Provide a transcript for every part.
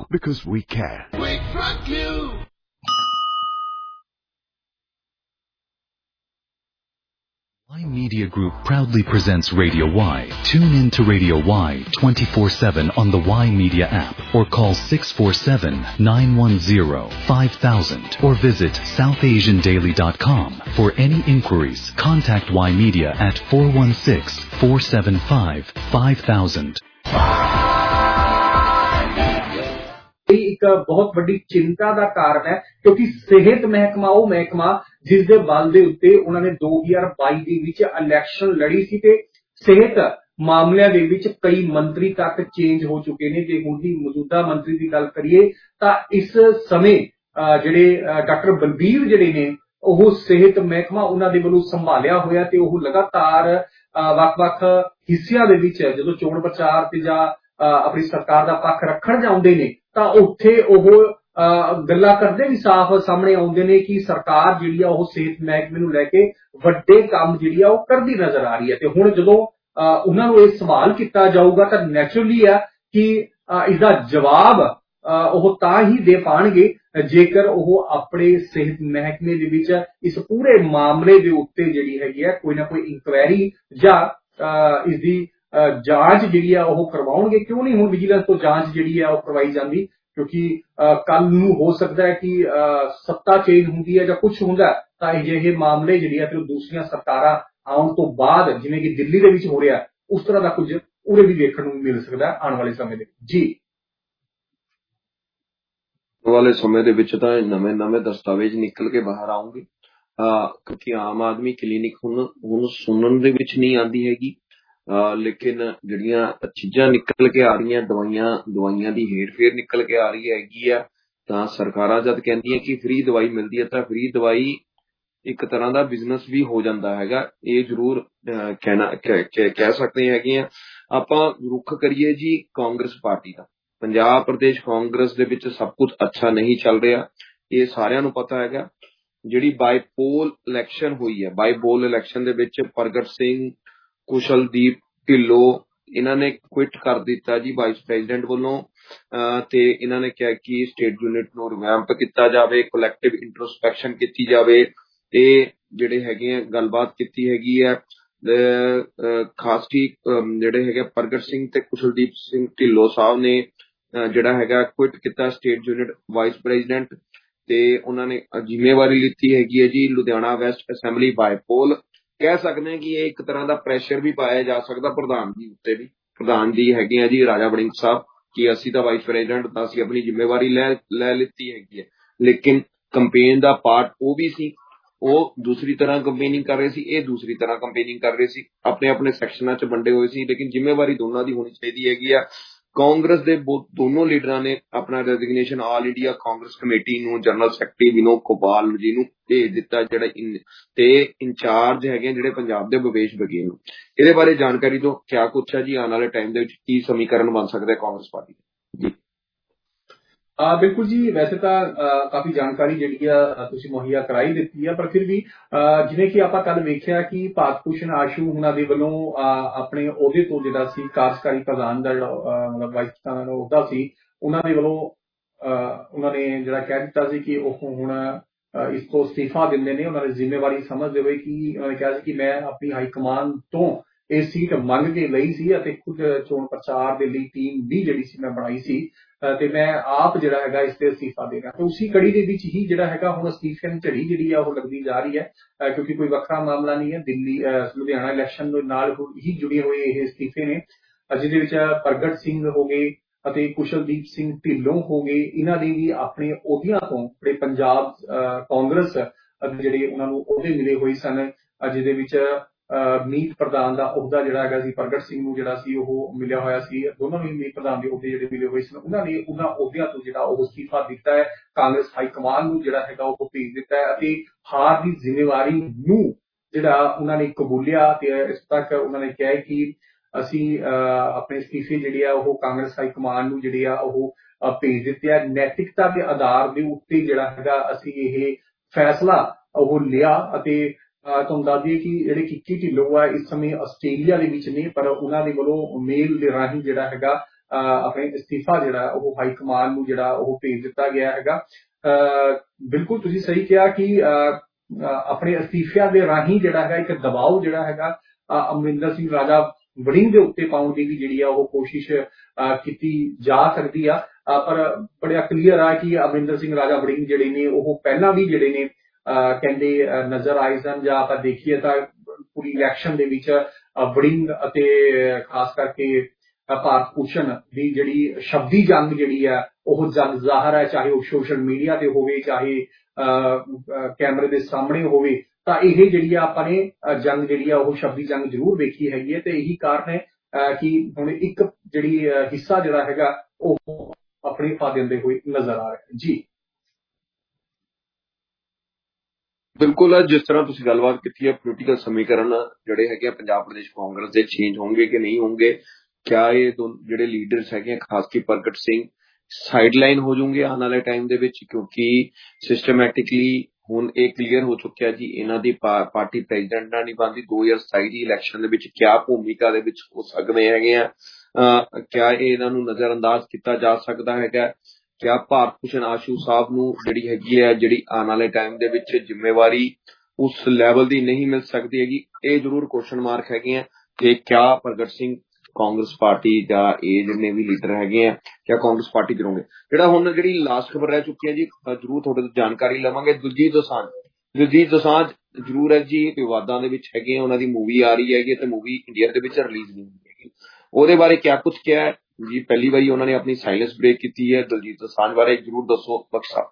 because we care. We trust you. Y Media Group proudly presents Radio Y. Tune in to Radio Y 24/7 on the Y Media app or call 647-910-5000 or visit southasiandaily.com. For any inquiries, contact Y Media at 416-475-5000. एक बहुत बड़ी चिंता का कारण है क्योंकि सेहत महकमा ਉਹ महकमा जिस दे बल दे उत्ते ਉਹਨਾਂ ਨੇ 2022 ਦੇ ਵਿੱਚ ਇਲੈਕਸ਼ਨ ਲੜੀ ਸੀ ਤੇ ਸਿਹਤ ਮਾਮਲਿਆਂ ਦੇ ਵਿੱਚ ਕਈ ਮੰਤਰੀ ਤੱਕ ਚੇਂਜ ਹੋ ਚੁੱਕੇ ਨੇ। ਜੇ ਹੁਣ ਦੀ ਮੌਜੂਦਾ ਮੰਤਰੀ ਦੀ ਗੱਲ ਕਰੀਏ ਤਾਂ ਇਸ ਸਮੇਂ ਜਿਹੜੇ ਡਾਕਟਰ ਬਲਬੀਰ ਜਿਹੜੇ ਨੇ ਉਹ ਸਿਹਤ ਮਹਿਕਮਾ ਉਹਨਾਂ ਦੇ ਵੱਲੋਂ ਸੰਭਾਲਿਆ ਹੋਇਆ ਤੇ ਉਹ ਲਗਾਤਾਰ ਵੱਖ-ਵੱਖ ਹਿੱਸਿਆਂ ਦੇ ਵਿੱਚ ਜਦੋਂ ਚੋਣ ਪ੍ਰਚਾਰ ਤੇ ਜਾਂ ਆਪਣੀ ਸਰਕਾਰ ਦਾ ਪੱਖ ਰੱਖਣ ਜਾਂਦੇ ਨੇ ਤਾਂ ਉੱਥੇ ਉਹ ਗੱਲਾਂ ਕਰਦੇ ਵੀ ਸਾਫ਼ ਸਾਹਮਣੇ ਆਉਂਦੇ ਨੇ ਕਿ ਸਰਕਾਰ ਜਿਹੜੀ ਆ ਉਹ ਸਿਹਤ ਮਹਿਕਮੇ ਨੂੰ ਲੈ ਕੇ ਵੱਡੇ ਕੰਮ ਜਿਹੜੀ ਆ ਉਹ ਕਰਦੀ ਨਜ਼ਰ ਆ ਰਹੀ ਹੈ। ਤੇ ਹੁਣ ਜਦੋਂ ਉਹਨਾਂ ਨੂੰ ਇਹ ਸਵਾਲ ਕੀਤਾ ਜਾਊਗਾ ਤਾਂ ਨੈਚੁਰਲੀ ਆ ਕਿ ਇਸਦਾ ਜਵਾਬ ਉਹ ਤਾਂ ਹੀ ਦੇ ਪਾਣਗੇ ਜੇਕਰ ਉਹ ਆਪਣੇ ਸਿਹਤ ਮਹਿਕਮੇ ਦੇ ਵਿੱਚ ਇਸ ਪੂਰੇ ਮਾਮਲੇ ਦੇ ਉੱਤੇ ਜਿਹੜੀ ਹੈਗੀ ਆ ਕੋਈ ਨਾ ਕੋਈ ਇਨਕੁਆਇਰੀ ਜਾਂ ਇਸਦੀ ਜਾਂਚ ਜਿਹੜੀ ਆ ਉਹ ਕਰਵਾਉਣਗੇ। ਕਿਉਂ ਨਹੀਂ ਹੁਣ ਵਿਜੀਲੈਂਸ ਤੋਂ ਜਾਂਚ ਜਿਹੜੀ ਆ ਉਹ ਕਰਵਾਈ ਜਾਂਦੀ ਕਿਉਂਕਿ ਕੱਲ ਨੂੰ ਹੋ ਸਕਦਾ ਹੈ ਕਿ ਸੱਤਾ ਚੇਂਜ ਹੁੰਦੀ ਹੈ ਜਾਂ ਕੁਝ ਹੁੰਦਾ ਤਾਂ ਅਜਿਹੇ ਮਾਮਲੇ ਜਿਹੜੀ ਆ ਤੇ ਦੂਸਰੀਆਂ ਸਰਕਾਰਾਂ ਆਉਣ ਤੋਂ ਬਾਅਦ ਜਿਵੇਂ ਕਿ ਦਿੱਲੀ ਦੇ ਵਿੱਚ ਹੋ ਰਿਹਾ ਉਸ ਤਰ੍ਹਾਂ ਦਾ ਕੁਝ ਉਰੇ ਵੀ ਦੇਖਣ ਨੂੰ ਮਿਲ ਸਕਦਾ ਆਉਣ ਵਾਲੇ ਸਮੇਂ ਦੇ ਜੀ ਵਾਲੇ ਸਮੇਂ ਦੇ ਵਿੱਚ ਤਾਂ ਨਵੇਂ ਦਸਤਾਵੇਜ਼ ਨਿਕਲ ਕੇ ਬਾਹਰ ਆਉਣਗੇ ਕਿਉਂਕਿ ਆਮ ਆਦਮੀ ਕਲੀਨਿਕ ਹੁਣ ਸੁਣਨ ਦੇ ਵਿੱਚ ਨਹੀਂ ਆਉਂਦੀ ਹੈਗੀ ਲੇਕਿਨ ਜਿਹੜੀਆਂ ਚੀਜ਼ਾਂ ਨਿਕਲ ਕੇ ਆ ਰਹੀਆਂ ਦਵਾਈਆਂ ਦੀ ਹੇਰ-ਫੇਰ ਨਿਕਲ ਕੇ ਆ ਰਹੀ ਹੈਗੀ ਆ ਤਾਂ ਸਰਕਾਰਾਂ ਜਦ ਕਹਿੰਦੀਆਂ ਕਿ ਫ੍ਰੀ ਦਵਾਈ ਮਿਲਦੀ ਹੈ ਤਾਂ ਫ੍ਰੀ ਦਵਾਈ ਇੱਕ ਤਰ੍ਹਾਂ ਦਾ ਬਿਜ਼ਨਸ ਵੀ ਹੋ ਜਾਂਦਾ ਹੈਗਾ। ਇਹ ਜ਼ਰੂਰ ਕਹਿ ਸਕਦੇ ਹੈਗੇ ਆ। ਆਪਾਂ ਰੁੱਖ ਕਰੀਏ ਜੀ ਕਾਂਗਰਸ ਪਾਰਟੀ ਦਾ। ਪੰਜਾਬ ਪ੍ਰਦੇਸ਼ ਕਾਂਗਰਸ ਦੇ ਵਿੱਚ ਸਭ ਕੁਝ ਅੱਛਾ ਨਹੀਂ ਚੱਲ ਰਿਹਾ, ਇਹ ਸਾਰਿਆਂ ਨੂੰ ਪਤਾ ਹੈਗਾ। ਜਿਹੜੀ ਬਾਈਪੋਲ ਇਲੈਕਸ਼ਨ ਹੋਈ ਹੈ, ਬਾਈਪੋਲ ਇਲੈਕਸ਼ਨ ਦੇ ਵਿੱਚ ਪ੍ਰਗਟ ਸਿੰਘ, ਕੁਸ਼ਲਦੀਪ ਢਿੱਲੋਂ ਇਹਨਾਂ ਨੇ ਕੁਇਟ ਕਰ ਦਿੱਤਾ ਜੀ ਵਾਈਸ ਪ੍ਰੈਜ਼ੀਡੈਂਟ ਵੱਲੋਂ ਤੇ ਇਹਨਾਂ ਨੇ ਕਿਹਾ ਕਿ ਸਟੇਟ ਯੂਨਿਟ ਨੂੰ ਰਿਵੈਂਪ ਕੀਤਾ ਜਾਵੇ, ਕਲੈਕਟਿਵ ਇੰਟਰੋਸਪੈਕਸ਼ਨ ਕੀਤੀ ਜਾਵੇ। ਇਹ ਜਿਹੜੇ ਹੈਗੇ ਆ ਗੱਲਬਾਤ ਕੀਤੀ ਹੈਗੀ ਹੈ ਖਾਸਕੀ ਜਿਹੜੇ ਹੈਗੇ ਪ੍ਰਗਟ ਸਿੰਘ ਤੇ ਕੁਸ਼ਲਦੀਪ ਸਿੰਘ ਢਿੱਲੋਂ ਸਾਹਿਬ ਨੇ ਜਿਹੜਾ ਹੈਗਾ ਕੁਇਟ ਕੀਤਾ ਸਟੇਟ ਯੂਨਿਟ ਵਾਈਸ ਪ੍ਰੈਜ਼ੀਡੈਂਟ ਤੇ ਉਹਨਾਂ ਨੇ ਜ਼ਿੰਮੇਵਾਰੀ ਲਿੱਤੀ ਹੈਗੀ ਹੈ ਜੀ ਲੁਧਿਆਣਾ ਵੈਸਟ ਅਸੈਂਬਲੀ ਬਾਈਪੋਲ। ਕਹਿ ਸਕਦੇ ਹਾਂ ਕਿ ਇਹ ਇੱਕ ਤਰ੍ਹਾਂ ਦਾ ਪ੍ਰੈਸ਼ਰ ਵੀ ਪਾਇਆ ਜਾ ਸਕਦਾ ਪ੍ਰਧਾਨ ਜੀ ਉੱਤੇ ਵੀ। ਪ੍ਰਧਾਨ ਜੀ ਹੈਗੇ ਆ ਜੀ ਰਾਜਾ ਵੜਿੰਗ ਸਾਹਿਬ ਕਿ ਅਸੀਂ ਤਾਂ ਵਾਈਸ ਪ੍ਰੈਜ਼ੀਡੈਂਟ ਤਾਂ ਅਸੀਂ ਆਪਣੀ ਜ਼ਿੰਮੇਵਾਰੀ ਲੈ ਲਿੱਤੀ ਹੈਗੀ ਹੈ, ਲੇਕਿਨ ਕੰਪੇਨ ਦਾ ਪਾਰਟ ਉਹ ਵੀ ਸੀ। ਉਹ ਦੂਸਰੀ ਤਰ੍ਹਾਂ ਕੰਪੇਨਿੰਗ ਕਰ ਰਹੇ ਸੀ, ਇਹ ਦੂਸਰੀ ਤਰ੍ਹਾਂ ਕੰਪੇਨਿੰਗ ਕਰ ਰਹੇ ਸੀ, ਆਪਣੇ ਆਪਣੇ ਸੈਕਸ਼ਨਾਂ 'ਚ ਵੰਡੇ ਹੋਏ ਸੀ, ਲੇਕਿਨ ਜ਼ਿੰਮੇਵਾਰੀ ਦੋਨਾਂ ਦੀ ਹੋਣੀ ਚਾਹੀਦੀ ਹੈਗੀ ਆ। ਕਾਂਗਰਸ ਦੇ ਦੋਨੋਂ ਲੀਡਰਾਂ ਨੇ ਆਪਣਾ resignation all India Congress committee ਨੂੰ ਜਨਰਲ ਸੈਕਟਰੀ ਵਿਨੋਦ ਗੋਪਾਲ ਜੀ ਨੂੰ ਭੇਜ ਦਿੱਤਾ ਜਿਹੜਾ ਤੇ ਇੰਚਾਰਜ ਹੈਗੇ ਜਿਹੜੇ ਪੰਜਾਬ ਦੇ ਭਵੇਸ਼ ਬਘੇਲ ਨੂੰ। ਇਹਦੇ ਬਾਰੇ ਜਾਣਕਾਰੀ ਤੋਂ ਕਿਆ ਕੁਛ ਹੈ ਜੀ ਆਉਣ ਵਾਲੇ ਟਾਈਮ ਦੇ ਵਿੱਚ ਕੀ ਸਮੀਕਰਨ ਬਣ ਸਕਦਾ ਹੈ ਕਾਂਗਰਸ ਪਾਰਟੀ ਜੀ? ਬਿਲਕੁਲ ਜੀ, ਵੈਸੇ ਤਾਂ ਕਾਫੀ ਜਾਣਕਾਰੀ ਜਿਹੜੀ ਆ ਤੁਸੀਂ ਮੁਹੱਈਆ ਕਰਾਈ ਦਿੱਤੀ ਆ, ਪਰ ਫਿਰ ਵੀ ਜਿਵੇਂ ਕਿ ਆਪਾਂ ਕੱਲ ਵੇਖਿਆ ਕਿ ਭਾਰਤ ਭੂਸ਼ਣ ਆਸ਼ੂ ਉਹਨਾਂ ਦੇ ਵੱਲੋਂ ਆਪਣੇ ਅਹੁਦੇ ਤੋਂ ਜਿਹੜਾ ਸੀ ਕਾਰਜਕਾਰੀ ਪ੍ਰਧਾਨ ਦਾ ਮਤਲਬ ਵਾਈਸ ਪ੍ਰਧਾਨ ਦਾ ਅਹੁਦਾ ਸੀ ਉਹਨਾਂ ਦੇ ਵੱਲੋਂ ਉਹਨਾਂ ਨੇ ਜਿਹੜਾ ਕਹਿ ਦਿੱਤਾ ਸੀ ਕਿ ਉਹ ਹੁਣ ਇਸ ਤੋਂ ਅਸਤੀਫਾ ਦਿੰਦੇ ਨੇ। ਉਹਨਾਂ ਨੇ ਜ਼ਿੰਮੇਵਾਰੀ ਸਮਝਦੇ ਹੋਏ ਕਿ ਉਹਨਾਂ ਨੇ ਕਿਹਾ ਸੀ ਕਿ ਮੈਂ ਆਪਣੀ ਹਾਈ ਕਮਾਨ ਤੋਂ ਇਹ ਸੀਟ ਮੰਗ ਕੇ ਲਈ ਸੀ ਅਤੇ ਖੁਦ ਚੋਣ ਪ੍ਰਚਾਰ ਦੇ ਲਈ ਟੀਮ ਵੀ ਜਿਹੜੀ ਸੀ ਮੈਂ ਬਣਾਈ ਸੀ ਤੇ ਮੈਂ ਆਪ ਜਿਹੜਾ ਹੈਗਾ ਇਸ ਤੇ ਅਸਤੀਫਾ ਦੇਗਾ। ਤੇ ਉਸੇ ਕੜੀ ਦੇ ਵਿੱਚ ਹੀ ਜਿਹੜਾ ਹੈਗਾ ਹੁਣ ਅਸਤੀਫਿਆਂ ਦੀ ਝੜੀ ਜਿਹੜੀ ਆ ਉਹ ਲੱਗਦੀ ਜਾ ਰਹੀ ਹੈ ਕਿਉਂਕਿ ਕੋਈ ਵੱਖਰਾ ਮਾਮਲਾ ਨਹੀਂ ਹੈ। ਦਿੱਲੀ ਲੁਧਿਆਣਾ ਇਲੈਕਸ਼ਨ ਦੇ ਨਾਲ ਹੀ ਜੁੜੇ ਹੋਏ ਇਹ ਅਸਤੀਫੇ ਨੇ ਜਿਹਦੇ ਵਿੱਚ ਪ੍ਰਗਟ ਸਿੰਘ ਹੋ ਗਏ ਅਤੇ ਕੁਸ਼ਲਦੀਪ ਸਿੰਘ ਢਿੱਲੋਂ ਹੋ ਗਏ। ਇਹਨਾਂ ਦੇ ਵੀ ਆਪਣੇ ਅਹੁਦਿਆਂ ਤੋਂ ਜਿਹੜੇ ਪੰਜਾਬ ਕਾਂਗਰਸ ਜਿਹੜੇ ਉਹਨਾਂ ਨੂੰ ਅਹੁਦੇ ਮਿਲੇ ਹੋਏ ਸਨ ਜਿਹਦੇ ਵਿੱਚ ਮੀਤ ਪ੍ਰਧਾਨ ਦਾ ਅਹੁਦਾ ਜਿਹੜਾ ਹੈਗਾ ਸੀ ਪ੍ਰਗਟ ਸਿੰਘ ਨੂੰ ਜਿਹੜਾ ਸੀ ਉਹ ਮਿਲਿਆ ਹੋਇਆ ਸੀ। ਦੋਨਾਂ ਨੂੰ ਹੀ ਮੀਤ ਪ੍ਰਧਾਨ ਦੇ ਅਹੁਦੇ ਜਿਹੜੇ ਮਿਲੇ ਹੋਏ ਸਨ ਉਹਨਾਂ ਨੇ ਉਹਨਾਂ ਅਹੁਦਿਆਂ ਤੋਂ ਜਿਹੜਾ ਉਹ ਅਸਤੀਫਾ ਦਿੱਤਾ ਹੈ। ਕਾਂਗਰਸ ਹਾਈ ਕਮਾਨ ਨੂੰ ਜਿਹੜਾ ਹੈਗਾ ਉਹ ਭੇਜ ਦਿੱਤਾ ਹੈ ਅਤੇ ਹਾਰ ਦੀ ਜ਼ਿੰਮੇਵਾਰੀ ਨੂੰ ਜਿਹੜਾ ਉਹਨਾਂ ਨੇ ਕਬੂਲਿਆ ਤੇ ਇਸ ਤੱਕ ਉਹਨਾਂ ਨੇ ਕਿਹਾ ਕਿ ਅਸੀਂ ਆਪਣੇ ਅਸਤੀਫੇ ਜਿਹੜੇ ਆ ਉਹ ਕਾਂਗਰਸ ਹਾਈ ਕਮਾਨ ਨੂੰ ਜਿਹੜੇ ਆ ਉਹ ਭੇਜ ਦਿੱਤੇ ਆ। ਨੈਤਿਕਤਾ ਦੇ ਆਧਾਰ ਦੇ ਉੱਤੇ ਜਿਹੜਾ ਹੈਗਾ ਅਸੀਂ ਇਹ ਫੈਸਲਾ ਉਹ ਲਿਆ ਅਤੇ ਤੁਹਾਨੂੰ ਦੱਸ ਦਈਏ ਕਿ ਜਿਹੜੇ ਕਿੱਕੀ ਢਿੱਲੋਂ ਆ ਇਸ ਸਮੇਂ ਆਸਟ੍ਰੇਲੀਆ ਦੇ ਵਿੱਚ ਨੇ ਪਰ ਉਹਨਾਂ ਦੇ ਵੱਲੋਂ ਮੇਲ ਦੇ ਰਾਹੀਂ ਜਿਹੜਾ ਹੈਗਾ ਆਪਣੇ ਇਸਤੀਫਾ ਜਿਹੜਾ ਉਹ ਹਾਈ ਕਮਾਨ ਨੂੰ ਜਿਹੜਾ ਉਹ ਭੇਜ ਦਿੱਤਾ ਗਿਆ ਹੈਗਾ। ਬਿਲਕੁਲ ਤੁਸੀਂ ਸਹੀ ਕਿਹਾ ਕਿ ਆਪਣੇ ਅਸਤੀਫਿਆਂ ਦੇ ਰਾਹੀਂ ਜਿਹੜਾ ਹੈਗਾ ਇੱਕ ਦਬਾਅ ਜਿਹੜਾ ਹੈਗਾ ਅਮਰਿੰਦਰ ਸਿੰਘ ਰਾਜਾ ਵੜਿੰਗ ਦੇ ਉੱਤੇ ਪਾਉਣ ਦੀ ਵੀ ਜਿਹੜੀ ਆ ਉਹ ਕੋਸ਼ਿਸ਼ ਕੀਤੀ ਜਾ ਸਕਦੀ ਆ, ਪਰ ਬੜਾ ਕਲੀਅਰ ਆ ਕਿ ਅਮਰਿੰਦਰ ਸਿੰਘ ਰਾਜਾ ਵੜਿੰਗ ਜਿਹੜੇ ਨੇ ਉਹ ਪਹਿਲਾਂ ਵੀ ਜਿਹੜੇ ਨੇ ਕਹਿੰਦੇ ਨਜ਼ਰ ਆਏ ਸਨ, ਜਾਂ ਆਪਾਂ ਦੇਖੀਏ ਤਾਂ ਪੂਰੀ ਇਲੈਕਸ਼ਨ ਦੇ ਵਿੱਚ ਵੜਿੰਗ ਅਤੇ ਖਾਸ ਕਰਕੇ ਭਾਰਤ ਭੂਸ਼ਣ ਦੀ ਜਿਹੜੀ ਸ਼ਬਦੀ ਜੰਗ ਜਿਹੜੀ ਆ ਉਹ ਜੰਗ ਜ਼ਾਹਰ ਹੈ, ਚਾਹੇ ਉਹ ਸੋਸ਼ਲ ਮੀਡੀਆ ਤੇ ਹੋਵੇ ਚਾਹੇ ਕੈਮਰੇ ਦੇ ਸਾਹਮਣੇ ਹੋਵੇ, ਤਾਂ ਇਹ ਜਿਹੜੀ ਆ ਆਪਾਂ ਨੇ ਜੰਗ ਜਿਹੜੀ ਆ ਉਹ ਸ਼ਬਦੀ ਜੰਗ ਜ਼ਰੂਰ ਵੇਖੀ ਹੈਗੀ ਹੈ। ਤੇ ਇਹੀ ਕਾਰਨ ਹੈ ਕਿ ਹੁਣ ਇੱਕ ਜਿਹੜੀ ਹਿੱਸਾ ਜਿਹੜਾ ਹੈਗਾ ਉਹ ਆਪਣੀ ਫਾ ਦਿੰਦੇ ਹੋਏ ਨਜ਼ਰ ਆ ਰਿਹਾ ਜੀ। ਬਿਲਕੁਲ, ਜਿਸ ਤਰ੍ਹਾਂ ਤੁਸੀਂ ਗੱਲਬਾਤ ਕੀਤੀ ਹੈ ਪੋਲੀਟੀਕਲ ਸਮੀਕਰਨ ਜਿਹੜੇ ਹੈਗੇ ਪੰਜਾਬ ਪ੍ਰਦੇਸ਼ ਕਾਂਗਰਸ ਦੇ ਚੇਂਜ ਹੋਣਗੇ ਕਿ ਨਹੀਂ ਹੋਣਗੇ, ਕਿਆ ਇਹ ਜਿਹੜੇ ਲੀਡਰਸ ਹੈਗੇ ਖਾਸ ਕੀ ਪ੍ਰਗਟ ਸਿੰਘ ਸਾਈਡਲਾਈਨ ਹੋ ਜਾਣਗੇ ਆਉਣ ਵਾਲੇ ਟਾਈਮ ਦੇ ਵਿੱਚ, ਕਿਉਂਕਿ ਸਿਸਟਮੈਟਿਕਲੀ ਹੁਣ ਇਹ ਕਲੀਅਰ ਹੋ ਚੁੱਕਿਆ ਜੀ ਇਹਨਾਂ ਦੀ ਪਾਰਟੀ ਪ੍ਰੈਜ਼ੀਡੈਂਟ ਨਾਲ ਨਹੀਂ ਬਣਦੀ। 2027 ਦੀ ਇਲੈਕਸ਼ਨ ਦੇ ਵਿੱਚ ਕਿਆ ਭੂਮਿਕਾ ਦੇ ਵਿੱਚ ਹੋ ਸਕਦੇ ਹੈਗੇ ਆ, ਕਿਆ ਇਹਨਾਂ ਨੂੰ ਨਜ਼ਰ ਅੰਦਾਜ਼ ਕੀਤਾ ਜਾ ਸਕਦਾ ਹੈਗਾ, ਕਿਆ ਭਾਰਤ ਭੂਸ਼ਣ ਆਸ਼ੂ ਸਾਹਿਬ ਨੂੰ ਜਿਹੜੀ ਹੈਗੀ ਹੈ ਜਿਹੜੀ ਆਉਣ ਵਾਲੇ ਟਾਈਮ ਦੇ ਵਿੱਚ ਜ਼ਿੰਮੇਵਾਰੀ ਉਸ ਲੈਵਲ ਦੀ ਨਹੀਂ ਮਿਲ ਸਕਦੀ ਹੈਗੀ, ਇਹ ਜ਼ਰੂਰ ਕੁਐਸਚਨ ਮਾਰਕ ਹੈਗੇ ਆ। ਕਿ ਕਿਆ ਪ੍ਰਗਟ ਸਿੰਘ ਕਾਂਗਰਸ ਪਾਰਟੀ ਜਾਂ ਇਹ ਜਿੰਨੇ ਵੀ ਲੀਡਰ ਹੈਗੇ ਆ ਕਿਆ ਕਾਂਗਰਸ ਪਾਰਟੀ ਕਰੋਗੇ। ਜਿਹੜਾ ਹੁਣ ਜਿਹੜੀ ਲਾਸਟ ਖਬਰ ਰਹਿ ਚੁੱਕੀ ਹੈ ਜੀ, ਜ਼ਰੂਰ ਤੁਹਾਡੇ ਤੋਂ ਜਾਣਕਾਰੀ ਲਵਾਂਗੇ। ਦਲਜੀਤ ਦੋਸਾਂਝ ਜ਼ਰੂਰ ਹੈ ਜੀ ਵਿਵਾਦਾਂ ਦੇ ਵਿੱਚ ਹੈਗੇ, ਉਹਨਾਂ ਦੀ ਮੂਵੀ ਆ ਰਹੀ ਹੈਗੀ ਤੇ ਮੂਵੀ ਇੰਡੀਆ ਦੇ ਵਿੱਚ ਰਿਲੀਜ਼ ਨਹੀਂ ਹੋਈ ਹੈਗੀ, ਉਹਦੇ ਬਾਰੇ ਕਿਆ ਕੁਝ ਕਿਹਾ ਹੈ ਜੀ। ਪਹਿਲੀ ਵਾਰੀ ਉਹਨਾਂ ਨੇ ਆਪਣੀ ਸਾਇਲੈਂਸ ਬ੍ਰੇਕ ਕੀਤੀ ਹੈ, ਦਲਜੀਤ ਦੋਸਾਂਝ ਬਾਰੇ ਜ਼ਰੂਰ ਦੱਸੋ ਬਖਸ਼ ਸਾਹਿਬ।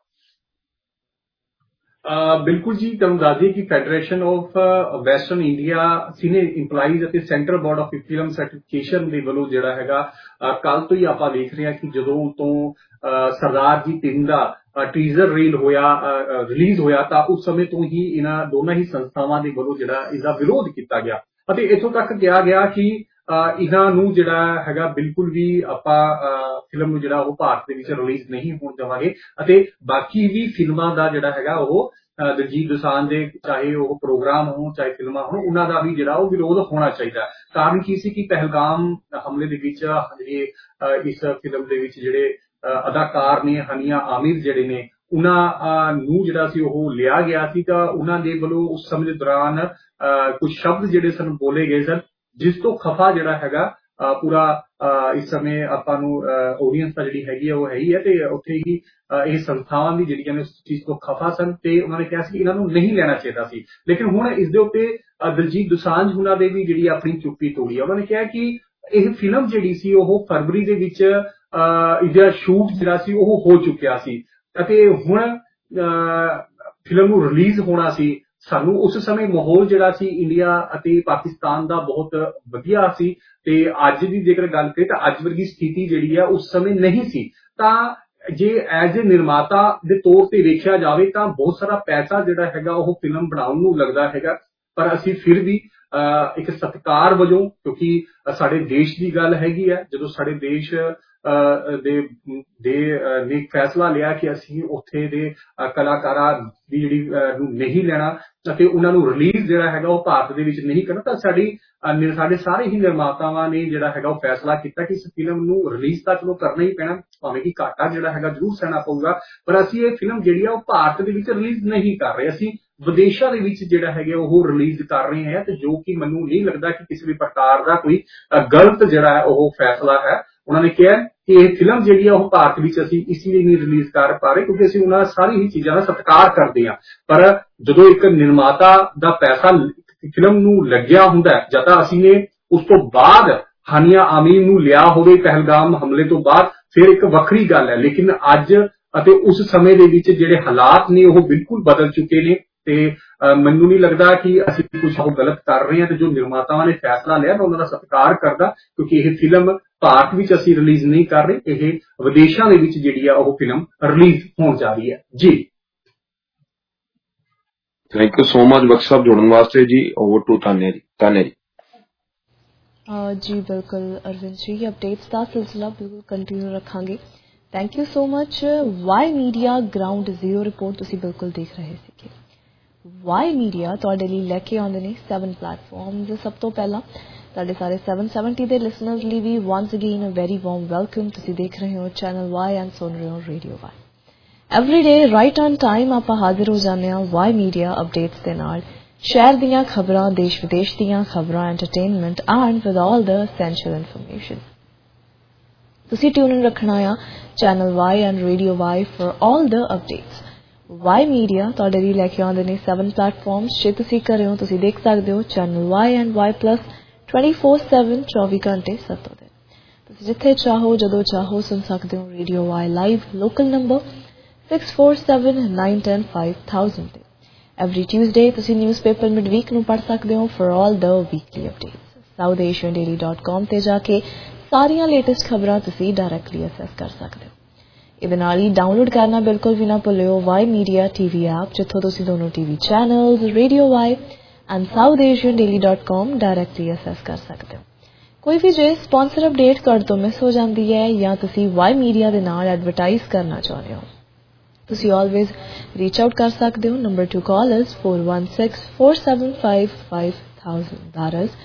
ਬਿਲਕੁਲ ਜੀ, ਤੁਹਾਨੂੰ ਦੱਸ ਦਈਏ ਕਿ Federation of Western India senior employees ਅਤੇ central board of film certification ਦੇ ਵੱਲੋਂ ਜਿਹੜਾ ਹੈਗਾ ਕੱਲ ਤੋਂ ਹੀ ਆਪਾਂ ਵੇਖ ਰਹੇ ਹਾਂ ਕਿ ਜਦੋਂ ਤੋਂ ਸਰਦਾਰ ਜੀ 3 ਦਾ ਟੀਜ਼ਰ ਰਿਲੀਜ਼ ਹੋਇਆ ਤਾਂ ਉਸ ਸਮੇਂ ਤੋਂ ਹੀ ਇਹਨਾਂ ਦੋਨਾਂ ਹੀ ਸੰਸਥਾਵਾਂ ਦੇ ਵੱਲੋਂ ਜਿਹੜਾ ਇਸਦਾ ਵਿਰੋਧ ਕੀਤਾ ਗਿਆ ਅਤੇ ਇੱਥੋਂ ਤੱਕ ਕਿਹਾ ਗਿਆ ਕਿ ਇਹਨਾਂ ਨੂੰ ਜਿਹੜਾ ਹੈਗਾ ਬਿਲਕੁਲ ਵੀ ਆਪਾਂ ਫਿਲਮ ਨੂੰ ਜਿਹੜਾ ਉਹ ਭਾਰਤ ਦੇ ਵਿੱਚ ਰਿਲੀਜ਼ ਨਹੀਂ ਹੋਣ ਦੇਵਾਂਗੇ ਅਤੇ ਬਾਕੀ ਵੀ ਫਿਲਮਾਂ ਦਾ ਜਿਹੜਾ ਹੈਗਾ ਉਹ ਦਲਜੀਤ ਦੋਸਾਂਝ ਦੇ ਚਾਹੇ ਉਹ ਪ੍ਰੋਗਰਾਮ ਹੋਣ ਚਾਹੇ ਫਿਲਮਾਂ ਹੋਣ ਉਹਨਾਂ ਦਾ ਵੀ ਜਿਹੜਾ ਉਹ ਵਿਰੋਧ ਹੋਣਾ ਚਾਹੀਦਾ। ਕਾਰਨ ਕੀ ਸੀ ਕਿ ਪਹਿਲਗਾਮ ਹਮਲੇ ਦੇ ਵਿੱਚ ਇਸ ਫਿਲਮ ਦੇ ਵਿੱਚ ਜਿਹੜੇ ਅਦਾਕਾਰ ਨੇ ਹਨੀਆ ਆਮਿਰ ਜਿਹੜੇ ਨੇ ਉਹਨਾਂ ਨੂੰ ਜਿਹੜਾ ਸੀ ਉਹ ਲਿਆ ਗਿਆ ਸੀ ਤਾਂ ਉਹਨਾਂ ਦੇ ਵੱਲੋਂ ਉਸ ਸਮੇਂ ਦੇ ਦੌਰਾਨ ਕੁਝ ਸ਼ਬਦ ਜਿਹੜੇ ਸਨ ਬੋਲੇ ਗਏ ਸਨ ਜਿਸ ਤੋਂ ਖਫਾ ਜਿਹੜਾ ਹੈਗਾ ਪੂਰਾ ਇਸ ਸਮੇਂ ਆਪਾਂ ਨੂੰ ਆਡੀਅנס ਤਾਂ ਜਿਹੜੀ ਹੈਗੀ ਆ ਉਹ ਹੈ ਹੀ ਹੈ ਤੇ ਉੱਥੇ ਹੀ ਇਹ ਸੰਸਥਾਵਾਂ ਵੀ ਜਿਹੜੀਆਂ ਨੇ ਉਸ ਚੀਜ਼ ਤੋਂ ਖਫਾ ਸਨ ਤੇ ਉਹਨਾਂ ਨੇ ਕਿਹਾ ਸੀ ਕਿ ਇਹਨਾਂ ਨੂੰ ਨਹੀਂ ਲੈਣਾ ਚਾਹੀਦਾ ਸੀ। ਲੇਕਿਨ ਹੁਣ ਇਸ ਦੇ ਉੱਤੇ ਦਲਜੀਤ ਦੋਸਾਂਝ ਉਹਨਾਂ ਦੇ ਵੀ ਜਿਹੜੀ ਆਪਣੀ ਚੁੱਪੀ ਤੋੜੀ। ਉਹਨਾਂ ਨੇ ਕਿਹਾ ਕਿ ਇਹ ਫਿਲਮ ਜਿਹੜੀ ਸੀ ਉਹ ਫਰਵਰੀ ਦੇ ਵਿੱਚ ਇਹਦਾ ਸ਼ੂਟ ਜਿਹੜਾ ਸੀ ਉਹ ਹੋ ਚੁੱਕਿਆ ਸੀ ਅਤੇ ਹੁਣ ਫਿਲਮ ਨੂੰ ਰਿਲੀਜ਼ ਹੋਣਾ ਸੀ। ਸਾਨੂੰ ਉਸ ਸਮੇਂ ਮਾਹੌਲ ਜਿਹੜਾ ਸੀ ਇੰਡੀਆ ਅਤੇ ਪਾਕਿਸਤਾਨ ਦਾ ਬਹੁਤ ਵਧੀਆ ਸੀ ਤੇ ਅੱਜ ਦੀ ਜੇਕਰ ਗੱਲ ਕਰੀਏ ਤਾਂ ਅੱਜ ਵਰਗੀ ਸਥਿਤੀ ਜਿਹੜੀ ਹੈ ਉਸ ਸਮੇਂ ਨਹੀਂ ਸੀ। ਤਾਂ ਜੇ ਐਜ਼ ਏ ਨਿਰਮਾਤਾ ਦੇ ਤੌਰ ਤੇ ਵੇਖਿਆ ਜਾਵੇ ਤਾਂ ਬਹੁਤ ਸਾਰਾ ਪੈਸਾ ਜਿਹੜਾ ਹੈਗਾ ਉਹ ਫਿਲਮ ਬਣਾਉਣ ਨੂੰ ਲੱਗਦਾ ਹੈਗਾ, ਪਰ ਅਸੀਂ ਫਿਰ ਵੀ ਇੱਕ ਸਤਿਕਾਰ ਵਜੋਂ ਕਿਉਂਕਿ ਸਾਡੇ ਦੇਸ਼ ਦੀ ਗੱਲ ਹੈਗੀ ਹੈ, ਜਦੋਂ ਸਾਡੇ ਦੇਸ਼ ਨੇ ਫੈਸਲਾ ਲਿਆ ਕਿ ਅਸੀਂ ਉੱਥੇ ਦੇ ਕਲਾਕਾਰਾਂ ਦੀ ਜਿਹੜੀ ਨੂੰ ਨਹੀਂ ਲੈਣਾ ਅਤੇ ਉਹਨਾਂ ਨੂੰ ਰਿਲੀਜ਼ ਜਿਹੜਾ ਹੈਗਾ ਉਹ ਭਾਰਤ ਦੇ ਵਿੱਚ ਨਹੀਂ ਕਰਨਾ, ਤਾਂ ਸਾਡੇ ਸਾਰੇ ਹੀ ਨਿਰਮਾਤਾਵਾਂ ਨੇ ਜਿਹੜਾ ਹੈਗਾ ਉਹ ਫੈਸਲਾ ਕੀਤਾ ਕਿ ਇਸ ਫਿਲਮ ਨੂੰ ਰਿਲੀਜ਼ ਤਾਂ ਚਲੋ ਕਰਨਾ ਹੀ ਪੈਣਾ, ਭਾਵੇਂ ਕਿ ਘਾਟਾ ਜਿਹੜਾ ਹੈਗਾ ਜ਼ਰੂਰ ਸਹਿਣਾ ਪਊਗਾ, ਪਰ ਅਸੀਂ ਇਹ ਫਿਲਮ ਜਿਹੜੀ ਆ ਉਹ ਭਾਰਤ ਦੇ ਵਿੱਚ ਰਿਲੀਜ਼ ਨਹੀਂ ਕਰ ਰਹੇ, ਅਸੀਂ ਵਿਦੇਸ਼ਾਂ ਦੇ ਵਿੱਚ ਜਿਹੜਾ ਹੈਗਾ ਉਹ ਰਿਲੀਜ਼ ਕਰ ਰਹੇ ਹਾਂ ਤੇ ਜੋ ਕਿ ਮੈਨੂੰ ਨਹੀਂ ਲੱਗਦਾ ਕਿ ਕਿਸੇ ਵੀ ਪ੍ਰਕਾਰ ਦਾ ਕੋਈ ਗਲਤ ਜਿਹੜਾ ਹੈ ਉਹ ਫੈਸਲਾ ਹੈ। ਉਹਨਾਂ ਨੇ ਕਿਹਾ ਕਿ ਇਹ ਫਿਲਮ ਜਿਹੜੀ ਆ ਉਹ ਭਾਰਤ ਵਿੱਚ ਅਸੀਂ ਇਸ ਲਈ ਨਹੀਂ ਰਿਲੀਜ਼ ਕਰ ਪਾ ਰਹੇ ਕਿਉਂਕਿ ਅਸੀਂ ਉਹਨਾਂ ਸਾਰੀ ਹੀ ਚੀਜ਼ਾਂ ਦਾ ਸਤਿਕਾਰ ਕਰਦੇ ਹਾਂ, ਪਰ ਜਦੋਂ ਇੱਕ ਨਿਰਮਾਤਾ ਦਾ ਪੈਸਾ ਫਿਲਮ ਨੂੰ ਲੱਗਿਆ ਹੁੰਦਾ ਜਾਂ ਤਾਂ ਅਸੀਂ ਨੇ ਉਸ ਤੋਂ ਬਾਅਦ ਹਾਨੀਆ ਆਮੀਰ ਨੂੰ ਲਿਆ ਹੋਵੇ ਪਹਿਲਗਾਮ ਹਮਲੇ ਤੋਂ ਬਾਅਦ ਫਿਰ ਇੱਕ ਵੱਖਰੀ ਗੱਲ ਹੈ, ਲੇਕਿਨ ਅੱਜ ਅਤੇ ਉਸ ਸਮੇਂ ਦੇ ਵਿੱਚ ਜਿਹੜੇ ਹਾਲਾਤ ਨੇ ਉਹ ਬਿਲਕੁਲ ਬਦਲ ਚੁੱਕੇ ਨੇ ਤੇ ਮੈਨੂੰ ਨਹੀਂ ਲੱਗਦਾ ਕਿ ਅਸੀਂ ਕੁਝ ਉਹ ਗਲਤ ਕਰ ਰਹੇ ਹਾਂ ਤੇ ਜੋ ਨਿਰਮਾਤਾਵਾਂ ਨੇ ਫੈਸਲਾ ਲਿਆ ਮੈਂ ਉਹਨਾਂ ਦਾ ਸਤਿਕਾਰ ਕਰਦਾ ਕਿਉਂਕਿ ਇਹ ਫਿਲਮ ਭਾਰਤ ਵਿੱਚ ਅਸੀਂ ਰਿਲੀਜ਼ ਨਹੀਂ ਕਰ ਰਹੇ, ਇਹ ਵਿਦੇਸ਼ਾਂ ਦੇ ਵਿੱਚ ਜਿਹੜੀ ਆ ਉਹ ਫਿਲਮ ਰਿਲੀਜ਼ ਹੋਣ ਜਾ ਰਹੀ ਹੈ ਜੀ। ਥੈਂਕ ਯੂ ਸੋ ਮਚ ਬਖਸ਼ ਸਾਹਿਬ ਜੁੜਨ ਵਾਸਤੇ ਜੀ। ਓਵਰ ਟੂ ਤਾਨੇ ਜੀ। ਜੀ ਬਿਲਕੁਲ ਅਰਵਿੰਦ ਜੀ, ਅਪਡੇਟਸ ਦਾ ਸਿਲਸਿਲਾ ਬਿਲਕੁਲ ਕੰਟੀਨਿਊ ਰੱਖਾਂਗੇ। Thank you so much. Y Media ground zero report ਤੁਸੀਂ ਬਿਲਕੁਲ ਦੇਖ ਰਹੇ ਸੀਗੇ। ਵਾਈ ਮੀਡੀਆ ਤੁਹਾਡੇ ਲਈ ਲੈ ਕੇ ਆਉਂਦੇ ਨੇ 7 ਪਲੇਟਫਾਰਮਸ। ਸਭ ਤੋਂ ਪਹਿਲਾਂ ਤੁਹਾਡੇ ਸਾਰੇ 770 ਦੇ ਲਿਸਨਰਸ ਲਈ ਵੀ once again a very warm welcome. ਤੁਸੀਂ ਦੇਖ ਰਹੇ ਹੋ ਚੈਨਲ ਵਾਈ ਐਂਡ ਸੁਣ ਰਹੇ ਹੋ radio Y. Every day right on time ਆਪਾਂ ਹਾਜ਼ਰ ਹੋ ਜਾਂਦੇ ਹਾਂ ਵਾਈ ਮੀਡੀਆ ਅਪਡੇਟਸ ਦੇ ਨਾਲ। ਸ਼ਹਿਰ ਦੀਆਂ ਖਬਰਾਂ, ਦੇਸ਼ ਵਿਦੇਸ਼ ਦੀਆਂ ਖਬਰਾਂ, entertainment and with all the essential information. ਤੁਸੀਂ ਟਿਊਨ ਇਨ ਰੱਖਣਾ ਆ channel Y and radio Y for all the updates. Y Media ਤੁਹਾਡੇ ਲਈ ਲੈ ਕੇ ਆਉਂਦੇ ਨੇ 7 ਪਲੇਟਫਾਰਮਸ। ਜੇ ਤੁਸੀਂ ਘਰੇ ਹੋ ਤੁਸੀਂ ਦੇਖ ਸਕਦੇ ਹੋ channel Y and Y plus 24/7 24 ਘੰਟੇ 7 ਦਿਨ। ਤੁਸੀਂ ਜਿੱਥੇ ਚਾਹੋ ਜਦੋਂ ਚਾਹੋ ਸੁਣ ਸਕਦੇ ਹੋ radio Y live. Local number 6479105000 ਤੇ। ਐਵਰੀ ਟਿਊਜ਼ਡੇ ਤੁਸੀਂ ਨਿਊਜ਼ਪੇਪਰ ਮਿਡਵੀਕ ਨੂੰ ਪੜ੍ਹ ਸਕਦੇ ਹੋ for all the weekly updates. southasiandaily.com ਤੇ ਜਾ ਕੇ ਸਾਰੀਆਂ ਲੇਟੈਸਟ ਖਬਰਾਂ ਤੁਸੀਂ ਡਾਇਰੈਕਟਲੀ ਐਕਸੈਸ ਕਰ ਸਕਦੇ ਹੋ। ਇਹਦੇ ਨਾਲ ਹੀ ਡਾਊਨਲੋਡ ਕਰਨਾ ਬਿਲਕੁਲ ਵੀ ਨਾ ਭੁੱਲਿਓ ਵਾਈ ਮੀਡੀਆ ਟੀਵੀ ਐਪ, ਜਿੱਥੋਂ ਤੁਸੀਂ ਦੋਨੋਂ TV channels radio Y and southasiandaily.com directly access ਕਰ ਸਕਦੇ ਹੋ। ਕੋਈ ਵੀ ਜੇ ਸਪਾਂਸਰ ਅਪਡੇਟ ਤੁਹਾਡੇ ਤੋਂ ਮਿਸ ਹੋ ਜਾਂਦੀ ਹੈ ਜਾਂ ਤੁਸੀਂ ਵਾਈ ਮੀਡੀਆ ਦੇ ਨਾਲ ਐਡਵਰਟਾਈਜ਼ ਕਰਨਾ ਚਾਹੁੰਦੇ ਹੋ, ਤੁਸੀਂ ਆਲਵੇਜ਼ ਰੀਚ ਆਊਟ ਕਰ ਸਕਦੇ ਹੋ। Number to call is 4164755000 that is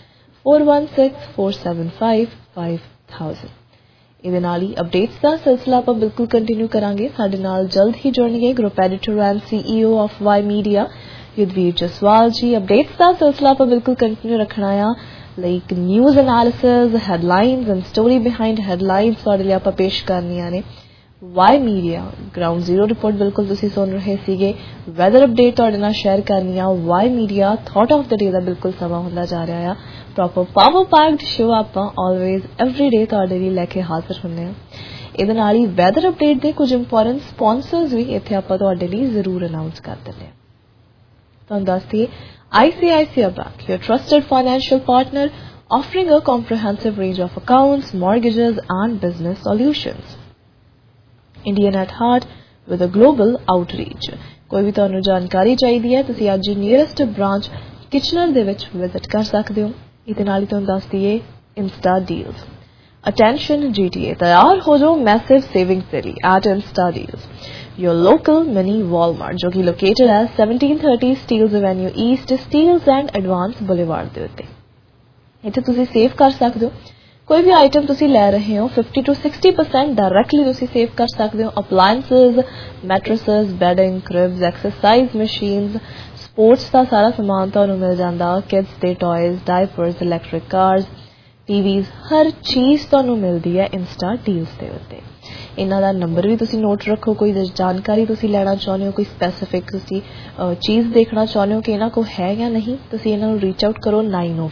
4164755000। ਇਹਦੇ ਨਾਲ ਹੀ ਅਪਡੇਟਸ ਦਾ ਸਿਲਸਿਲਾ ਆਪਾਂ ਬਿਲਕੁਲ ਕੰਟੀਨਿਊ ਕਰਾਂਗੇ। ਸਾਡੇ ਨਾਲ ਜਲਦ ਹੀ ਜੁੜਨਗੇ group editor and CEO of Y Media Yudhveer Jaswal ji. Updates ਦਾ ਸਿਲਸਿਲਾ ਆਪਾਂ ਬਿਲਕੁਲ ਕੰਟੀਨਿਊ ਰੱਖਣਾ ਆ। Like news analysis, headlines and story behind headlines ਤੁਹਾਡੇ ਲਈ ਆਪਾਂ ਪੇਸ਼ ਕਰਨੀਆਂ ਨੇ। Y Media ground zero report ਬਿਲਕੁਲ ਤੁਸੀਂ ਸੁਣ ਰਹੇ ਸੀਗੇ। ਵੈਦਰ ਅਪਡੇਟ ਤੁਹਾਡੇ ਨਾਲ ਸ਼ੇਅਰ ਕਰਨੀ ਆ। Y media thought of the day ਦਾ ਬਿਲਕੁਲ ਸਮਾਂ ਹੁੰਦਾ ਜਾ ਰਿਹਾ ਆ। ਪ੍ਰੋਪਰ ਪਾਵਰ ਪੈਕਡ ਸ਼ੋ ਆਪਾਂ ਆਲਵੇਜ਼ ਐਵਰੀ ਡੇ ਤੁਹਾਡੇ ਲਈ ਲੈ ਕੇ ਹਾਜ਼ਰ ਹੁੰਦੇ ਹਾਂ। ਇਹਦੇ ਨਾਲ ਹੀ ਵੈਦਰ ਅਪਡੇਟ ਦੇ ਕੁਝ ਇੰਪੋਰਟੈਂਟ ਸਪਾਂਸਰਸ ਵੀ ਇੱਥੇ ਆਪਾਂ ਤੁਹਾਡੇ ਲਈ ਜ਼ਰੂਰ ਅਨਾਉਂਸ ਕਰ ਦਿੰਦੇ ਹਾਂ। ਤੁਹਾਨੂੰ ਦੱਸ ਦਈਏ ICICI Bank, your trusted financial partner, offering a comprehensive range of accounts, mortgages and business solutions. Indian at heart with a global outreach. ਕੋਈ ਵੀ ਤੁਹਾਨੂੰ ਜਾਣਕਾਰੀ ਚਾਹੀਦੀ ਹੈ ਤੁਸੀਂ ਅੱਜ ਨੀਅਰੈਸਟ ਬ੍ਰਾਂਚ ਕਿਚਨਰ ਦੇ ਵਿੱਚ ਵਿਜ਼ਿਟ ਕਰ ਸਕਦੇ ਹੋ। ਇਹਦੇ ਨਾਲ ਹੀ ਤੁਹਾਨੂੰ ਦੱਸ ਦਈਏ ਇੰਸਟਾ ਡੀਲਸ। ਅਟੈਂਸ਼ਨ GTA, ਤਿਆਰ ਹੋ ਜਾਓ ਮੈਸਿਵ ਸੇਵਿੰਗਸ ਦੇ ਲਈ at Insta Deals, your local mini Walmart, ਜੋ ਕਿ ਲੋਕੇਟਡ ਹੈ 1730 Steeles Avenue East, Steeles and Advance Boulevard ਦੇ ਉੱਤੇ। ਇੱਥੇ ਤੁਸੀਂ ਸੇਵ ਕਰ ਸਕਦੇ ਹੋ। ਕੋਈ ਵੀ ਆਈਟਮ ਤੁਸੀਂ ਲੈ ਰਹੇ ਹੋ 50 to 60% ਡਾਇਰੈਕਟਲੀ ਤੁਸੀਂ ਸੇਵ ਕਰ ਸਕਦੇ ਹੋ। Appliances, mattresses, bedding, cribs, exercise machines, sports ਦਾ ਸਾਰਾ ਸਮਾਨ ਤੁਹਾਨੂੰ ਮਿਲ ਜਾਂਦਾ। ਕਿਡਸ ਦੇ toys, diapers, electric cars, TVs, ਹਰ ਚੀਜ਼ ਤੁਹਾਨੂੰ ਮਿਲਦੀ ਹੈ ਇੰਸਟਾ ਡੀਲਸ ਦੇ ਉੱਤੇ। ਇਹਨਾਂ ਦਾ ਨੰਬਰ ਵੀ ਤੁਸੀਂ ਨੋਟ ਰੱਖੋ। ਕੋਈ ਜਾਣਕਾਰੀ ਤੁਸੀਂ ਲੈਣਾ ਚਾਹੁੰਦੇ ਹੋ, ਕੋਈ ਸਪੈਸੀਫਿਕ ਤੁਸੀਂ ਚੀਜ਼ ਦੇਖਣਾ ਚਾਹੁੰਦੇ ਹੋ ਕਿ ਇਹਨਾਂ ਕੋਲ ਹੈ ਜਾਂ ਨਹੀਂ, ਤੁਸੀਂ ਇਹਨਾਂ ਨੂੰ ਰੀਚ ਆਊਟ ਕਰੋ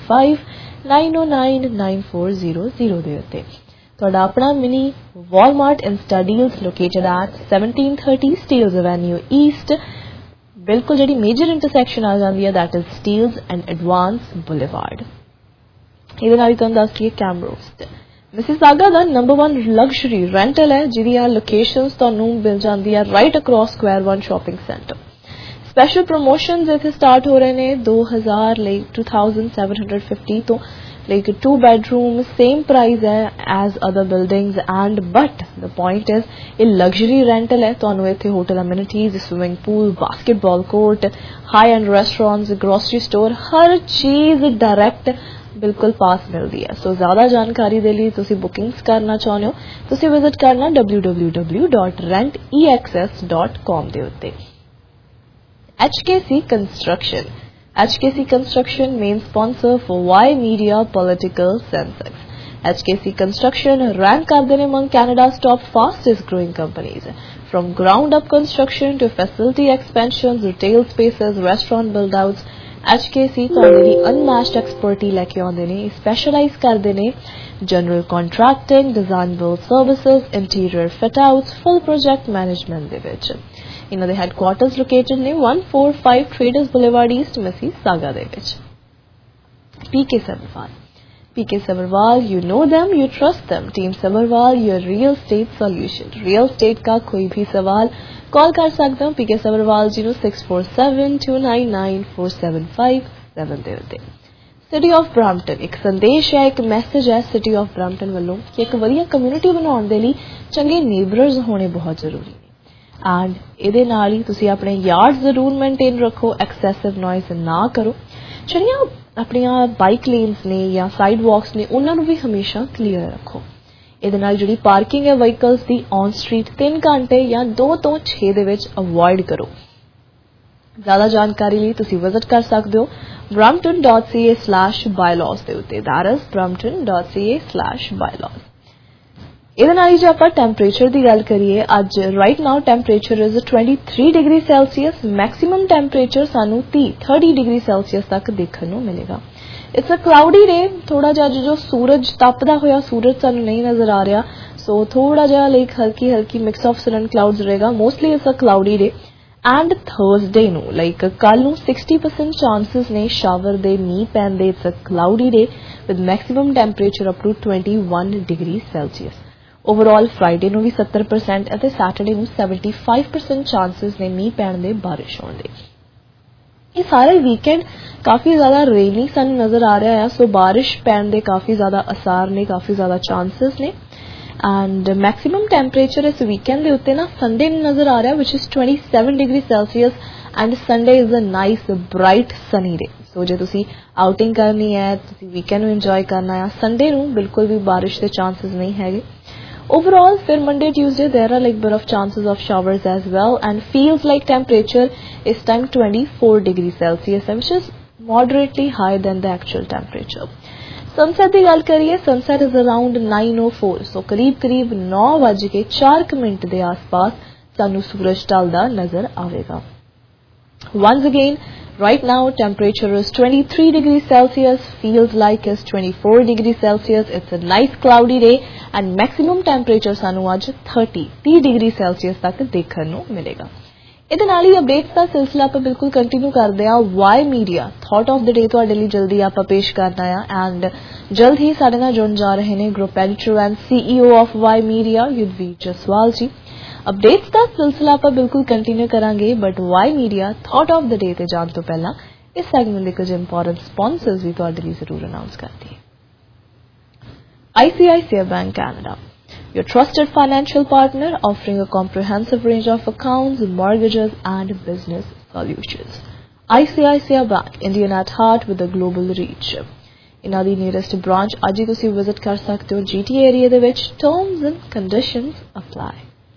9059099400 ਦੇ ਉੱਤੇ। ਤੁਹਾਡਾ ਆਪਣਾ mini Walmart Insta Deals located at 1730 Steeles Avenue East, ਬਿਲਕੁਲ ਜਿਹੜੀ ਮੇਜਰ ਇੰਟਰਸੈਕਸ਼ਨ ਆ ਜਾਂਦੀ ਹੈ that is Steeles and Advance Boulevard. ਇਹਦੇ ਨਾਲ ਹੀ ਤੁਹਾਨੂੰ ਦੱਸ ਦਈਏ ਕੈਮਰੋਸਟ ਮਿਸੀਸਾਗਾ ਦਾ ਨੰਬਰ 1 ਲਗਜ਼ਰੀ ਰੈਂਟਲ ਹੈ, ਜਿਹਦੀਆਂ ਲੋਕੇਸ਼ਨਸ ਤੁਹਾਨੂੰ ਮਿਲ ਜਾਂਦੀ ਹੈ right across square 1 shopping centre. Special promotions ਇੱਥੇ ਸਟਾਰਟ ਹੋ ਰਹੇ ਨੇ 2000 ਲਈ 2750 ਤੋਂ। like 2 bedroom, same price है as other buildings and but the point is ये luxury rental है। ਤੁਹਾਨੂੰ ਇੱਥੇ hotel amenities, swimming pool, basketball court, high end restaurants, grocery store, ਹਰ ਚੀਜ਼ direct ਬਿਲਕੁਲ ਪਾਸ ਮਿਲਦੀ ਹੈ। ਸੋ ਜ਼ਿਆਦਾ ਜਾਣਕਾਰੀ ਦੇ ਲਈ ਤੁਸੀਂ ਬੁਕਿੰਗਸ ਕਰਨਾ ਚਾਹੁੰਦੇ ਹੋ ਤੁਸੀਂ ਵਿਜ਼ਿਟ ਕਰਨਾ www.renteexs.com ਦੇ ਉੱਤੇ। HKC Construction, HKC Construction main sponsor for Y Media Political Sensex. HKC Construction rank ਕਰਦੇ ਨੇ among Canada's top fastest growing companies. From ground up construction to facility expansions, retail spaces, restaurant build outs, HKC ਤੁਹਾਡੇ ਲਈ unmatched expertise ਲੈ ਕੇ ਆਉਂਦੇ ਨੇ। specialize ਕਰਦੇ ਨੇ general contracting, design build services, interior fit outs, full project management ਦੇ ਵਿੱਚ। ਇਹਨਾਂ ਦੇ ਹੈਡਕੁਆਰਟਰਸ ਲੋਕੇਟਡ ਨੇ 145 Traders Boulevard East, Mississauga ਦੇ ਵਿੱਚ। PK Sabharwal, you know them, you trust them. Team Sabharwal, your real estate solution. Real estate का कोई भी सवाल कॉल कर सकते हो PK Sabharwal 0647299475 ਦੇ ਉੱਤੇ। ਸਿਟੀ ਆਫ ਬ੍ਰੈਂਪਟਨ ਇੱਕ ਸੰਦੇਸ਼ ਹੈ, ਇੱਕ ਮੈਸੇਜ ਹੈ ਸਿਟੀ ਆਫ ਬ੍ਰੈਂਪਟਨ ਵੱਲੋਂ ਕਿ ਇੱਕ ਵਧੀਆ ਕਮਿਊਨਿਟੀ ਬਣਾਉਣ ਦੇ ਲਈ ਚੰਗੇ ਨੇਬਰਸ ਹੋਣੇ ਬਹੁਤ ਜ਼ਰੂਰੀ ਨੇ। ਐਂਡ ਇਹਦੇ ਨਾਲ ਹੀ ਤੁਸੀਂ ਆਪਣੇ ਯਾਰਡ ਜ਼ਰੂਰ ਮੇਨਟੇਨ ਰੱਖੋ, ਐਕਸੈਸਿਵ ਨੋਇਜ਼ ਨਾ ਕਰੋ। ਜਿਹੜੀਆਂ ਆਪਣੀਆਂ ਬਾਈਕ ਲੇਨਸ ਨੇ ਜਾਂ ਸਾਈਡ ਵਾਕਸ ਨੇ ਉਹਨਾਂ ਨੂੰ ਵੀ ਹਮੇਸ਼ਾ ਕਲੀਅਰ ਰੱਖੋ। ਇਹਦੇ ਨਾਲ ਜਿਹੜੀ ਪਾਰਕਿੰਗ ਹੈ ਵਹੀਕਲਸ ਦੀ ਔਨ ਸਟਰੀਟ 3 ਘੰਟੇ ਜਾਂ 2 ਤੋਂ 6 ਦੇ ਵਿੱਚ ਅਵੋਇਡ ਕਰੋ। ਜ਼ਿਆਦਾ ਜਾਣਕਾਰੀ ਲਈ ਤੁਸੀਂ ਵਿਜ਼ਿਟ ਕਰ ਸਕਦੇ ਹੋ brampton.ca/bylaws ਦੇ ਉੱਤੇ, that is brampton.ca/bylaws। ਇਹਦੇ ਨਾਲ ਜੇ ਆਪਾਂ ਟੈਂਪਰੇਚਰ ਦੀ ਗੱਲ ਕਰੀਏ, ਅੱਜ right now temperature is 23 degree Celsius, maximum temperature ਸਾਨੂੰ 30 ਡਿਗਰੀ ਸੈਲਸੀਅਸ ਤੱਕ ਦੇਖਣ ਨੂੰ ਮਿਲੇਗਾ। ਇਟਸ ਅ ਕਲਾਉਡੀ ਡੇ, ਥੋੜਾ ਜਿਹਾ ਜੋ ਸੂਰਜ ਤਪਦਾ ਹੋਇਆ ਸੂਰਜ ਸਾਨੂੰ ਨਹੀਂ ਨਜ਼ਰ ਆ ਰਿਹਾ, ਸੋ ਥੋੜਾ ਜਿਹਾ ਲਾਈਕ ਹਲਕੀ mix of sun and clouds ਰਹੇਗਾ। Mostly it's a cloudy day and Thursday ਨੂੰ ਲਾਈਕ ਕੱਲ ਨੂੰ 60% ਚਾਂਸਸ ਨੇ ਸ਼ਾਵਰ ਦੇ, ਮੀਂਹ ਪੈਣ ਦੇ। It's a cloudy day with maximum temperature up to 21 degree Celsius. Overall Friday ਨੂੰ ਵੀ 70% ਅਤੇ ਸੈਟਰਡੇ ਨੂੰ 75% ਚਾਂਸਸ ਨੇ ਮੀਂਹ ਪੈਣ ਦੇ, ਬਾਰਿਸ਼ ਹੋਣ ਦੇ। ਇਹ ਸਾਰਾ ਵੀਕਐਂਡ ਕਾਫੀ ਜ਼ਿਆਦਾ ਰੇਨੀ ਸਾਨੂੰ ਨਜ਼ਰ ਆ ਰਿਹਾ ਹੈ, ਸੋ ਬਾਰਿਸ਼ ਪੈਣ ਦੇ ਕਾਫੀ ਜ਼ਿਆਦਾ ਅਸਾਰ ਨੇ, ਕਾਫੀ ਜ਼ਿਆਦਾ ਚਾਂਸਸ ਨੇ। ਐਂਡ ਮੈਕਸਿਮਮ ਟੈਂਪਰੇਚਰ ਇਸ ਵੀਕਐਂਡ ਦੇ ਉੱਤੇ ਨਾ ਸੰਡੇ ਨੂੰ ਨਜ਼ਰ ਆ ਰਿਹਾ which is 27 degree Celsius and Sunday is a nice bright sunny day. So ਜੇ ਤੁਸੀਂ ਆਊਟਿੰਗ ਕਰਨੀ ਹੈ, ਤੁਸੀਂ ਵੀਕਐਂਡ ਨੂੰ ਇੰਜੋਏ ਕਰਨਾ ਹੈ, ਸੰਡੇ ਨੂੰ ਬਿਲਕੁਲ ਵੀ ਬਾਰਿਸ਼ ਦੇ ਚਾਂਸਸ ਨਹੀਂ ਹੈਗੇ। Overall, for Monday, Tuesday, there are like bit of chances of showers as well, and feels like temperature is time 24 degrees Celsius, which is moderately higher than the actual temperature. Sunset ਦੀ ਗੱਲ ਕਰੀਏ, sunset is around 9:04, so ਕਰੀਬ 9:04 ਦੇ ਆਸ-ਪਾਸ ਸਾਨੂੰ ਸੂਰਜ ਢਲਦਾ ਨਜ਼ਰ ਆਵੇਗਾ। Once again, right now temperature is 23 degrees Celsius, feels like is 24 degrees Celsius. It's a nice cloudy day and maximum temperature ਸਾਨੂੰ ਅੱਜ 30 ਡਿਗਰੀ ਸੈਲਸੀਅਸ ਤੱਕ ਦੇਖਣ ਨੂੰ ਮਿਲੇਗਾ। ਇਹਦੇ ਨਾਲ ਹੀ ਅਪਡੇਟਸ ਦਾ ਸਿਲਸਿਲਾ ਆਪਾਂ ਬਿਲਕੁਲ ਕੰਟੀਨਿਊ ਕਰਦੇ ਹਾਂ। Y media thought of the day ਤੁਹਾਡੇ ਲਈ ਜਲਦੀ ਆਪਾਂ ਪੇਸ਼ ਕਰਨਾ ਆ ਐਂਡ ਜਲਦ ਹੀ ਸਾਡੇ ਨਾਲ ਜੁੜਨ ਜਾ ਰਹੇ ਨੇ group editor and CEO of Y Media Yudhveer Jaswal ji. Updates ਦਾ ਸਿਲਸਿਲਾ ਆਪਾਂ ਬਿਲਕੁਲ ਕੰਟੀਨਿਊ ਕਰਾਂਗੇ, but Y media thought of the day ਤੇ ਜਾਣ ਤੋਂ ਪਹਿਲਾਂ ਇਸ ਸੈਗਮੈਂਟ ਦੇ ਕੁਝ ਇੰਪੋਰਟੈਂਟ ਸਪਾਂਸਰਸ ਵੀ ਤੁਹਾਡੇ ਲਈ ਜ਼ਰੂਰ ਅਨਾਉਂਸ ਕਰਦੀ ਹੈ। ICICI Bank Canada, your trusted financial partner offering a comprehensive range of accounts, mortgages and business solutions. ICICI Bank, Indian at heart with a global reach. ਇਹਨਾਂ ਦੀ ਨੀਅਰੈਸਟ ਬ੍ਰਾਂਚ ਅੱਜ ਹੀ ਤੁਸੀਂ visit ਕਰ ਸਕਦੇ ਹੋ GTA ਏਰੀਆ ਦੇ ਵਿੱਚ। Terms and conditions apply.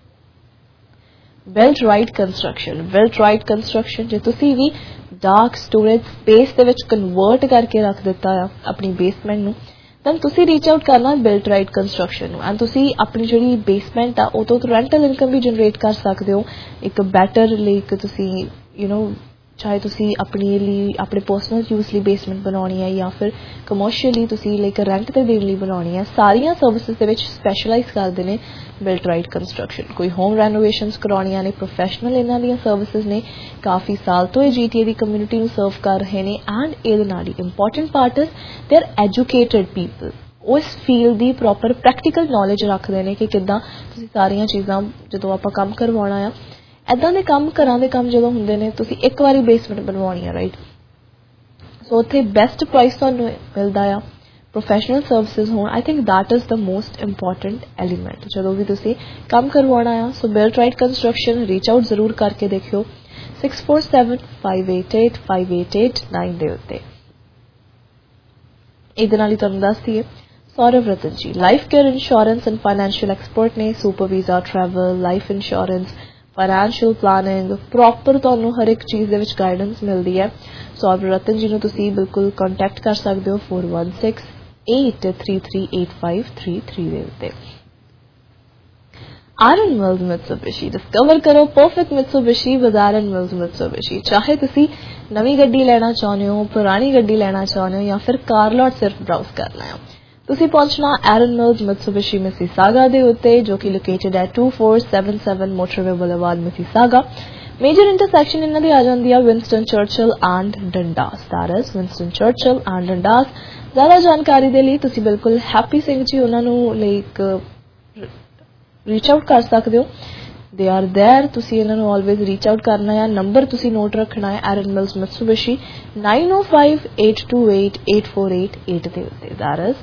Built Right Construction ਜੇ ਤੁਸੀਂ ਵੀ ਡਾਰਕ ਸਟੋਰੇਜ ਸਪੇਸ ਦੇ ਵਿੱਚ ਕਨਵਰਟ ਕਰਕੇ ਰੱਖ ਦਿੱਤਾ ਆ ਆਪਣੀ ਬੇਸਮੈਂਟ ਨੂੰ, ਤਾਂ ਤੁਸੀਂ ਰੀਚ ਆਊਟ ਕਰਨਾ ਬਿਲਟ ਰਾਈਟ ਕੰਸਟਰਕਸ਼ਨ ਨੂੰ ਐਂਡ ਤੁਸੀਂ ਆਪਣੀ ਜਿਹੜੀ ਬੇਸਮੈਂਟ ਆ ਉਹ ਤੋਂ ਰੈਂਟਲ ਇਨਕਮ ਵੀ ਜਨਰੇਟ ਕਰ ਸਕਦੇ ਹੋ। ਇੱਕ ਬੈਟਰ ਲਈ ਤੁਸੀਂ ਚਾਹੇ ਤੁਸੀਂ ਆਪਣੇ ਲਈ ਆਪਣੇ ਪਰਸਨਲ ਯੂਜ਼ ਲਈ ਬੇਸਮੈਂਟ ਬਣਾਉਣੀ ਹੈ ਜਾਂ ਫਿਰ ਕਮਰਸ਼ੀਅਲੀ ਤੁਸੀਂ ਲਾਈਕ ਰੈਂਟ ਤੇ ਦੇਣ ਲਈ ਬਣਾਉਣੀ ਹੈ, ਸਾਰੀਆਂ ਸਰਵਿਸਿਜ਼ ਦੇ ਵਿੱਚ ਸਪੈਸ਼ਲਾਈਜ਼ ਕਰਦੇ ਨੇ ਬਿਲਟ ਰਾਈਟ ਕੰਸਟਰਕਸ਼ਨ। ਕੋਈ ਹੋਮ ਰੈਨੋਵੇਸ਼ਨਸ ਕਰਾਉਣੀਆਂ ਨੇ, ਪ੍ਰੋਫੈਸ਼ਨਲ ਇਹਨਾਂ ਦੀਆਂ ਸਰਵਿਸਿਜ਼ ਨੇ, ਕਾਫੀ ਸਾਲ ਤੋਂ ਇਹ GTA ਦੀ ਕਮਿਊਨਿਟੀ ਨੂੰ ਸਰਵ ਕਰ ਰਹੇ ਨੇ ਐਂਡ ਇਹਦੇ ਨਾਲ ਹੀ important part is they are educated people. ਉਸ ਫੀਲਡ ਦੀ ਪ੍ਰੋਪਰ ਪ੍ਰੈਕਟੀਕਲ ਨੌਲੇਜ ਰੱਖਦੇ ਨੇ ਕਿ ਕਿੱਦਾਂ ਤੁਸੀਂ ਸਾਰੀਆਂ ਚੀਜ਼ਾਂ ਜਦੋਂ ਆਪਾਂ ਕੰਮ ਕਰਵਾਉਣਾ ਆ, ਇੱਦਾਂ ਦੇ ਕੰਮ ਘਰਾਂ ਦੇ ਕੰਮ ਜਦੋਂ ਹੁੰਦੇ ਨੇ ਤੁਸੀਂ ਇੱਕ ਵਾਰੀ ਬੇਸਮੈਂਟ ਬਣਵਾਉਣੀ ਆ, ਰਾਈਟ। ਸੋ ਉੱਥੇ ਬੈਸਟ ਪ੍ਰਾਈਸ ਤੁਹਾਨੂੰ ਮਿਲਦਾ ਆ, ਪ੍ਰੋਫੈਸ਼ਨਲ ਸਰਵਿਸਿਜ਼ ਹੋਣ। I think that is the most important element ਜਦੋਂ ਵੀ ਤੁਸੀਂ ਕੰਮ ਕਰਵਾਉਣਾ ਆ। So Built Right Construction reach out ਜ਼ਰੂਰ ਕਰਕੇ ਦੇਖਿਓ 6475885889 ਦੇ ਉੱਤੇ। ਇਹਦੇ ਨਾਲ ਹੀ ਤੁਹਾਨੂੰ ਦੱਸਦੀ ਹੈ Saurav Ratan ji Life Care insurance and financial expert ਨੇ। Super visa, travel, life insurance, financial planning, proper ਤੁਹਾਨੂੰ ਹਰ ਇੱਕ ਚੀਜ਼ ਦੇ ਵਿੱਚ ਗਾਈਡੈਂਸ ਮਿਲਦੀ ਹੈ। ਸੌਰਵ ਰਤਨ ਜੀ ਨੂੰ ਤੁਸੀਂ ਬਿਲਕੁਲ ਕੰਟੈਕਟ ਕਰ ਸਕਦੇ ਹੋ 4168338533 ਦੇ ਉੱਤੇ। Iron Mills Mitsubishi, डिस्कवर करो perfect Mitsubishi with Iron Mills Mitsubishi। चाहे तुसी नवी गड्डी लेना चाहते हो, पुरानी गड्डी लेना चाहते हो या फिर कार लॉट सिर्फ ब्राउज करना है, तुसी पहुंचना Iron Mills Mitsubishi Mississauga ਦੇ ਉੱਤੇ ਜੋ ਕਿ ਲੋਕੇਟਡ ਹੈ 2477 motorway boulevard Mississauga. Major intersection ਇਹਨਾਂ ਦੀ ਆ ਜਾਂਦੀ ਆ Winston Churchill and Dundas, that is Winston Churchill and Dundas. ਜ਼ਿਆਦਾ ਜਾਣਕਾਰੀ ਦੇ ਲਈ ਤੁਸੀਂ ਬਿਲਕੁਲ ਹੈਪੀ ਸਿੰਘ ਜੀ ਉਹਨਾਂ ਨੂੰ ਲਾਈਕ ਰੀਚ ਆਊਟ ਕਰ ਸਕਦੇ ਹੋ। ਦੇ ਆਰ ਦੇਅਰ, ਤੁਸੀਂ ਇਹਨਾਂ ਨੂੰ ਆਲਵੇਜ਼ ਰੀਚ ਆਊਟ ਕਰਨਾ ਹੈ। ਨੰਬਰ ਤੁਸੀਂ ਨੋਟ ਰੱਖਣਾ ਹੈ Iron Mills Mitsubishi 9058288488 ਦੇ ਉੱਤੇ, that is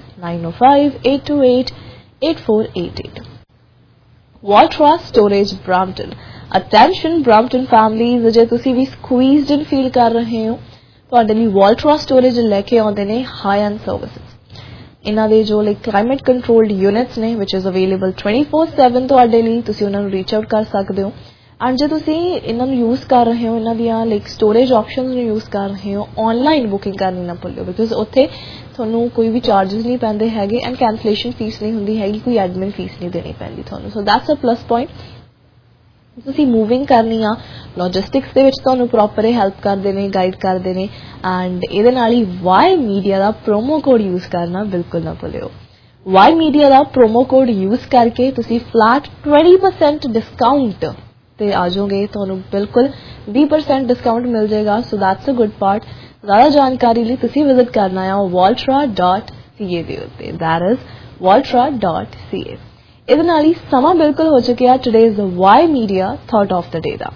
9058288488। Waltra Storage Brampton, attention Brampton families, ਜੇ ਤੁਸੀਂ ਵੀ squeezed in feel ਕਰ ਰਹੇ ਹੋ ਤੁਹਾਡੇ ਲਈ ਵੋਲਟਰਾ ਸਟੋਰੇਜ ਲੈ ਕੇ ਆਉਂਦੇ ਨੇ ਹਾਈ ਐਂਡ ਸਰਵਿਸਿਜ਼। ਇਹਨਾਂ ਦੇ ਜੋ ਲਾਈਕ ਕਲਾਈਮੇਟ ਕੰਟਰੋਲਡ ਯੂਨਿਟਸ ਨੇ ਵਿਚ ਇਜ਼ ਅਵੇਲੇਬਲ 24/7 ਤੁਹਾਡੇ ਲਈ, ਤੁਸੀਂ ਉਹਨਾਂ ਨੂੰ ਰੀਚ ਆਊਟ ਕਰ ਸਕਦੇ ਹੋ। ਐਂਡ ਜੇ ਤੁਸੀਂ ਇਹਨਾਂ ਨੂੰ ਯੂਜ਼ ਕਰ ਰਹੇ ਹੋ, ਇਹਨਾਂ ਦੀਆਂ ਲਾਈਕ ਸਟੋਰੇਜ ਆਪਸ਼ਨਸ ਨੂੰ ਯੂਜ਼ ਕਰ ਰਹੇ ਹੋ, ਆਨਲਾਈਨ ਬੁਕਿੰਗ ਕਰਨੀ ਨਾ ਭੁੱਲਿਓ, ਬਿਕੋਜ਼ ਉੱਥੇ ਤੁਹਾਨੂੰ ਕੋਈ ਵੀ ਚਾਰजेस ਨਹੀਂ ਪੈਂਦੇ ਹੈਗੇ ਐਂਡ ਕੈਂਸਲੇਸ਼ਨ ਫੀਸ ਨਹੀਂ ਹੁੰਦੀ ਹੈਗੀ, ਕੋਈ ਐਡਮਿਨ ਫੀਸ ਨਹੀਂ ਦੇਣੀ ਪੈਂਦੀ ਤੁਹਾਨੂੰ। So that's a plus point. ਤੁਸੀਂ ਮੂਵਿੰਗ ਕਰਨੀ ਆ, ਲੌਜਿਸਟਿਕਸ ਦੇ ਵਿੱਚ ਤੁਹਾਨੂੰ ਪ੍ਰੋਪਰ ਹੈਲਪ ਕਰਦੇ ਨੇ, ਗਾਈਡ ਕਰਦੇ ਨੇ। ਐਂਡ ਇਹਦੇ ਨਾਲ ਹੀ ਵਾਈ ਮੀਡੀਆ ਦਾ ਪ੍ਰੋਮੋ ਕੋਡ ਯੂਜ਼ ਕਰਨਾ ਬਿਲਕੁਲ ਨਾ ਭੁੱਲਿਓ। ਵਾਈ ਮੀਡੀਆ ਦਾ ਪ੍ਰੋਮੋ ਕੋਡ ਯੂਜ਼ ਕਰਕੇ ਤੁਸੀਂ ਫਲੈਟ 20% ਡਿਸਕਾਊਂਟ ਤੇ ਆ ਜਾਓਗੇ, ਤੁਹਾਨੂੰ ਬਿਲਕੁਲ 20% ਡਿਸਕਾਊਂਟ ਮਿਲ ਜਾਏਗਾ। So that's a good part. ਜ਼ਿਆਦਾ ਜਾਣਕਾਰੀ ਲਈ ਤੁਸੀਂ ਵਿਜ਼ਿਟ ਕਰਨਾ ਆ voltra.ca ਦੇ ਉੱਤੇ, ਦੈਟ ਇਜ਼ voltra.ca। ਇਹਦੇ ਨਾਲ ਹੀ ਸਮਾਂ ਬਿਲਕੁਲ ਹੋ ਚੁੱਕਿਆ today's Y media thought of the day ਦਾ।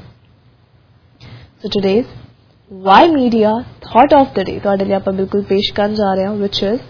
So today's Y media thought of the day ਤੁਹਾਡੇ ਲਈ ਆਪਾਂ ਬਿਲਕੁਲ ਪੇਸ਼ ਕਰਨ ਜਾ ਰਹੇ ਹਾਂ, which is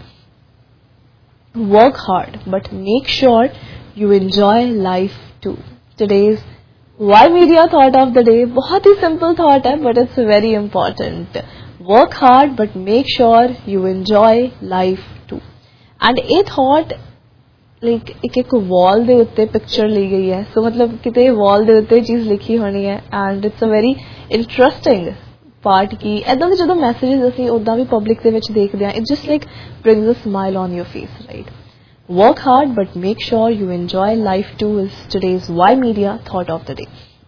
work hard but make sure you enjoy life too। Today's why media thought of the day बहुत ही simple thought है but it's very important। work hard but make sure you enjoy life too। and ये thought like एक wall ਦੇ ਉੱਤੇ picture ਲਈ ਗਈ ਹੈ। so मतलब ਕਿਤੇ wall ਦੇ ਉੱਤੇ ਚੀਜ਼ ਲਿਖੀ ਹੋਣੀ ਹੈ and it's a very interesting part ਕਿ ਇਦਾਂ ਦੇ ਜਦੋਂ ਮੈਸੇजेस ਅਸੀਂ ਉਦਾਂ ਵੀ ਪਬਲਿਕ ਦੇ ਵਿੱਚ ਦੇਖਦੇ ਹਾਂ, it just like brings a smile on your face, right? work hard but make sure you enjoy life too is today's why media thought of the day।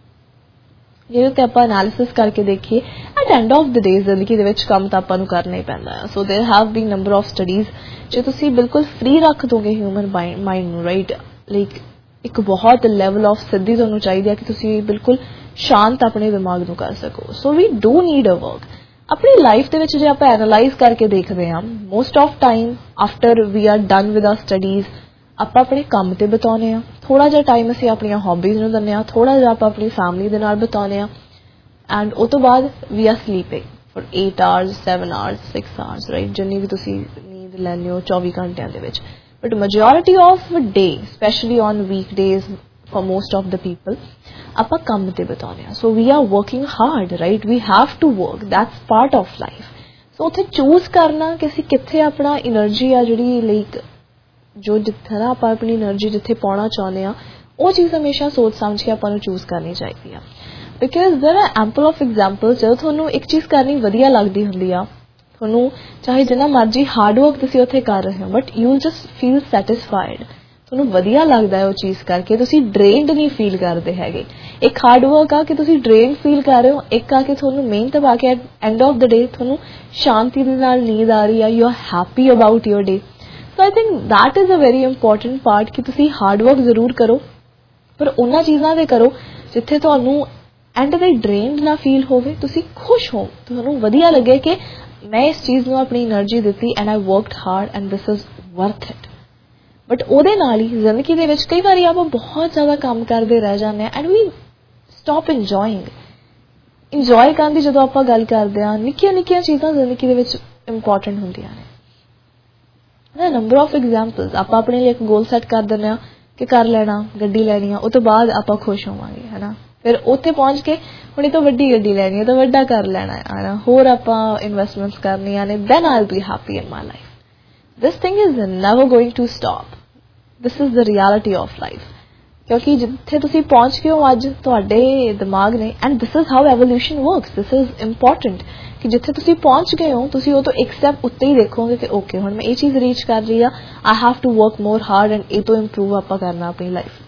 ਜੇ ਤੇ ਆਪਾਂ ਐਨਾਲਿਸਿਸ ਕਰਕੇ ਦੇਖੀਏ, at end of the day ਜ਼ਿੰਦਗੀ ਦੇ ਵਿੱਚ ਕੰਮ ਤਾਂ ਆਪਾਂ ਨੂੰ ਕਰਨਾ ਹੀ ਪੈਂਦਾ ਹੈ। So there have been number of studies ਜੇ ਤੁਸੀਂ ਬਿਲਕੁਲ ਫ੍ਰੀ ਰੱਖ ਦੋਗੇ ਹਿਊਮਨ ਮਾਈਂਡ ਨੂੰ, ਰਾਈਟ, ਲਾਈਕ ਇੱਕ ਬਹੁਤ ਲੈਵਲ ਆਫ ਸਿੱਧੀ ਤੁਹਾਨੂੰ ਚਾਹੀਦੀ ਹੈ ਕਿ ਤੁਸੀਂ ਬਿਲਕੁਲ ਸ਼ਾਂਤ ਆਪਣੇ ਦਿਮਾਗ ਨੂੰ ਕਰ ਸਕੋ। So we do need a work. ਆਪਣੀ ਲਾਈਫ ਦੇ ਵਿੱਚ ਜੇ ਆਪਾਂ ਐਨਾਲਾਈਜ਼ ਕਰਕੇ ਦੇਖਦੇ ਹਾਂ, most of time after we are done with our studies ਆਪਾਂ ਆਪਣੇ ਕੰਮ ਤੇ ਬਿਤਾਉਂਦੇ ਹਾਂ, ਥੋੜਾ ਜਿਹਾ ਟਾਈਮ ਅਸੀਂ ਆਪਣੀਆਂ ਹੌਬੀਜ਼ ਨੂੰ ਦਿੰਦੇ ਹਾਂ, ਥੋੜਾ ਜਿਹਾ ਆਪਾਂ ਆਪਣੀ ਫੈਮਿਲੀ ਦੇ ਨਾਲ ਬਿਤਾਉਂਦੇ ਹਾਂ ਐਂਡ ਉਹ ਤੋਂ ਬਾਅਦ we are sleeping for 8 hours 7 hours 6 hours, right, ਜਿੰਨੀ ਵੀ ਤੁਸੀਂ ਨੀਂਦ ਲੈਂਦੇ ਹੋ 24 ਘੰਟਿਆਂ ਦੇ ਵਿੱਚ। But majority of day specially on weekdays for most of the people ਆਪਾਂ ਕੰਮ ਤੇ ਬਿਤਾਉਂਦੇ ਹਾਂ। So we are working hard, right, we have to work, that's part of life. So ਉੱਥੇ ਚੂਜ਼ ਕਰਨਾ ਕਿ ਅਸੀਂ ਕਿੱਥੇ ਆਪਣਾ એનર્ਜੀ ਆ ਜਿਹੜੀ ਲਾਈਕ ਜੋ ਜਿੱਥੇ ਨਾ ਆਪਾਂ ਆਪਣੀ એનર્ਜੀ ਜਿੱਥੇ ਪਾਉਣਾ ਚਾਹੁੰਦੇ ਹਾਂ, ਉਹ ਚੀਜ਼ ਹਮੇਸ਼ਾ ਸੋਚ ਸਮਝ ਕੇ ਆਪਾਂ ਨੂੰ ਚੂਜ਼ ਕਰਨੀ ਚਾਹੀਦੀ ਆ। ਬਿਕਾਜ਼ ਦੇਰ ਆਰ ਐਂਪਲ ਆਫ ਐਗਜ਼ਾਮਪਲ, ਜਦੋਂ ਤੁਹਾਨੂੰ ਇੱਕ ਚੀਜ਼ ਕਰਨੀ ਵਧੀਆ ਲੱਗਦੀ ਹੁੰਦੀ ਆ, ਤੁਹਾਨੂੰ ਚਾਹੇ ਜਿੰਨਾ ਮਰਜ਼ੀ ਹਾਰਡ ਵਰਕ ਤੁਸੀਂ ਉੱਥੇ ਕਰ ਰਹੇ ਹੋ but you will just feel satisfied. ਤੁਹਾਨੂੰ ਵਧੀਆ ਲੱਗਦਾ ਹੈ ਉਹ ਚੀਜ਼ ਕਰਕੇ, ਤੁਸੀਂ ਡਰੇਨਡ ਨਹੀਂ ਫੀਲ ਕਰਦੇ ਹੈਗੇ। ਇੱਕ ਹਾਰਡ ਵਰਕ ਆ ਕਿ ਤੁਸੀਂ ਡਰੇਨ ਫੀਲ ਕਰ ਰਹੇ ਹੋ, ਇੱਕ ਆ ਕੇ ਤੁਹਾਨੂੰ ਮਿਹਨਤ ਪਾ ਕੇ ਐਂਡ ਆਫ ਦ ਡੇ ਤੁਹਾਨੂੰ ਸ਼ਾਂਤੀ ਦੇ ਨਾਲ ਨੀਂਦ ਆ ਰਹੀ ਆ, you are happy about your day. So I think that is a very important part ਕਿ ਤੁਸੀਂ ਹਾਰਡ ਵਰਕ ਜ਼ਰੂਰ ਕਰੋ ਪਰ ਉਹਨਾਂ ਚੀਜ਼ਾਂ ਦੇ ਕਰੋ ਜਿੱਥੇ ਤੁਹਾਨੂੰ ਐਂਡ ਦੇ ਡਰੇਨਡ ਨਾ ਫੀਲ ਹੋਵੇ, ਤੁਸੀਂ ਖੁਸ਼ ਹੋ, ਤੁਹਾਨੂੰ ਵਧੀਆ ਲੱਗੇ ਕਿ ਮੈਂ ਇਸ ਚੀਜ਼ ਨੂੰ ਆਪਣੀ એનર્ਜੀ ਦਿੱਤੀ and I worked hard and this is worth it. But ਉਹਦੇ ਨਾਲ ਹੀ ਜ਼ਿੰਦਗੀ ਦੇ ਵਿੱਚ ਕਈ ਵਾਰੀ ਆਪਾਂ ਬਹੁਤ ਜ਼ਿਆਦਾ ਕੰਮ ਕਰਦੇ ਰਹਿ ਜਾਂਦੇ ਹਾਂ and we stop enjoying. Enjoy ਕਰਨ ਦੀ ਜਦੋਂ ਆਪਾਂ ਗੱਲ ਕਰਦੇ ਹਾਂ, ਨਿੱਕੀਆਂ ਨਿੱਕੀਆਂ ਚੀਜ਼ਾਂ ਜ਼ਿੰਦਗੀ ਦੇ ਵਿੱਚ ਇੰਪੋਰਟੈਂਟ ਹੁੰਦੀਆਂ ਨੇ। ਨੰਬਰ ਆਫ ਐਗਜ਼ਾਮਪਲਸ, ਆਪਾਂ ਆਪਣੇ ਲਈ ਇੱਕ ਗੋਲ ਸੈੱਟ ਕਰ ਦਿੰਦੇ ਹਾਂ ਕਿ ਕਰ ਲੈਣਾ, ਗੱਡੀ ਲੈਣੀ ਆ, ਉਹ ਤੋਂ ਬਾਅਦ ਆਪਾਂ ਖੁਸ਼ ਹੋਵਾਂਗੇ, ਹੈ ਨਾ। ਫਿਰ ਉੱਥੇ ਪਹੁੰਚ ਕੇ ਹੁਣ ਇਹ ਤੋਂ ਵੱਡੀ ਗੱਡੀ ਲੈਣੀ ਹੈ ਤਾਂ ਵੱਡਾ ਕਰ ਲੈਣਾ ਹੈ ਨਾ, ਹੋਰ ਆਪਾਂ ਇਨਵੈਸਟਮੈਂਟਸ ਕਰਨੀਆਂ ਨੇ, then I will be happy in my life. This thing is never going to stop, this is the reality of life. ਕਿਉਂਕਿ ਜਿੱਥੇ ਤੁਸੀਂ ਪਹੁੰਚ ਗਏ ਹੋ ਅੱਜ ਤੁਹਾਡੇ ਦਿਮਾਗ ਨੇ, and this is how evolution works, this is important ਕਿ ਜਿੱਥੇ ਤੁਸੀਂ ਪਹੁੰਚ ਗਏ ਹੋ ਤੁਸੀਂ ਉਹ ਤੋਂ ਇੱਕ ਸਟੈਪ ਉੱਤੇ ਹੀ ਦੇਖੋਗੇ ਕਿ ਓਕੇ ਹੁਣ ਮੈਂ ਇਹ ਚੀਜ਼ ਰੀਚ ਕਰ ਰਹੀ ਆ, I have to work more hard and ਇਹ ਤੋਂ ਇੰਪਰੂਵ ਆਪਾਂ ਕਰਨਾ ਆਪਣੀ ਲਾਈਫ।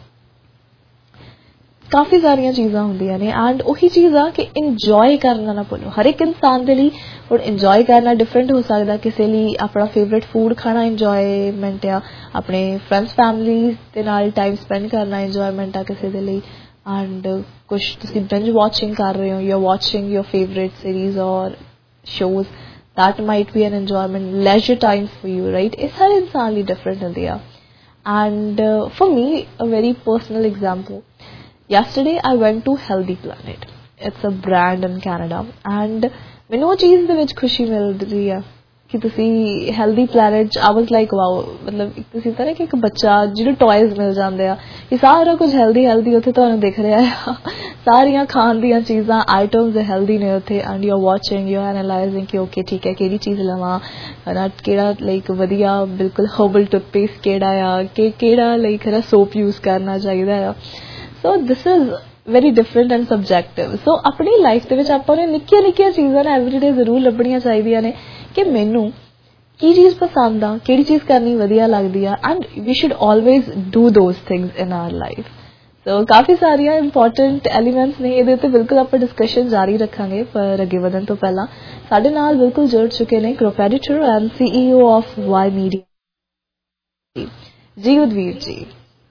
ਕਾਫੀ ਸਾਰੀਆਂ ਚੀਜ਼ਾਂ ਹੁੰਦੀਆਂ ਨੇ ਐਂਡ ਉਹੀ ਚੀਜ਼ ਆ ਕਿ ਇੰਜੋਏ ਕਰਨਾ ਨਾ ਭੁੱਲੋ। ਹਰ ਇੱਕ ਇਨਸਾਨ ਦੇ ਲਈ ਹੁਣ ਇੰਜੋਏ ਕਰਨਾ ਡਿਫਰੈਂਟ ਹੋ ਸਕਦਾ, ਕਿਸੇ ਲਈ ਆਪਣਾ ਫੇਵਰੇਟ ਫੂਡ ਖਾਣਾ ਇੰਜੋਏਮੈਂਟ ਆ, ਆਪਣੇ ਫਰੈਂਡਸ ਫੈਮਿਲੀ ਦੇ ਨਾਲ ਟਾਈਮ ਸਪੈਂਡ ਕਰਨਾ ਇੰਜੋਏਮੈਂਟ ਆ ਕਿਸੇ ਦੇ ਲਈ, ਐਂਡ ਕੁਛ ਤੁਸੀਂ ਬਿੰਜ ਵਾਚਿੰਗ ਕਰ ਰਹੇ ਹੋ, you are watching your favourite series or shows, that might be an enjoyment, leisure time for you, right? ਇਹ ਸਾਰੇ ਇਨਸਾਨ ਲਈ ਡਿਫਰੈਂਟ ਹੁੰਦੀ ਆ। and for me a very personal example, yesterday I went to Healthy Planet, it's a brand in Canada, and ਮੈਨੂੰ ਉਹ ਚੀਜ਼ ਦੇ ਵਿੱਚ ਖੁਸ਼ੀ ਮਿਲਦੀ ਆ ਕਿ ਤੁਸੀਂ healthy planet, I was like wow, ਮਤਲਬ ਤੁਸੀਂ ਤਰ੍ਹਾਂ ਕਿ ਇੱਕ ਬੱਚਾ ਜਿਹਨੂੰ ਟॉयਜ਼ ਮਿਲ ਜਾਂਦੇ ਆ, ਇਹ ਸਾਰਾ ਕੁਝ ਹੈਲਦੀ ਉੱਥੇ ਤੁਹਾਨੂੰ ਦਿਖ ਰਿਹਾ ਆ, ਸਾਰੀਆਂ ਖਾਣ ਦੀਆਂ ਚੀਜ਼ਾਂ ਆਈਟਮਸ ਹੈਲਦੀ ਨੇ ਉੱਥੇ and you are watching you are analysing ਕਿ ਓਕੇ ਠੀਕ ਹੈ ਕਿਹੜੀ ਚੀਜ਼ ਲਵਾਂ ਹਨਾ ਕਿਹੜਾ ਲਾਈਕ ਵਧੀਆ ਬਿਲਕੁਲ ਹਰਬਲ ਟੂਥਪੇਸਟ ਕਿਹੜਾ ਆ ਕਿ ਕਿਹੜਾ ਲਾਈਕ ਹੈ ਸੋਪ ਯੂਜ਼ ਕਰਨਾ ਚਾਹੀਦਾ ਆ so this is very different and subjective so ਆਪਣੀ ਲਾਈਫ ਦੇ ਵਿੱਚ ਆਪਾਂ ਨੂੰ ਨਿੱਕੀਆਂ ਨਿੱਕੀਆਂ ਚੀਜ਼ਾਂ ਨਾ ਐਵਰੀਡੇ ਜ਼ਰੂਰ ਲੱਭਣੀਆਂ ਚਾਹੀਦੀਆਂ ਨੇ ਕਿ ਮੈਨੂੰ ਕੀ ਚੀਜ਼ ਪਸੰਦ ਆ ਕਿਹੜੀ ਚੀਜ਼ ਕਰਨੀ ਵਧੀਆ ਲੱਗਦੀ ਆ and we should always do those things in our life so ਕਾਫੀ ਸਾਰੀਆਂ ਇੰਪੋਰਟੈਂਟ ਐਲੀਮੈਂਟਸ ਨੇ ਇਹਦੇ ਉੱਤੇ ਬਿਲਕੁਲ ਆਪਾਂ ਡਿਸਕਸ਼ਨ ਜਾਰੀ ਰੱਖਾਂਗੇ ਪਰ ਅੱਗੇ ਵਧਣ ਤੋਂ ਪਹਿਲਾਂ ਸਾਡੇ ਨਾਲ ਬਿਲਕੁਲ ਜੁੜ ਚੁੱਕੇ ਨੇ group editor and CEO of Y media ji Udveer ਜੀ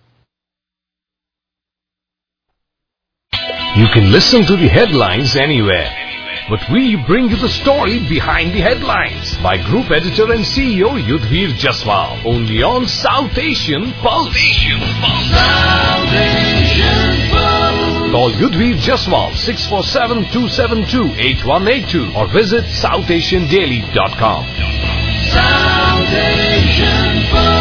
You can listen to the headlines anywhere, but we bring you the story behind the headlines by Group Editor and CEO Yudhvir Jaswal, only on South Asian Pulse. South Asian Pulse. Call Yudhvir Jaswal 647-272-8182 or visit southasiandaily.com. South Asian Pulse.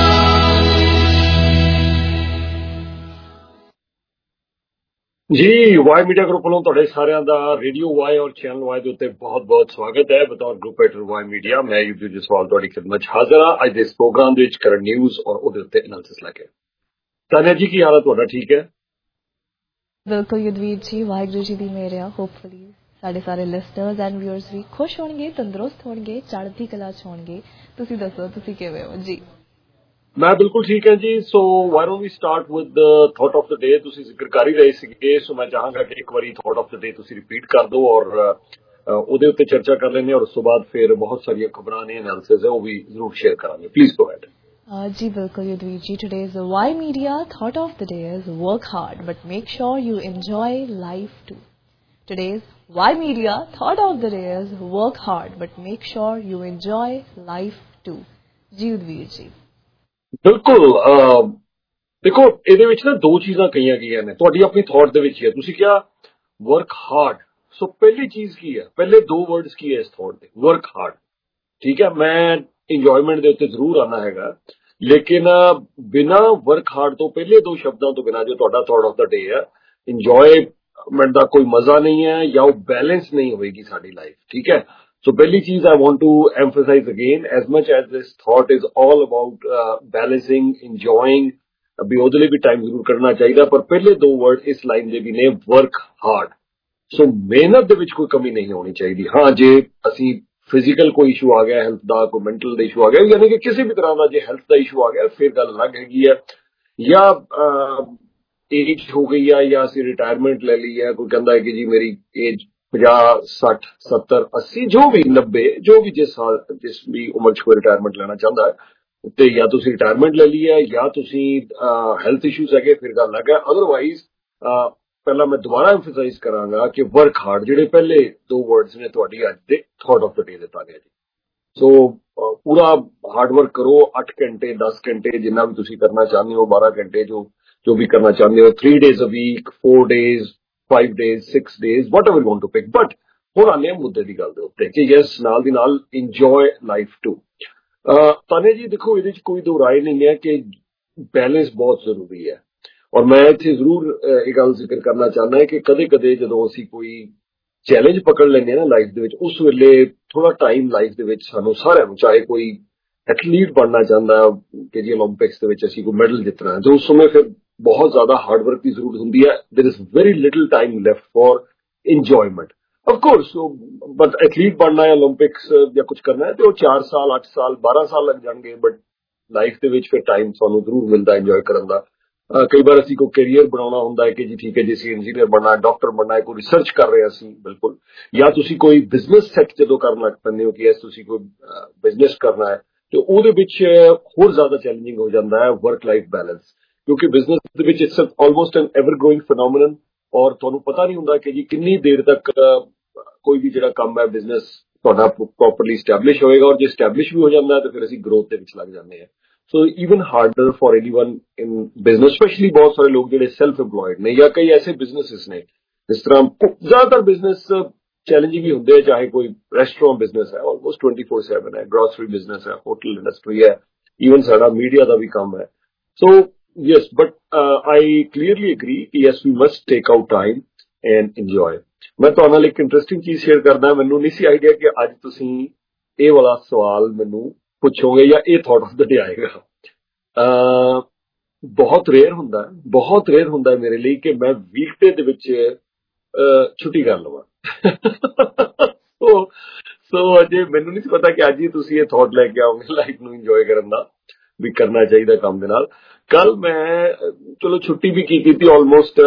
Ji Y media group ਵੱਲੋਂ ਤੁਹਾਡੇ ਸਾਰਿਆਂ ਦਾ radio Y or channel Y ਦੇ ਉੱਤੇ ਬਹੁਤ-ਬਹੁਤ ਸਵਾਗਤ ਹੈ ਬਤੌਰ ਗਰੁੱਪ ਐਡੀਟਰ ਵਾਈ ਮੀਡੀਆ ਮੈਂ ਯੂਧਵੀਰ ਜਸਵਾਲ ਤੁਹਾਡੀ ਖਿਦਮਤ 'ਚ ਹਾਜ਼ਰ ਹਾਂ ਅੱਜ ਦੇ ਇਸ ਪ੍ਰੋਗਰਾਮ ਦੇ ਵਿੱਚ ਕਰੰਟ ਨਿਊਜ਼ ਔਰ ਉਹਦੇ ਉੱਤੇ ਐਨਾਲਿਸਿਸ ਲੈ ਕੇ ਤਾਨਿਆ ਜੀ ਕੀ ਹਾਲ ਹੈ ਤੁਹਾਡਾ ਠੀਕ ਹੈ ਬਿਲਕੁਲ ਯੁਧਵੀਰ ਜੀ ਵਾਹਿਗੁਰੂ ਜੀ ਦੀ ਮਿਹਰ ਆ ਹੋਪਫੁਲੀ ਸਾਡੇ ਸਾਰੇ ਲਿਸਨਰਸ ਐਂਡ ਵਿਊਅਰਸ ਵੀ ਖੁਸ਼ ਹੋਣਗੇ ਤੰਦਰੁਸਤ ਹੋਣਗੇ ਚੜ੍ਹਦੀ ਕਲਾ 'ਚ ਹੋਣਗੇ ਤੁਸੀਂ ਦੱਸੋ ਤੁਸੀਂ ਕਿਵੇਂ ਹੋ ਜੀ ਮੈਂ ਬਿਲਕੁਲ ਠੀਕ ਹਾਂ ਜੀ so why don't we start with the thought of the day ਤੁਸੀਂ ਜ਼ਿਕਰ ਕਰ ਹੀ ਰਹੇ ਸੀਗੇ ਸੋ ਮੈਂ ਚਾਹਾਂਗਾ ਕਿ ਇੱਕ ਵਾਰੀ ਥਾਟ ਆਫ ਦ ਡੇ ਤੁਸੀਂ ਰਿਪੀਟ ਕਰ ਦਿਓ ਔਰ ਉਹਦੇ ਉੱਤੇ ਚਰਚਾ ਕਰ ਲੈਂਦੇ ਹਾਂ ਔਰ ਉਸ ਤੋਂ ਬਾਅਦ ਫਿਰ ਬਹੁਤ ਸਾਰੀਆਂ ਖਬਰਾਂ ਨੇ ਐਨਾਲਿਸਿਸ ਹੈ ਉਹ ਵੀ ਜ਼ਰੂਰ ਸ਼ੇਅਰ ਕਰਾਂਗੇ ਪਲੀਜ਼ ਗੋ ਅਹੈਡ जी बिल्कुल Yudhvir ji today's Y media thought of the day is work hard but make sure you enjoy life too. Today's Y media thought of the day is work hard but make sure you enjoy life too. जी युद्धवीर जी ਬਿਲਕੁਲ ਦੇਖੋ ਇਹਦੇ ਵਿੱਚ ਨਾ ਦੋ ਚੀਜ਼ਾਂ ਕਹੀਆਂ ਗਈਆਂ ਨੇ ਤੁਹਾਡੀ ਆਪਣੀ ਥਾਟ ਦੇ ਵਿੱਚ ਹੀ ਹੈ ਤੁਸੀਂ ਕਿਹਾ ਵਰਕ ਹਾਰਡ ਸੋ ਪਹਿਲੀ ਚੀਜ਼ ਕੀ ਹੈ ਪਹਿਲੇ ਦੋ ਵਰਡਸ ਕੀ ਹੈ ਇਸ ਥਾਟ ਦੇ ਵਰਕ ਹਾਰਡ ਠੀਕ ਹੈ ਮੈਂ ਇੰਜੋਇਮੈਂਟ ਦੇ ਉੱਤੇ ਜ਼ਰੂਰ ਆਉਣਾ ਹੈਗਾ ਲੇਕਿਨ ਬਿਨਾਂ ਵਰਕ ਹਾਰਡ ਤੋਂ ਪਹਿਲੇ ਦੋ ਸ਼ਬਦਾਂ ਤੋਂ ਬਿਨਾਂ ਜੋ ਤੁਹਾਡਾ ਥਾਟ ਆਫ ਦਾ ਡੇ ਹੈ ਇੰਜੋਇਮੈਂਟ ਦਾ ਕੋਈ ਮਜ਼ਾ ਨਹੀਂ ਹੈ ਜਾਂ ਉਹ ਬੈਲੈਂਸ ਨਹੀਂ ਹੋਏਗੀ ਸਾਡੀ ਲਾਈਫ ਠੀਕ ਹੈ So, ਪਹਿਲੀ ਚੀਜ਼ I want to emphasize again, as much as this thought is all about balancing, enjoying, ਵੀ ਉਹਦੇ ਲਈ ਵੀ ਟਾਈਮ ਜ਼ਰੂਰ ਕਰਨਾ ਚਾਹੀਦਾ ਪਰ ਪਹਿਲੇ ਦੋ ਵਰਡ ਇਸ ਲਾਈਨ ਦੇ ਵੀ ਨੇ ਵਰਕ ਹਾਰਡ ਸੋ ਮਿਹਨਤ ਦੇ ਵਿੱਚ ਕੋਈ ਕਮੀ ਨਹੀਂ ਹੋਣੀ ਚਾਹੀਦੀ ਹਾਂ ਜੇ ਅਸੀਂ ਫਿਜ਼ੀਕਲ ਕੋਈ ਇਸ਼ੂ ਆ ਗਿਆ ਹੈਲਥ ਦਾ ਕੋਈ ਮੈਂਟਲ ਦਾ ਇਸ਼ੂ ਆ ਗਿਆ ਯਾਨੀ ਕਿ ਕਿਸੇ ਵੀ ਤਰ੍ਹਾਂ ਦਾ ਜੇ ਹੈਲਥ ਦਾ ਇਸ਼ੂ ਆ ਗਿਆ ਫਿਰ ਗੱਲ ਅਲੱਗ ਹੈਗੀ ਹੈ ਜਾਂ ਏਜ ਹੋ ਗਈ ਆ ਜਾਂ ਅਸੀਂ ਰਿਟਾਇਰਮੈਂਟ ਲੈ ਲਈ ਹੈ ਕੋਈ ਕਹਿੰਦਾ ਹੈ ਕਿ ਜੀ ਮੇਰੀ ਏਜ 50, 60, 70, 80 ਜੋ ਵੀ 90 ਜੋ ਵੀ ਜਿਸ ਵੀ ਉਮਰ 'ਚ ਕੋਈ ਰਿਟਾਇਰਮੈਂਟ ਲੈਣਾ ਚਾਹੁੰਦਾ ਹੈ ਤੇ ਜਾਂ ਤੁਸੀਂ ਰਿਟਾਇਰਮੈਂਟ ਲੈ ਲਈ ਹੈ ਜਾਂ ਤੁਸੀਂ ਹੈਲਥ ਇਸ਼ੂਜ਼ ਹੈਗੇ ਫਿਰ ਗੱਲ ਅਲੱਗ ਹੈ ਅਦਰਵਾਈਜ਼ ਪਹਿਲਾਂ ਮੈਂ ਦੁਬਾਰਾ ਐਮਫਸਾਈਜ਼ ਕਰਾਂਗਾ ਕਿ ਵਰਕ ਹਾਰਡ ਜਿਹੜੇ ਪਹਿਲੇ ਦੋ ਵਰਡਸ ਨੇ ਤੁਹਾਡੀ ਅੱਜ ਦੇ ਥਾਟ ਆਫ ਦ ਡੇ ਦਿੱਤਾ ਗਿਆ ਜੀ ਸੋ ਪੂਰਾ ਹਾਰਡ ਵਰਕ ਕਰੋ 8 ਘੰਟੇ 10 ਘੰਟੇ ਜਿੰਨਾ ਵੀ ਤੁਸੀਂ ਕਰਨਾ ਚਾਹੁੰਦੇ ਹੋ 12 ਘੰਟੇ ਜੋ ਵੀ ਕਰਨਾ ਚਾਹੁੰਦੇ ਹੋ 3 days a week 4 days 5 days 6 days whatever you want to pick but ਹੁਣ ਆਨੇ ਮੁੱਦੇ ਦੀ ਗੱਲ ਦੇ ਉੱਤੇ ਕਿ ਯੈਸ ਨਾਲ ਦੀ ਨਾਲ ਇੰਜੋਏ ਲਾਈਫ ਟੂ ਤਾਨੇ ਜੀ ਦੇਖੋ ਇਹਦੇ 'ਚ ਕੋਈ ਦੋ ਰਾਏ ਨਹੀਂ ਹੈ ਕਿ ਬੈਲੈਂਸ ਬਹੁਤ ਜ਼ਰੂਰੀ ਹੈ ਔਰ ਮੈਂ ਇੱਥੇ ਜ਼ਰੂਰ ਇਹ ਗੱਲ ਜ਼ਿਕਰ ਕਰਨਾ ਚਾਹੁੰਦਾ ਕਿ ਕਦੇ ਕਦੇ ਜਦੋਂ ਅਸੀਂ ਕੋਈ ਚੈਲੰਜ ਪਕੜ ਲੈਂਦੇ ਹਾਂ ਨਾ ਲਾਈਫ ਦੇ ਵਿੱਚ ਉਸ ਵੇਲੇ ਥੋੜਾ ਟਾਈਮ ਲਾਈਫ ਦੇ ਵਿੱਚ ਸਾਨੂੰ ਸਾਰਿਆਂ ਨੂੰ ਚਾਹੇ ਕੋਈ ਐਥਲੀਟ ਬਣਨਾ ਚਾਹੁੰਦਾ ਕਿ ਜੀ ਓਲੰਪਿਕਸ ਦੇ ਵਿੱਚ ਅਸੀਂ ਕੋਈ ਮੈਡਲ ਜਿੱਤਣਾ ਤੇ ਉਸ ਸਮੇਂ ਫਿਰ ਬਹੁਤ ਜ਼ਿਆਦਾ ਹਾਰਡ ਵਰਕ ਦੀ ਜ਼ਰੂਰਤ ਹੁੰਦੀ ਹੈ there is very little time left for enjoyment of course but athlete ਬਣਨਾ ਹੈ ਓਲੰਪਿਕਸ ਜਾਂ ਕੁਝ ਕਰਨਾ ਹੈ ਤੇ ਉਹ 4 ਸਾਲ 8 ਸਾਲ 12 ਸਾਲ ਲੱਗ ਜਾਣਗੇ ਬਟ ਲਾਈਫ ਦੇ ਵਿੱਚ ਫਿਰ ਟਾਈਮ ਸਾਨੂੰ ਜ਼ਰੂਰ ਮਿਲਦਾ ਇੰਜੋਏ ਕਰਨ ਦਾ ਕਈ ਵਾਰ ਅਸੀਂ ਕੋਈ ਕੈਰੀਅਰ ਬਣਾਉਣਾ ਹੁੰਦਾ ਹੈ ਕਿ ਜੀ ਠੀਕ ਹੈ ਜੀ ਅਸੀਂ ਇੰਜੀਨੀਅਰ ਬਣਨਾ ਹੈ ਡਾਕਟਰ ਬਣਨਾ ਹੈ ਕੋਈ ਰਿਸਰਚ ਕਰ ਰਹੇ ਅਸੀਂ ਬਿਲਕੁਲ ਜਾਂ ਤੁਸੀਂ ਕੋਈ ਬਿਜ਼ਨਸ ਸੈਟ ਜਦੋਂ ਕਰਨ ਲੱਗ ਪੈਂਦੇ ਹੋ ਕਿ ਤੁਸੀਂ ਕੋਈ ਬਿਜ਼ਨਸ ਕਰਨਾ ਹੈ ਤੇ ਉਹਦੇ ਵਿੱਚ ਹੋਰ ਜ਼ਿਆਦਾ ਚੈਲੰਜਿੰਗ ਹੋ ਜਾਂਦਾ ਹੈ ਵਰਕ ਲਾਈਫ ਬੈਲੈਂਸ ਕਿਉਂਕਿ ਬਿਜ਼ਨਸ ਦੇ ਵਿੱਚ it's almost an ever growing phenomenon or ਤੁਹਾਨੂੰ ਪਤਾ ਨਹੀਂ ਹੁੰਦਾ ਕਿ ਜੀ ਕਿੰਨੀ ਦੇਰ ਤੱਕ ਕੋਈ ਵੀ ਜਿਹੜਾ ਕੰਮ ਹੈ ਬਿਜ਼ਨਸ ਤੁਹਾਡਾ ਪ੍ਰੋਪਰਲੀ ਸਟੈਬਲਿਸ਼ ਹੋਏਗਾ ਔਰ ਜੇ ਸਟੈਬਲਿਸ਼ ਵੀ ਹੋ ਜਾਂਦਾ ਤਾਂ ਫਿਰ ਅਸੀਂ ਗਰੋਥ ਦੇ ਵਿੱਚ ਲੱਗ ਜਾਂਦੇ ਹਾਂ so even harder for anyone in business specially ਬਹੁਤ ਸਾਰੇ ਲੋਕ ਜਿਹੜੇ ਸੈਲਫ ਇੰਪਲੋਇਡ ਨੇ ਜਾਂ ਕਈ ਐਸੇ ਬਿਜ਼ਨੈਸਿਸ ਨੇ ਜਿਸ ਤਰ੍ਹਾਂ ਜ਼ਿਆਦਾਤਰ ਬਿਜ਼ਨਸ ਚੈਲੰਜਿੰਗ ਵੀ ਹੁੰਦੇ ਚਾਹੇ ਕੋਈ ਰੈਸਟੋਰੈਂਟ ਬਿਜ਼ਨਸ ਹੈ ਆਲਮੋਸਟ 24/7 ਹੈ ਗ੍ਰੋਸਰੀ ਬਿਜ਼ਨਸ ਹੈ ਹੋਟਲ ਇੰਡਸਟਰੀ ਹੈ ਈਵਨ ਸਾਡਾ ਮੀਡੀਆ ਦਾ ਵੀ ਕੰਮ ਹੈ ਸੋ yes but I clearly agree yes we must take out time and enjoy. मैं तुहाडे नाल एक इंटरेस्टिंग चीज शेयर करदा, मैनूं नहीं सी आइडिया कि अज तुसीं ਇਹ वाला सवाल मैनूं पुछोगे या ਇਹ थॉट ऑफ द डे आएगा। बहुत रेयर ਹੁੰਦਾ है मेरे लिए कि मैं वीकडे ਦੇ ਵਿੱਚ ਛੁੱਟੀ ਕਰ ਲਵਾਂ। ਸੋ ਅਜੇ ਮੈਨੂੰ ਨਹੀਂ ਪਤਾ ਕਿ ਅੱਜ ਹੀ ਤੁਸੀਂ ਇਹ ਥਾਟ ਲੈ ਕੇ ਆਓਗੇ ਲਾਈਫ ਨੂੰ ਇੰਜੋਏ ਕਰਨ ਦਾ, ਵੀ ਕਰਨਾ ਚਾਹੀਦਾ ਕੰਮ ਦੇ ਨਾਲ। ਕੱਲ ਮੈਂ ਚਲੋ ਛੁੱਟੀ ਵੀ ਕੀ ਕੀਤੀ, ਆਲਮੋਸਟ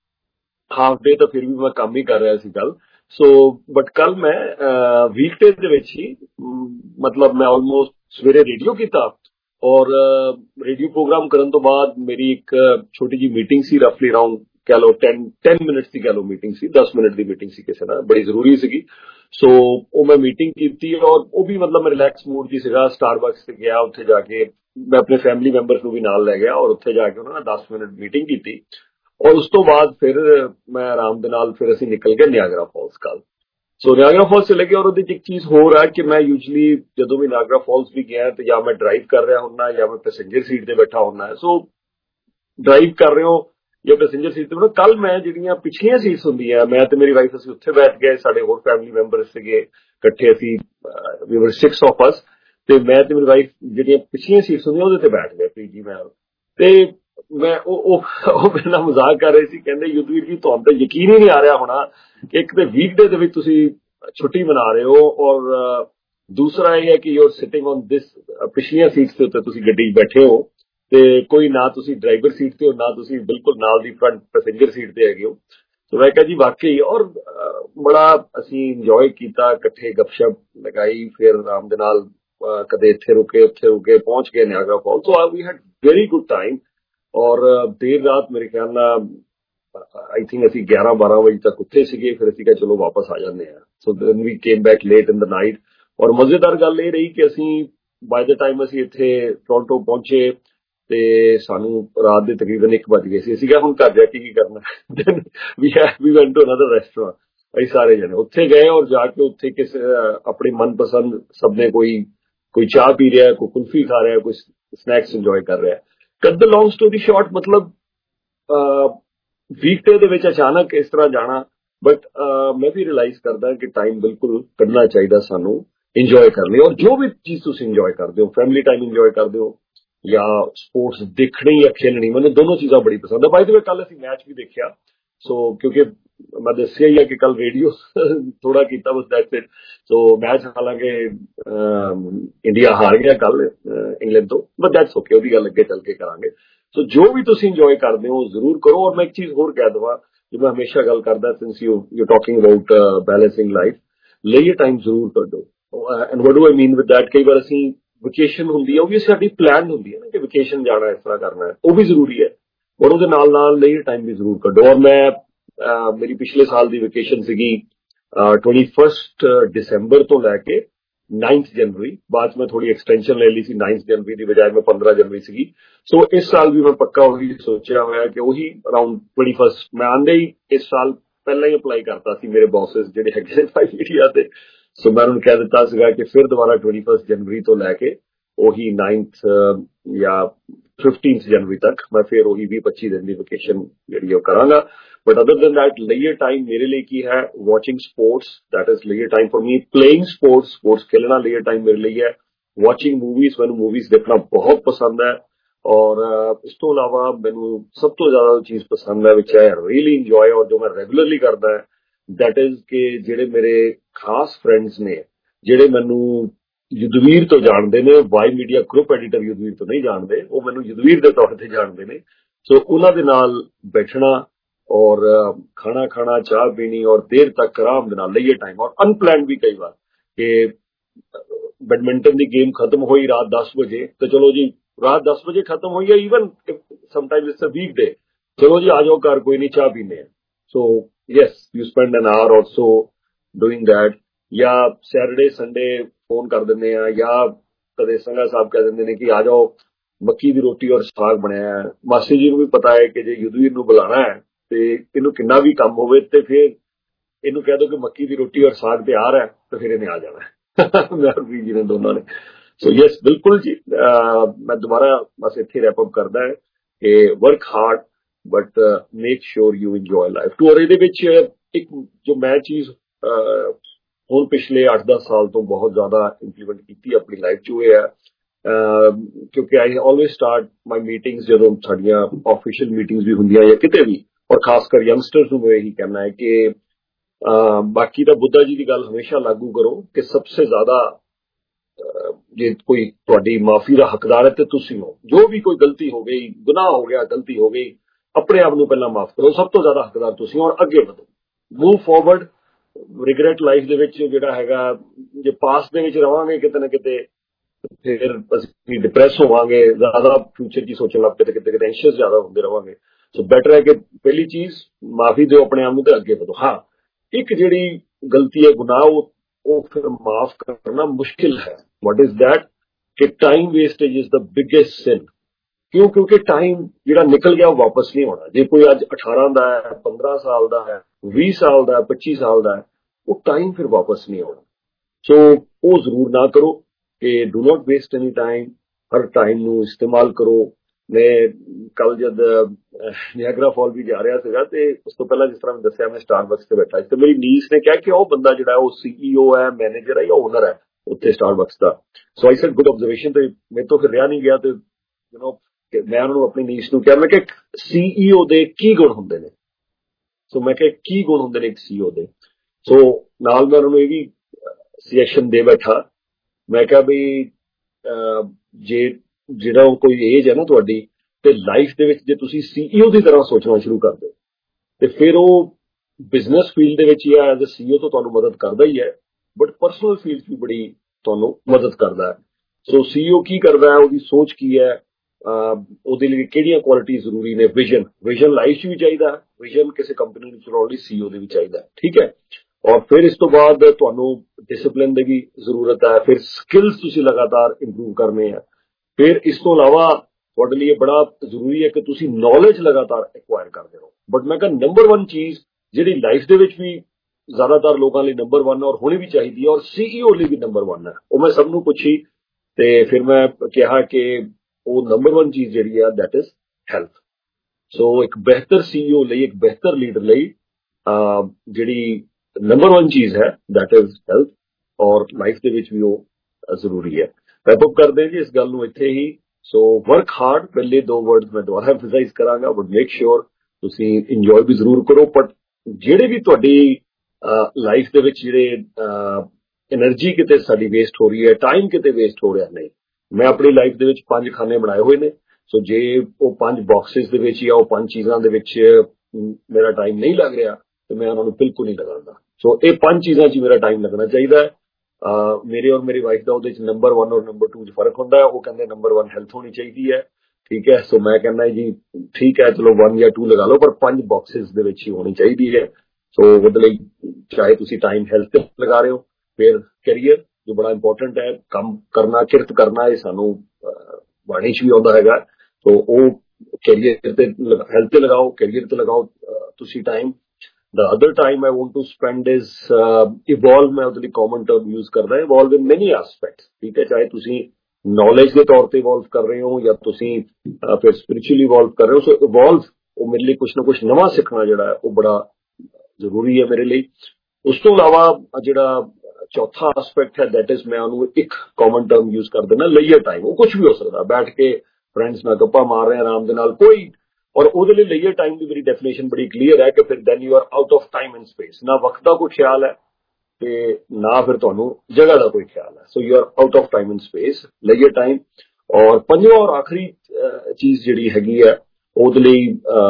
ਹਾਫ ਡੇ ਤਾਂ ਫਿਰ ਵੀ ਮੈਂ ਕੰਮ ਹੀ ਕਰ ਰਿਹਾ ਸੀ ਕੱਲ। ਸੋ ਬਟ ਕੱਲ ਮੈਂ ਵੀਕਡੇ ਦੇ ਵਿੱਚ ਹੀ ਮਤਲਬ ਮੈਂ ਆਲਮੋਸਟ ਸਵੇਰੇ ਰੇਡੀਓ ਕੀਤਾ, ਔਰ ਰੇਡੀਓ ਪ੍ਰੋਗਰਾਮ ਕਰਨ ਤੋਂ ਬਾਅਦ ਮੇਰੀ ਇੱਕ ਛੋਟੀ ਜਿਹੀ ਮੀਟਿੰਗ ਸੀ, ਰਫਲੀ ਅਰਾਊਂਡ ਕਹਿ ਲਓ 10 ਮਿੰਟਸ ਦੀ ਕਹਿ ਲਓ ਮੀਟਿੰਗ ਸੀ, 10 ਮਿੰਟ ਦੀ ਮੀਟਿੰਗ ਸੀ ਕਿਸੇ ਨਾਲ, ਬੜੀ ਜ਼ਰੂਰੀ ਸੀਗੀ। ਸੋ ਉਹ ਮੈਂ ਮੀਟਿੰਗ ਕੀਤੀ, ਔਰ ਉਹ ਵੀ ਮਤਲਬ ਮੈਂ ਰਿਲੈਕਸ ਮੂਡ ਦੀ ਸੀਗਾ। ਸਟਾਰਬਕਸ ਤੇ ਗਿਆ, ਉੱਥੇ ਜਾ ਕੇ ਮੈਂ ਆਪਣੇ ਫੈਮਿਲੀ ਮੈਂਬਰਸ ਨੂੰ ਵੀ ਨਾਲ ਲੈ ਗਿਆ, ਔਰ ਉੱਥੇ ਜਾ ਕੇ ਉਹਨਾਂ ਨਾਲ 10 ਮਿੰਟ ਮੀਟਿੰਗ ਕੀਤੀ, ਔਰ ਉਸ ਤੋਂ ਬਾਅਦ ਫਿਰ ਮੈਂ ਆਰਾਮ ਦੇ ਨਾਲ ਫਿਰ ਅਸੀਂ ਨਿਕਲ ਗਏ ਨਿਆਗਰਾ ਫਾਲਸ ਕੱਲ। ਸੋ ਨਿਆਗਰਾ ਫਾਲਸ ਚਲੇ ਗਏ, ਔਰ ਉਹਦੇ 'ਚ ਇੱਕ ਚੀਜ਼ ਹੋਰ ਹੈ ਕਿ ਮੈਂ ਯੂਜਲੀ ਜਦੋਂ ਵੀ ਨਿਆਗਰਾ ਫਾਲਸ ਵੀ ਗਿਆ ਤੇ ਜਾਂ ਮੈਂ ਡਰਾਈਵ ਕਰ ਰਿਹਾ ਹੁੰਦਾ ਜਾਂ ਮੈਂ ਪੈਸੇਂਜਰ ਸੀਟ ਤੇ ਬੈਠਾ ਹੁੰਦਾ। ਸੋ ਡਰਾਈਵ ਕਰ ਰਹੇ ਹੋ ਜਾਂ ਪੈਸੇਂਜਰ ਸੀਟ ਤੇ ਬੈਠੋ, ਕੱਲ ਮੈਂ ਜਿਹੜੀਆਂ ਪਿਛਲੀਆਂ ਸੀਟਸ ਹੁੰਦੀਆਂ, ਮੈਂ ਤੇ ਮੇਰੀ ਵਾਈਫ ਅਸੀਂ ਉੱਥੇ ਬੈਠ ਗਏ, ਸਾਡੇ ਹੋਰ ਫੈਮਿਲੀ ਮੈਂਬਰ ਸੀਗੇ ਇਕੱਠੇ, ਅਸੀਂ ਵੀ ਵਰ 6 ਆਫ ਅਸ, ਤੇ ਮੈਂ ਤੇ ਮੇਰੀ ਵਾਈਫ ਜਿਹੜੀਆਂ ਪਿਛਲੀਆਂ ਸੀਟਸ ਹੁੰਦੀਆਂ ਉਹਦੇ ਤੇ ਬੈਠ ਗਏ ਪੀਜੀ ਮੈਂ। ਤੇ ਮੈਂ ਉਹ ਮੇਰੇ ਨਾਲ ਮਜ਼ਾਕ ਕਰ ਰਹੇ ਸੀ, ਕਹਿੰਦੇ ਯੁੱਧਵੀਰ ਜੀ ਤੁਹਾਨੂੰ ਤਾਂ ਯਕੀਨ ਹੀ ਨਹੀਂ ਆ ਰਿਹਾ ਹੋਣਾ ਕਿ ਇੱਕ ਤੇ ਵੀਕਡੇ ਦੇ ਵਿੱਚ ਤੁਸੀਂ ਛੁੱਟੀ ਮਨਾ ਰਹੇ ਹੋ, ਔਰ ਦੂਸਰਾ ਇਹ ਹੈ ਕਿ you are sitting on this, ਪਿਛਲੀਆਂ ਸੀਟਸ ਦੇ ਉੱਤੇ ਤੁਸੀਂ ਗੱਡੀ 'ਚ ਬੈਠੇ ਹੋ, ਤੇ ਕੋਈ ਨਾ ਤੁਸੀਂ ਡਰਾਈਵਰ ਸੀਟ ਤੇ ਹੋ, ਨਾ ਤੁਸੀਂ ਬਿਲਕੁਲ ਨਾਲ ਦੀ ਫਰੰਟ ਪੈਸੇਂਜਰ ਸੀਟ ਤੇ ਹੈਗੇ ਹੋ। ਸੋ ਮੈਂ ਕਿਹਾ ਜੀ ਵਾਕਈ, ਔਰ ਬੜਾ ਅਸੀਂ ਇੰਜੋਏ ਕੀਤਾ, ਇਕੱਠੇ ਗੱਪਸ਼ਪ ਲਗਾਈ, ਫਿਰ ਆਰਾਮ ਦੇ ਨਾਲ ਕਦੇ ਇੱਥੇ ਰੁਕੇ ਉੱਥੇ ਰੁਕੇ, ਪਹੁੰਚ ਗਏ Niagara fall. So we had very good time, ਔਰ ਦੇਰ ਰਾਤ ਮੇਰੇ ਖਿਆਲ ਨਾਲ ਆਈ ਥਿੰਕ ਅਸੀਂ 11-12 ਵਜੇ ਤੱਕ ਉੱਥੇ ਸੀਗੇ, ਫਿਰ ਅਸੀਂ ਕਿਹਾ ਚਲੋ ਵਾਪਸ ਆ ਜਾਂਦੇ ਹਾਂ। So then we came back late in the night, ਔਰ ਮਜ਼ੇਦਾਰ ਗੱਲ ਇਹ ਰਹੀ ਕਿ ਅਸੀਂ ਬਾਏ ਦ ਟਾਈਮ ਅਸੀਂ ਇੱਥੇ ਟੋਰਾਂਟੋ ਪਹੁੰਚੇ ਤੇ ਸਾਨੂੰ ਰਾਤ ਦੇ ਤਕਰੀਬਨ 1 ਵਜ ਗਏ ਸੀ। ਅਸੀਂ ਕਿਹਾ ਹੁਣ ਘਰ ਜਾ ਕੇ ਕੀ ਕਰਨਾ, we went to another restaurant. ਅਸੀਂ ਸਾਰੇ ਜਣੇ ਉੱਥੇ ਗਏ, ਔਰ ਜਾ ਕੇ ਉੱਥੇ ਕਿਸੇ ਆਪਣੀ ਮਨਪਸੰਦ ਸਭ ਨੇ ਕੋਈ ਚਾਹ ਪੀ ਰਿਹਾ, ਕੋਈ ਕੁਲਫੀ ਖਾ ਰਿਹਾ, ਕੋਈ ਸਨੈਕਸ ਇੰਜੋਏ ਕਰ ਰਿਹਾ। Cut the long story short, ਮਤਲਬ ਵੀਕਡੇ ਦੇ ਵਿੱਚ ਅਚਾਨਕ ਇਸ ਤਰ੍ਹਾਂ ਜਾਣਾ, ਬਟ ਮੈਂ ਵੀ ਰਿਅਲਾਈਜ਼ ਕਰਦਾ ਕਿ ਟਾਈਮ ਬਿਲਕੁਲ ਕੱਢਣਾ ਚਾਹੀਦਾ ਸਾਨੂੰ ਇੰਜੋਏ ਕਰਨ ਲਈ। ਔਰ ਜੋ ਵੀ ਚੀਜ਼ ਤੁਸੀਂ ਇੰਜੋਏ ਕਰਦੇ ਹੋ, ਫੈਮਿਲੀ ਟਾਈਮ ਇੰਜੋਏ ਕਰਦੇ ਹੋ ਜਾਂ ਸਪੋਰਟਸ ਦੇਖਣੀ ਜਾਂ ਖੇਲਣੀ, ਮੈਨੂੰ ਦੋਨੋਂ ਚੀਜ਼ਾਂ ਬੜੀ ਪਸੰਦ ਹੈ। ਬਾਈ ਦ ਵੇ ਕੱਲ ਅਸੀਂ ਮੈਚ ਵੀ ਦੇਖਿਆ, ਸੋ ਕਿਉਂਕਿ ਮੈਂ ਦੱਸਿਆ ਹੀ ਹੈ ਕਿ ਕੱਲ ਰੇਡੀਓ ਥੋੜਾ ਕੀਤਾ, ਬਸ ਦੈਟਸ ਇਟ। ਸੋ ਮੈਚ ਹਾਲਾਂਕਿ ਇੰਡੀਆ ਹਾਰ ਗਿਆ ਕੱਲ ਇੰਗਲੈਂਡ ਤੋਂ, ਬਟ ਦੈਟਸ ਓਕੇ, ਉਹਦੀ ਗੱਲ ਅੱਗੇ ਚੱਲ ਕੇ ਕਰਾਂਗੇ। ਸੋ ਜੋ ਵੀ ਤੁਸੀਂ ਇੰਜੋਏ ਕਰਦੇ ਹੋ ਜ਼ਰੂਰ ਕਰੋ। ਔਰ ਮੈਂ ਇੱਕ ਚੀਜ਼ ਹੋਰ ਕਹਿ ਦੇਵਾਂ ਜੋ ਮੈਂ ਹਮੇਸ਼ਾ ਗੱਲ ਕਰਦਾ, since you talking about balancing life, ਲਈ ਟਾਈਮ ਜ਼ਰੂਰ ਕੱਢੋ। And what do I mean with that, ਕਈ ਵਾਰ ਅਸੀਂ ਵਕੇਸ਼ਨ ਹੁੰਦੀ ਹੈ, ਉਹ ਵੀ ਸਾਡੀ ਪਲਾਨ ਹੁੰਦੀ ਹੈ ਨਾ ਕਿ ਵਕੇਸ਼ਨ ਜਾਣਾ, ਇਸ ਤਰ੍ਹਾਂ ਕਰਨਾ ਹੈ, ਉਹ ਵੀ ਜ਼ਰੂਰੀ ਹੈ, ਔਰ ਉਹਦੇ ਨਾਲ ਨਾਲ ਲਈ ਟਾਈਮ ਵੀ ਜ਼ਰੂਰ ਕੱਢੋ। ਔਰ ਮੈਂ ਮੇਰੀ ਪਿਛਲੇ ਸਾਲ ਦੀ ਵਕੇਸ਼ਨ ਸੀਗੀ 21 ਦਸੰਬਰ ਤੋਂ ਲੈ ਕੇ 9 ਜਨਵਰੀ, ਬਾਅਦ ਮੈਂ ਥੋੜੀ ਐਕਸਟੈਂਸ਼ਨ ਲੈ ਲਈ ਸੀ, 9 ਜਨਵਰੀ ਦੀ ਬਜਾਏ ਮੈਂ 15 ਜਨਵਰੀ ਸੀਗੀ। ਸੋ ਇਸ ਸਾਲ ਵੀ ਮੈਂ ਪੱਕਾ ਉਹੀ ਸੋਚਿਆ ਹੋਇਆ ਕਿ ਉਹੀ ਅਰਾਊਂਡ 21 ਮੈਂ ਆਂਦੇ ਹੀ ਇਸ ਸਾਲ ਪਹਿਲਾਂ ਹੀ ਅਪਲਾਈ ਕਰਤਾ ਸੀ ਮੇਰੇ ਬੌਸਸ ਜਿਹੜੇ ਹੈਗੇ ਵਾਈ ਮੀਡੀਆ ਤੇ। ਸੋ ਮੈਂ ਉਹਨੂੰ ਕਹਿ ਦਿੱਤਾ ਸੀਗਾ ਕਿ ਫਿਰ ਦੁਬਾਰਾ 21 ਜਨਵਰੀ ਤੋਂ ਲੈ ਕੇ ਉਹੀ 9 ਜਾਂ 15 ਜਨਵਰੀ ਤੱਕ ਮੈਂ ਫਿਰ ਉਹੀ 20-25 ਦਿਨ ਦੀ ਵਕੇਸ਼ਨ ਜਿਹੜੀ ਉਹ ਕਰਾਂਗਾ। ਬਟ ਅਦਰ ਦੈਨ ਦੈਟ ਲਈਏ ਟਾਈਮ ਮੇਰੇ ਲਈ ਕੀ ਹੈ, ਵਾਚਿੰਗ ਸਪੋਰਟਸ, ਦੈਟ ਇਜ਼ ਲਈਏ time for me, playing sports ਖੇਲਣਾ ਲਈਏ ਟਾਈਮ ਮੇਰੇ ਲਈ ਹੈ, ਵਾਚਿੰਗ ਮੂਵੀਜ਼, ਮੈਨੂੰ ਮੂਵੀਜ਼ ਦੇਖਣਾ ਬਹੁਤ ਪਸੰਦ ਹੈ। ਔਰ ਇਸ ਤੋਂ ਇਲਾਵਾ ਮੈਨੂੰ ਸਭ ਤੋਂ ਜ਼ਿਆਦਾ ਚੀਜ਼ ਪਸੰਦ ਹੈ ਵਿਚ ਆਈ ਰੀਅਲੀ ਇੰਜੋਏ, ਔਰ ਜੋ ਮੈਂ ਰੈਗੂਲਰਲੀ ਕਰਦਾ ਹੈ ਦੈਟ ਇਜ਼ ਕਿ ਜਿਹੜੇ ਮੇਰੇ ਖਾਸ ਫਰੈਂਡਸ ਨੇ, ਜਿਹੜੇ ਮੈਨੂੰ ਯੁੱਧਵੀਰ ਤੋਂ ਜਾਣਦੇ ਨੇ, Y media group editor Yudhvir ਤੋਂ ਨਹੀਂ ਜਾਣਦੇ, ਉਹ ਮੈਨੂੰ ਯੁੱਧਵੀਰ ਦੇ ਤੌਰ ਤੇ ਜਾਣਦੇ ਨੇ। ਸੋ ਉਹਨਾਂ ਦੇ ਨਾਲ ਬੈਠਣਾ ਔਰ ਖਾਣਾ ਖਾਣਾ, ਚਾਹ ਪੀਣੀ, ਔਰ ਦੇਰ ਤੱਕ ਆਰਾਮ ਦੇ ਨਾਲ ਲਈਏ ਟਾਈਮ। ਔਰ ਅਨਪਲੈਨਡ ਵੀ ਕਈ ਵਾਰ ਕਿ ਬੈਡਮਿੰਟਨ ਦੀ ਗੇਮ ਖਤਮ ਹੋਈ ਰਾਤ 10 ਵਜੇ, ਤੇ ਚਲੋ ਜੀ ਰਾਤ 10 ਵਜੇ ਖਤਮ ਹੋਈ ਹੈ, even sometimes it's a weekday, ਚਲੋ ਜੀ ਆ ਜਾਓ ਘਰ, ਕੋਈ ਨਹੀਂ ਚਾਹ ਪੀਨੇ ਆ। So yes, you spend an hour or so doing that. ਜਾਂ ਸੈਟਰਡੇ ਸੰਡੇ ਫੋਨ ਕਰ ਦਿੰਦੇ ਆ, ਜਾਂ ਕਦੇ ਸੰਘਾ ਸਾਹਿਬ ਕਹਿ ਦਿੰਦੇ ਨੇ ਕਿ ਆ ਜਾਓ ਮੱਕੀ ਦੀ ਰੋਟੀ ਔਰ ਸਾਗ ਬਣਿਆ ਹੈ। ਮਾਸੀ ਜੀ ਨੂੰ ਵੀ ਪਤਾ ਹੈ ਕਿ ਜੇ ਯੁੱਧਵੀਰ ਨੂੰ ਬੁਲਾਣਾ ਹੈ ਤੇ ਇਹਨੂੰ ਕਿੰਨਾ ਵੀ ਕੰਮ ਹੋਵੇ ਤੇ ਫਿਰ ਇਹਨੂੰ ਕਹਿ ਦੋ ਕਿ ਮੱਕੀ ਦੀ ਰੋਟੀ ਔਰ ਸਾਗ ਤਿਆਰ ਹੈ, ਤੇ ਫਿਰ ਇਹਨੇ ਆ ਜਾਣਾ ਮੈਂ ਵੀ ਜੀ ਨੇ ਦੋਨਾਂ ਨੇ। ਸੋ ਯੈਸ, ਬਿਲਕੁਲ ਜੀ, ਮੈਂ ਦੁਬਾਰਾ ਬਸ ਇੱਥੇ ਰੈਪ ਅਪ ਕਰਦਾ ਹੈ ਕਿ work hard but make sure you enjoy life too. ਔਰ ਇਹਦੇ ਵਿੱਚ ਇੱਕ ਜੋ ਮੈਂ ਚੀਜ਼ ਹੁਣ ਪਿਛਲੇ 8-10 ਸਾਲ ਤੋਂ ਬਹੁਤ ਜ਼ਿਆਦਾ ਇੰਪਲੀਮੈਂਟ ਕੀਤੀ ਆਪਣੀ ਲਾਈਫ 'ਚ, ਉਹ ਇਹ ਹੈ ਕਿਉਂਕਿ I always start my meetings, ਜਦੋਂ ਸਾਡੀਆਂ ਆਫੀਸ਼ੀਅਲ ਮੀਟਿੰਗਸ ਵੀ ਹੁੰਦੀਆਂ ਜਾਂ ਕਿਤੇ ਵੀ, ਔਰ ਖਾਸ ਕਰ ਯੰਗਸਟਰਸ ਨੂੰ ਮੈਂ ਇਹੀ ਕਹਿਣਾ ਹੈ ਕਿ ਬਾਕੀ ਤਾਂ ਬੁੱਧਾ ਜੀ ਦੀ ਗੱਲ ਹਮੇਸ਼ਾ ਲਾਗੂ ਕਰੋ ਕਿ ਸਭ ਤੋਂ ਜ਼ਿਆਦਾ ਜੇ ਕੋਈ ਤੁਹਾਡੀ ਮਾਫੀ ਦਾ ਹੱਕਦਾਰ ਹੈ ਤੇ ਤੁਸੀਂ ਹੋ। ਜੋ ਵੀ ਕੋਈ ਗਲਤੀ ਹੋ ਗਈ, ਗੁਨਾਹ ਹੋ ਗਿਆ, ਗਲਤੀ ਹੋ ਗਈ, ਆਪਣੇ ਆਪ ਨੂੰ ਪਹਿਲਾਂ ਮਾਫ ਕਰੋ, ਸਭ ਤੋਂ ਜ਼ਿਆਦਾ ਹੱਕਦਾਰ ਤੁਸੀਂ ਹੋ, ਔਰ ਅੱਗੇ ਵਧੋ, ਮੂਵ ਫਾਰਵਰਡ। ਰਿਗਰੈਟ ਲਾਈਫ ਦੇ ਵਿੱਚ ਜਿਹੜਾ ਹੈਗਾ, ਜੇ ਪਾਸਟ ਦੇ ਵਿੱਚ ਰਵਾਂਗੇ ਕਿਤੇ ਨਾ ਕਿਤੇ ਫਿਰ ਅਸੀਂ ਡਿਪਰੈਸ ਹੋਵਾਂਗੇ, ਜ਼ਿਆਦਾ ਫਿਊਚਰ ਦੀ ਸੋਚਣ ਲੱਗ ਪਏ ਤੇ ਕਿਤੇ ਐਂਸ਼ੀਅਸ ਜ਼ਿਆਦਾ ਹੁੰਦੇ ਰਵਾਂਗੇ। ਸੋ ਬੈਟਰ ਹੈ ਕਿ ਪਹਿਲੀ ਚੀਜ਼ ਮਾਫੀ ਦਿਓ ਆਪਣੇ ਆਪ ਨੂੰ ਤੇ ਅੱਗੇ ਵਧੋ। ਹਾਂ, ਇੱਕ ਜਿਹੜੀ ਗਲਤੀ ਹੈ, ਗੁਨਾਹ, ਉਹ ਫਿਰ ਮਾਫ ਕਰਨਾ ਮੁਸ਼ਕਿਲ ਹੈ। What is that? ਕਿ time wastage is the biggest sin. ਕਿਉਂ? ਕਿਉਂਕਿ ਟਾਈਮ ਜਿਹੜਾ ਨਿਕਲ ਗਿਆ ਉਹ ਵਾਪਸ ਨਹੀਂ ਆਉਣਾ। ਜੇ ਕੋਈ ਅੱਜ 18 ਦਾ ਹੈ, 15 ਸਾਲ ਦਾ ਹੈ, 20 ਸਾਲ ਦਾ ਹੈ, 25 ਸਾਲ ਦਾ ਹੈ, ਉਹ ਟਾਈਮ ਫਿਰ ਵਾਪਸ ਨਹੀਂ ਆਉਣਾ। ਸੋ ਉਹ ਜ਼ਰੂਰ ਨਾ ਕਰੋ ਕਿ do not waste any time. ਹਰ ਟਾਈਮ ਨੂੰ ਇਸਤੇਮਾਲ ਕਰੋ। ਮੈਂ ਕੱਲ ਜਦ ਨਿਆਗਰਾ ਫਾਲ ਵੀ ਜਾ ਰਿਹਾ ਸੀਗਾ ਤੇ ਉਸ ਤੋਂ ਪਹਿਲਾਂ ਜਿਸ ਤਰ੍ਹਾਂ ਮੈਂ ਦੱਸਿਆ, ਮੈਂ ਸਟਾਰਬਕਸ ਤੇ ਬੈਠਾ ਸੀ ਤੇ ਮੇਰੀ ਨੀਸ ਨੇ ਕਿਹਾ ਕਿ ਉਹ ਬੰਦਾ ਜਿਹੜਾ ਉਹ CEO ਹੈ, ਮੈਨੇਜਰ ਹੈ ਜਾਂ ਓਨਰ ਹੈ ਉੱਥੇ ਸਟਾਰਬਕਸ ਦਾ। So I said good observation. ਤੇ ਮੇਰੇ ਤੋਂ ਫਿਰ ਰਿਹਾ ਨਹੀਂ ਗਿਆ ਤੇ ਮੈਂ ਉਹਨਾਂ ਨੂੰ ਆਪਣੀ ਨੀਸ ਨੂੰ ਕਿਹਾ, ਮੈਂ ਕਿ CEO ਦੇ ਕੀ ਗੁਣ ਹੁੰਦੇ ਨੇ? ਸੋ ਮੈਂ ਕਿਹਾ ਕੀ ਗੁਣ ਹੁੰਦੇ ਨੇ ਇੱਕ CEO ਦੇ? ਸੋ ਨਾਲ ਮੈਂ ਉਹਨਾਂ ਨੂੰ ਇਹ ਵੀ ਸੁਜੈਸ਼ਨ ਦੇ ਬੈਠਾ, ਮੈਂ ਕਿਹਾ ਵੀ ਜੇ ਜਿਹੜਾ ਕੋਈ ਏਜ ਹੈ ਨਾ ਤੁਹਾਡੀ, ਤੇ ਲਾਈਫ ਦੇ ਵਿੱਚ ਜੇ ਤੁਸੀਂ CEO ਦੀ ਤਰ੍ਹਾਂ ਸੋਚਣਾ ਸ਼ੁਰੂ ਕਰ ਦਿਓ ਤੇ ਫਿਰ ਉਹ ਬਿਜ਼ਨਸ ਫੀਲਡ ਦੇ ਵਿੱਚ ਜਾਂ ਐਜ਼ ਅ CEO ਤੋਂ ਤੁਹਾਨੂੰ ਮਦਦ ਕਰਦਾ ਹੀ ਹੈ, ਬਟ ਪਰਸਨਲ ਫੀਲਡ 'ਚ ਵੀ ਬੜੀ ਤੁਹਾਨੂੰ ਮਦਦ ਕਰਦਾ ਹੈ। ਸੋ CEO ਕੀ ਕਰਦਾ ਹੈ, ਉਹਦੀ ਸੋਚ ਕੀ ਹੈ, ਉਹਦੇ ਲਈ ਕਿਹੜੀਆਂ ਕੁਆਲਿਟੀਆਂ ਜ਼ਰੂਰੀ ਨੇ? ਵਿਜ਼ਨ ਲਾਈਫ 'ਚ ਵੀ ਚਾਹੀਦਾ, ਵਿਜ਼ਨ ਕਿਸੇ ਕੰਪਨੀ ਨੂੰ ਚਲਾਉਣ ਲਈ CEO ਦੇ ਵੀ ਚਾਹੀਦਾ, ਠੀਕ ਹੈ। ਔਰ ਫਿਰ ਇਸ ਤੋਂ ਬਾਅਦ ਤੁਹਾਨੂੰ ਡਿਸਿਪਲਿਨ ਦੀ ਵੀ ਜ਼ਰੂਰਤ ਹੈ। ਫਿਰ ਸਕਿੱਲਸ ਤੁਸੀਂ ਲਗਾਤਾਰ ਇੰਪਰੂਵ ਕਰਨੇ ਆ। ਫਿਰ ਇਸ ਤੋਂ ਇਲਾਵਾ ਤੁਹਾਡੇ ਲਈ ਬੜਾ ਜ਼ਰੂਰੀ ਹੈ ਕਿ ਤੁਸੀਂ ਨੌਲੇਜ ਲਗਾਤਾਰ ਐਕਵਾਇਰ ਕਰਦੇ ਰਹੋ। ਬਟ ਮੈਂ ਕਿਹਾ ਨੰਬਰ 1 ਚੀਜ਼ ਜਿਹੜੀ ਲਾਈਫ ਦੇ ਵਿੱਚ ਵੀ ਜ਼ਿਆਦਾਤਰ ਲੋਕਾਂ ਲਈ ਨੰਬਰ 1 ਔਰ ਹੋਣੀ ਵੀ ਚਾਹੀਦੀ ਹੈ, ਔਰ CEO ਲਈ ਵੀ ਨੰਬਰ 1 ਹੈ, ਉਹ ਮੈਂ ਸਭ ਨੂੰ ਪੁੱਛੀ ਤੇ ਫਿਰ ਮੈਂ ਕਿਹਾ ਕਿ ਉਹ ਨੰਬਰ 1 ਚੀਜ਼ ਜਿਹੜੀ ਹੈ ਦੈਟ ਇਜ਼ ਹੈਲਥ। ਸੋ ਇੱਕ ਬਿਹਤਰ CEO ਲਈ, ਇੱਕ ਬਿਹਤਰ ਲੀਡਰ ਲਈ ਜਿਹੜੀ ਨੰਬਰ 1 ਚੀਜ਼ ਹੈ ਦੈਟ ਇਜ਼ ਹੈਲਥ, ਔਰ ਲਾਈਫ ਦੇ ਵਿੱਚ ਵੀ ਉਹ ਜ਼ਰੂਰੀ ਹੈ। ਰੈਪ ਅਪ ਕਰਦੇ ਜੀ ਇਸ ਗੱਲ ਨੂੰ ਇੱਥੇ ਹੀ। ਸੋ ਵਰਕ ਹਾਰਡ, ਪਹਿਲੇ 2 ਵਰਡਸ ਮੈਂ ਦੁਬਾਰਾ ਐਮਫਸਾਈਜ਼ ਕਰਾਂਗਾ, ਬਟ ਮੇਕ ਸ਼ੋਰ ਤੁਸੀਂ ਇੰਜੋਏ ਵੀ ਜ਼ਰੂਰ ਕਰੋ। ਬਟ ਜਿਹੜੇ ਵੀ ਤੁਹਾਡੀ ਲਾਈਫ ਦੇ ਵਿੱਚ ਜਿਹੜੇ એનર્ਜੀ ਕਿਤੇ ਸਾਡੀ ਵੇਸਟ ਹੋ ਰਹੀ ਹੈ, ਟਾਈਮ ਕਿਤੇ ਵੇਸਟ ਹੋ ਰਿਹਾ, ਨਹੀਂ, ਮੈਂ ਆਪਣੀ ਲਾਈਫ ਦੇ ਵਿੱਚ 5 ਖਾਨੇ ਬਣਾਏ ਹੋਏ ਨੇ। ਸੋ ਜੇ ਉਹ 5 ਬਾਕਸਿਸ ਦੇ ਵਿੱਚ ਜਾਂ ਉਹ 5 ਚੀਜ਼ਾਂ ਦੇ ਵਿੱਚ ਮੇਰਾ ਟਾਈਮ ਨਹੀਂ ਲੱਗ ਰਿਹਾ ਤੇ ਮੈਂ ਉਹਨਾਂ ਨੂੰ ਬਿਲਕੁਲ ਨਹੀਂ ਲਗਾਉਂਦਾ। ਸੋ ਇਹ 5 ਚੀਜ਼ਾਂ 'ਚ ਮੇਰਾ ਟਾਈਮ ਲੱਗਣਾ ਚਾਹੀਦਾ ਹੈ। ਮੇਰੇ ਔਰ ਮੇਰੀ ਵਾਈਫ ਦਾ ਉਹਦੇ 'ਚ ਨੰਬਰ 1 ਔਰ ਨੰਬਰ 2 'ਚ ਫਰਕ ਹੁੰਦਾ ਹੈ। ਉਹ ਕਹਿੰਦੇ ਨੰਬਰ 1 ਹੈਲਥ ਹੋਣੀ ਚਾਹੀਦੀ ਹੈ, ਠੀਕ ਹੈ। ਸੋ ਮੈਂ ਕਹਿੰਦਾ ਜੀ ਠੀਕ ਹੈ, ਚਲੋ 1 ਜਾਂ 2 ਲਗਾ ਲਓ, ਪਰ 5 ਬਾਕਸਿਸ ਦੇ ਵਿੱਚ ਹੀ ਹੋਣੀ ਚਾਹੀਦੀ ਹੈ। ਸੋ ਉਹਦੇ ਲਈ ਚਾਹੇ ਤੁਸੀਂ ਟਾਈਮ ਹੈਲਥ ਤੇ ਲਗਾ ਰਹੇ ਹੋ, ਫਿਰ ਕੈਰੀਅਰ ਜੋ ਬੜਾ ਇੰਪੋਰਟੈਂਟ ਹੈ, ਕੰਮ ਕਰਨਾ, ਕਿਰਤ ਕਰਨਾ, ਇਹ ਸਾਨੂੰ ਬਾਣੀ 'ਚ ਵੀ ਆਉਂਦਾ ਹੈਗਾ। ਸੋ ਉਹ ਕੈਰੀਅਰ ਤੇ ਹੈਲਥ ਤੇ ਲਗਾਓ, ਕੈਰੀਅਰ ਤੇ ਲਗਾਓ ਤੁਸੀਂ time. The other time I want to spend is evolve। ਮੈਂ ਉਹਦੇ ਲਈ ਕਾਮਨ ਟਰਮ ਯੂਜ਼ ਕਰਦਾ, evolve in many aspects, ਠੀਕ ਹੈ। ਚਾਹੇ ਤੁਸੀਂ ਨੌਲੇਜ ਦੇ ਤੌਰ ਤੇ ਇਵੋਲਵ ਕਰ ਰਹੇ ਹੋ ਜਾਂ ਤੁਸੀਂ ਫਿਰ ਸਪਿਰਿਚੁਅਲੀ ਇਵੋਲਵ ਕਰ ਰਹੇ ਹੋ। ਸੋ ਇਵੋਲਵ, ਉਹ ਮੇਰੇ ਲਈ ਕੁਛ ਨਾ ਕੁਛ ਨਵਾਂ ਸਿੱਖਣਾ ਜਿਹੜਾ ਉਹ ਬੜਾ ਜ਼ਰੂਰੀ ਹੈ ਮੇਰੇ ਲਈ। ਉਸ ਤੋਂ ਇਲਾਵਾ ਜਿਹੜਾ ਚੌਥਾ ਐਸਪੈਕਟ ਹੈ ਦੈਟ ਇਜ਼, ਮੈਂ ਉਹਨੂੰ ਇੱਕ ਕਾਮਨ ਟਰਮ ਯੂਜ਼ ਕਰ ਦਿੰਦਾ, ਲਈਅਰ ਟਾਈਮ। ਉਹ ਕੁਛ ਵੀ ਹੋ ਸਕਦਾ, ਬੈਠ ਕੇ ਫਰੈਂਡਸ ਨਾਲ ਗੱਪਾਂ ਮਾਰ ਰਹੇ ਆਰਾਮ ਦੇ ਨਾਲ, ਕੋਈ। ਔਰ ਉਹਦੇ ਲਈ ਲਈਅਰ ਟਾਈਮ ਦੀ ਮੇਰੀ ਡੈਫੀਨੇਸ਼ਨ ਬੜੀ ਕਲੀਅਰ ਹੈ ਕਿ ਫਿਰ then you are out of time and space. ਨਾ ਵਕਤ ਦਾ ਕੋਈ ਖਿਆਲ ਹੈ ਤੇ ਨਾ ਫਿਰ ਤੁਹਾਨੂੰ ਜਗ੍ਹਾ ਦਾ ਕੋਈ ਖਿਆਲ ਹੈ। So you are out of time and space, ਲਈਅਰ ਟਾਈਮ। ਔਰ ਪੰਜਵਾਂ ਔਰ ਆਖਰੀ ਚੀਜ਼ ਜਿਹੜੀ ਹੈਗੀ ਹੈ ਉਹਦੇ ਲਈ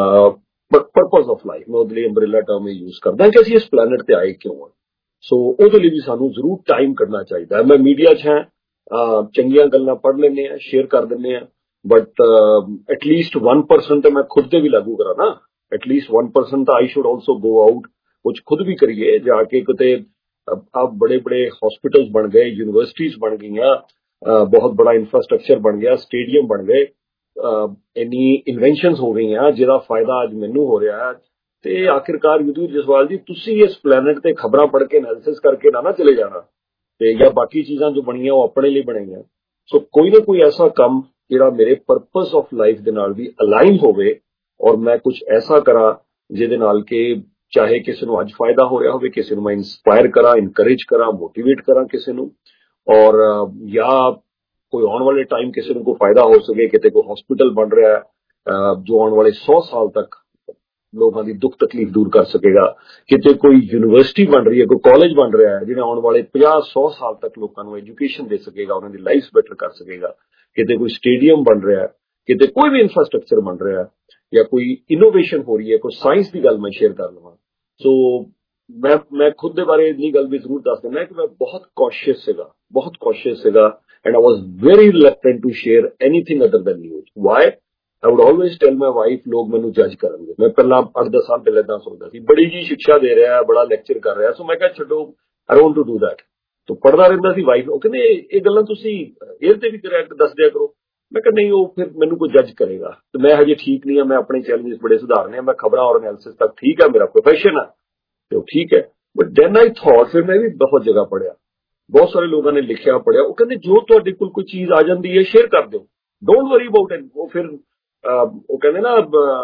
ਪਰਪਸ ਆਫ ਲਾਈਫ, ਮੈਂ ਉਹਦੇ ਲਈ ਅੰਬਰੇਲਾ ਟਰਮ ਯੂਜ਼ ਕਰਦਾ ਕਿ ਅਸੀਂ ਇਸ ਪਲੈਨਟ ਤੇ ਆਏ ਕਿਉਂ ਹਾਂ। ਸੋ ਉਹਦੇ ਲਈ ਵੀ ਸਾਨੂੰ ਜ਼ਰੂਰ ਟਾਈਮ ਕੱਢਣਾ ਚਾਹੀਦਾ ਹੈ। ਮੈਂ ਮੀਡੀਆ 'ਚ ਹਾਂ, ਚੰਗੀਆਂ ਗੱਲਾਂ ਪੜ੍ਹ ਲੈਂਦੇ ਹਾਂ, ਸ਼ੇਅਰ ਕਰ ਦਿੰਦੇ ਹਾਂ, ਬਟ ਐਟਲੀਸਟ 1% ਤਾਂ ਮੈਂ ਖੁਦ ਤੇ ਵੀ ਲਾਗੂ ਕਰਾਂ ਨਾ। ਐਟਲੀਸਟ 1% ਤਾਂ I should also go out, ਕੁਝ ਖੁਦ ਵੀ ਕਰੀਏ ਜਾ ਕੇ। ਕਿਤੇ ਬੜੇ ਬੜੇ ਹਸਪੀਟਲਸ ਬਣ ਗਏ, ਯੂਨੀਵਰਸਿਟੀਜ਼ ਬਣ ਗਈਆਂ, ਬਹੁਤ ਬੜਾ ਇਨਫਰਾਸਟ੍ਰਕਚਰ ਬਣ ਗਿਆ, ਸਟੇਡੀਅਮ ਬਣ ਗਏ, ਇੰਨੀ ਇਨਵੈਂਸ਼ਨਸ ਹੋ ਗਈਆਂ ਜਿਹਦਾ ਫਾਇਦਾ ਅੱਜ ਮੈਨੂੰ ਹੋ ਰਿਹਾ। ਤੇ ਆਖਿਰਕਾਰ ਯੁਧਵੀਰ ਜਸਵਾਲ ਜੀ, ਤੁਸੀਂ ਇਸ ਪਲੈਨਟ ਤੇ ਖਬਰਾਂ ਪੜ੍ਹ ਕੇ ਐਨਾਲਿਸਿਸ ਕਰਕੇ ਨਾ ਚਲੇ ਜਾਣਾ ਤੇ ਜਾਂ ਬਾਕੀ ਚੀਜ਼ਾਂ ਜੋ ਬਣੀਆਂ ਉਹ ਆਪਣੇ ਲਈ ਬਣੀਆਂ। ਸੋ ਕੋਈ ਨਾ ਕੋਈ ਐਸਾ ਕੰਮ ਜਿਹੜਾ ਮੇਰੇ ਪਰਪਸ ਆਫ ਲਾਈਫ ਦੇ ਨਾਲ ਵੀ ਅਲਾਈਨ ਹੋਵੇ ਔਰ ਮੈਂ ਕੁਝ ਐਸਾ ਕਰਾਂ ਜਿਹਦੇ ਨਾਲ ਕਿ ਚਾਹੇ ਕਿਸੇ ਨੂੰ ਅੱਜ ਫਾਇਦਾ ਹੋ ਰਿਹਾ ਹੋਵੇ, ਕਿਸੇ ਨੂੰ ਮੈਂ ਇੰਸਪਾਇਰ ਕਰਾਂ, ਇਨਕਰੇਜ ਕਰਾਂ, ਮੋਟੀਵੇਟ ਕਰਾਂ ਕਿਸੇ ਨੂੰ, ਔਰ ਜਾਂ ਕੋਈ ਆਉਣ ਵਾਲੇ ਟਾਈਮ ਕਿਸੇ ਨੂੰ ਕੋਈ ਫਾਇਦਾ ਹੋ ਸਕੇ। ਕਿਤੇ ਕੋਈ ਹਸਪੀਟਲ ਬਣ ਰਿਹਾ ਜੋ ਆਉਣ ਵਾਲੇ 100 ਸਾਲ ਤੱਕ ਲੋਕਾਂ ਦੀ ਦੁੱਖ ਤਕਲੀਫ ਦੂਰ ਕਰ ਸਕੇਗਾ, ਕਿਤੇ ਕੋਈ ਯੂਨੀਵਰਸਿਟੀ ਬਣ ਰਹੀ ਹੈ, ਕੋਈ ਕਾਲਜ ਬਣ ਰਿਹਾ ਹੈ ਜਿਹੜਾ ਆਉਣ ਵਾਲੇ 50-100 ਸਾਲ ਤੱਕ ਲੋਕਾਂ ਨੂੰ ਐਜੂਕੇਸ਼ਨ ਦੇ ਸਕੇਗਾ, ਉਹਨਾਂ ਦੀ ਲਾਈਫ ਬੈਟਰ ਕਰ ਸਕੇਗਾ, ਕਿਤੇ ਕੋਈ ਸਟੇਡੀਅਮ ਬਣ ਰਿਹਾ, ਕਿਤੇ ਕੋਈ ਵੀ ਇਨਫਰਾਸਟ੍ਰਕਚਰ ਬਣ ਰਿਹਾ, ਜਾਂ ਕੋਈ ਇਨੋਵੇਸ਼ਨ ਹੋ ਰਹੀ ਹੈ, ਕੋਈ ਸਾਇੰਸ ਦੀ ਗੱਲ ਮੈਂ ਸ਼ੇਅਰ ਕਰ ਲਵਾਂ। ਸੋ ਮੈਂ ਖੁਦ ਦੇ ਬਾਰੇ ਇੰਨੀ ਗੱਲ ਵੀ ਜ਼ਰੂਰ ਦੱਸ ਦਿੰਦਾ ਕਿ ਮੈਂ ਬਹੁਤ ਕੌਸ਼ੀਅਸ ਸੀਗਾ and I was very reluctant to share anything other than news. Why? I would always tell my wife, ਲੋਕ ਮੈਨੂੰ ਜੱਜ ਕਰਨਗੇ। ਮੈਂ ਪਹਿਲਾਂ 8-10 ਸਾਲ ਪਹਿਲਾਂ ਇਦਾਂ ਸੋਚਦਾ ਸੀ, ਬੜੀ ਜੀ ਸਿੱਖਿਆ ਦੇ ਰਿਹਾ, ਬੜਾ ਲੈਕਚਰ ਕਰ ਰਿਹਾ, ਸੋ ਮੈਂ ਕਿਹਾ ਛੱਡੋ, I don't want to do that। ਤੋ ਪੜ੍ਹਦਾ ਰਹਿੰਦਾ ਸੀ। ਵਾਈਫ ਉਹ ਕਹਿੰਦੇ ਇਹ ਗੱਲਾਂ ਤੁਸੀਂ 에ਅਰ ਤੇ ਵੀ ਦੱਸ ਦਿਆ ਕਰੋ। ਮੈਂ ਕਿਹਾ ਨਹੀਂ, ਉਹ ਫਿਰ ਮੈਨੂੰ ਕੋਈ ਜੱਜ ਕਰੇਗਾ, ਤੇ ਮੈਂ ਹਜੇ ਠੀਕ ਨਹੀਂ ਆ, ਮੈਂ ਆਪਣੇ ਚੈਲੰਜਸ ਬੜੇ ਸੁਧਾਰਨੇ ਆ, ਮੈਂ ਖਬਰਾਂ ਔਰ ਐਨਾਲਿਸਿਸ ਤੱਕ ਠੀਕ ਹੈ, ਮੇਰਾ ਪ੍ਰੋਫੈਸ਼ਨ ਹੈ ਤੇ ਉਹ ਠੀਕ ਹੈ। ਬਟ ਦੈਨ ਆਈ ਥੌਟ, ਫਿਰ ਮੈਂ ਵੀ ਬਹੁਤ ਜਗ੍ਹਾ ਪੜ੍ਹਿਆ, ਬਹੁਤ ਸਾਰੇ ਲੋਕਾਂ ਨੇ ਲਿਖਿਆ ਪੜ੍ਹਿਆ, ਉਹ ਕਹਿੰਦੇ ਜੋ ਤੁਹਾਡੇ ਕੋਲ ਕੋਈ ਚੀਜ਼ ਆ ਜਾਂਦੀ ਹੈ ਸ਼ੇਅਰ ਕਰ ਦਿਓ, ਡੋਂਟ ਵਰੀ ਅਬਾਊਟ ਇਟ। ਉਹ ਫਿਰ ਉਹ ਕਹਿੰਦੇ ਨਾ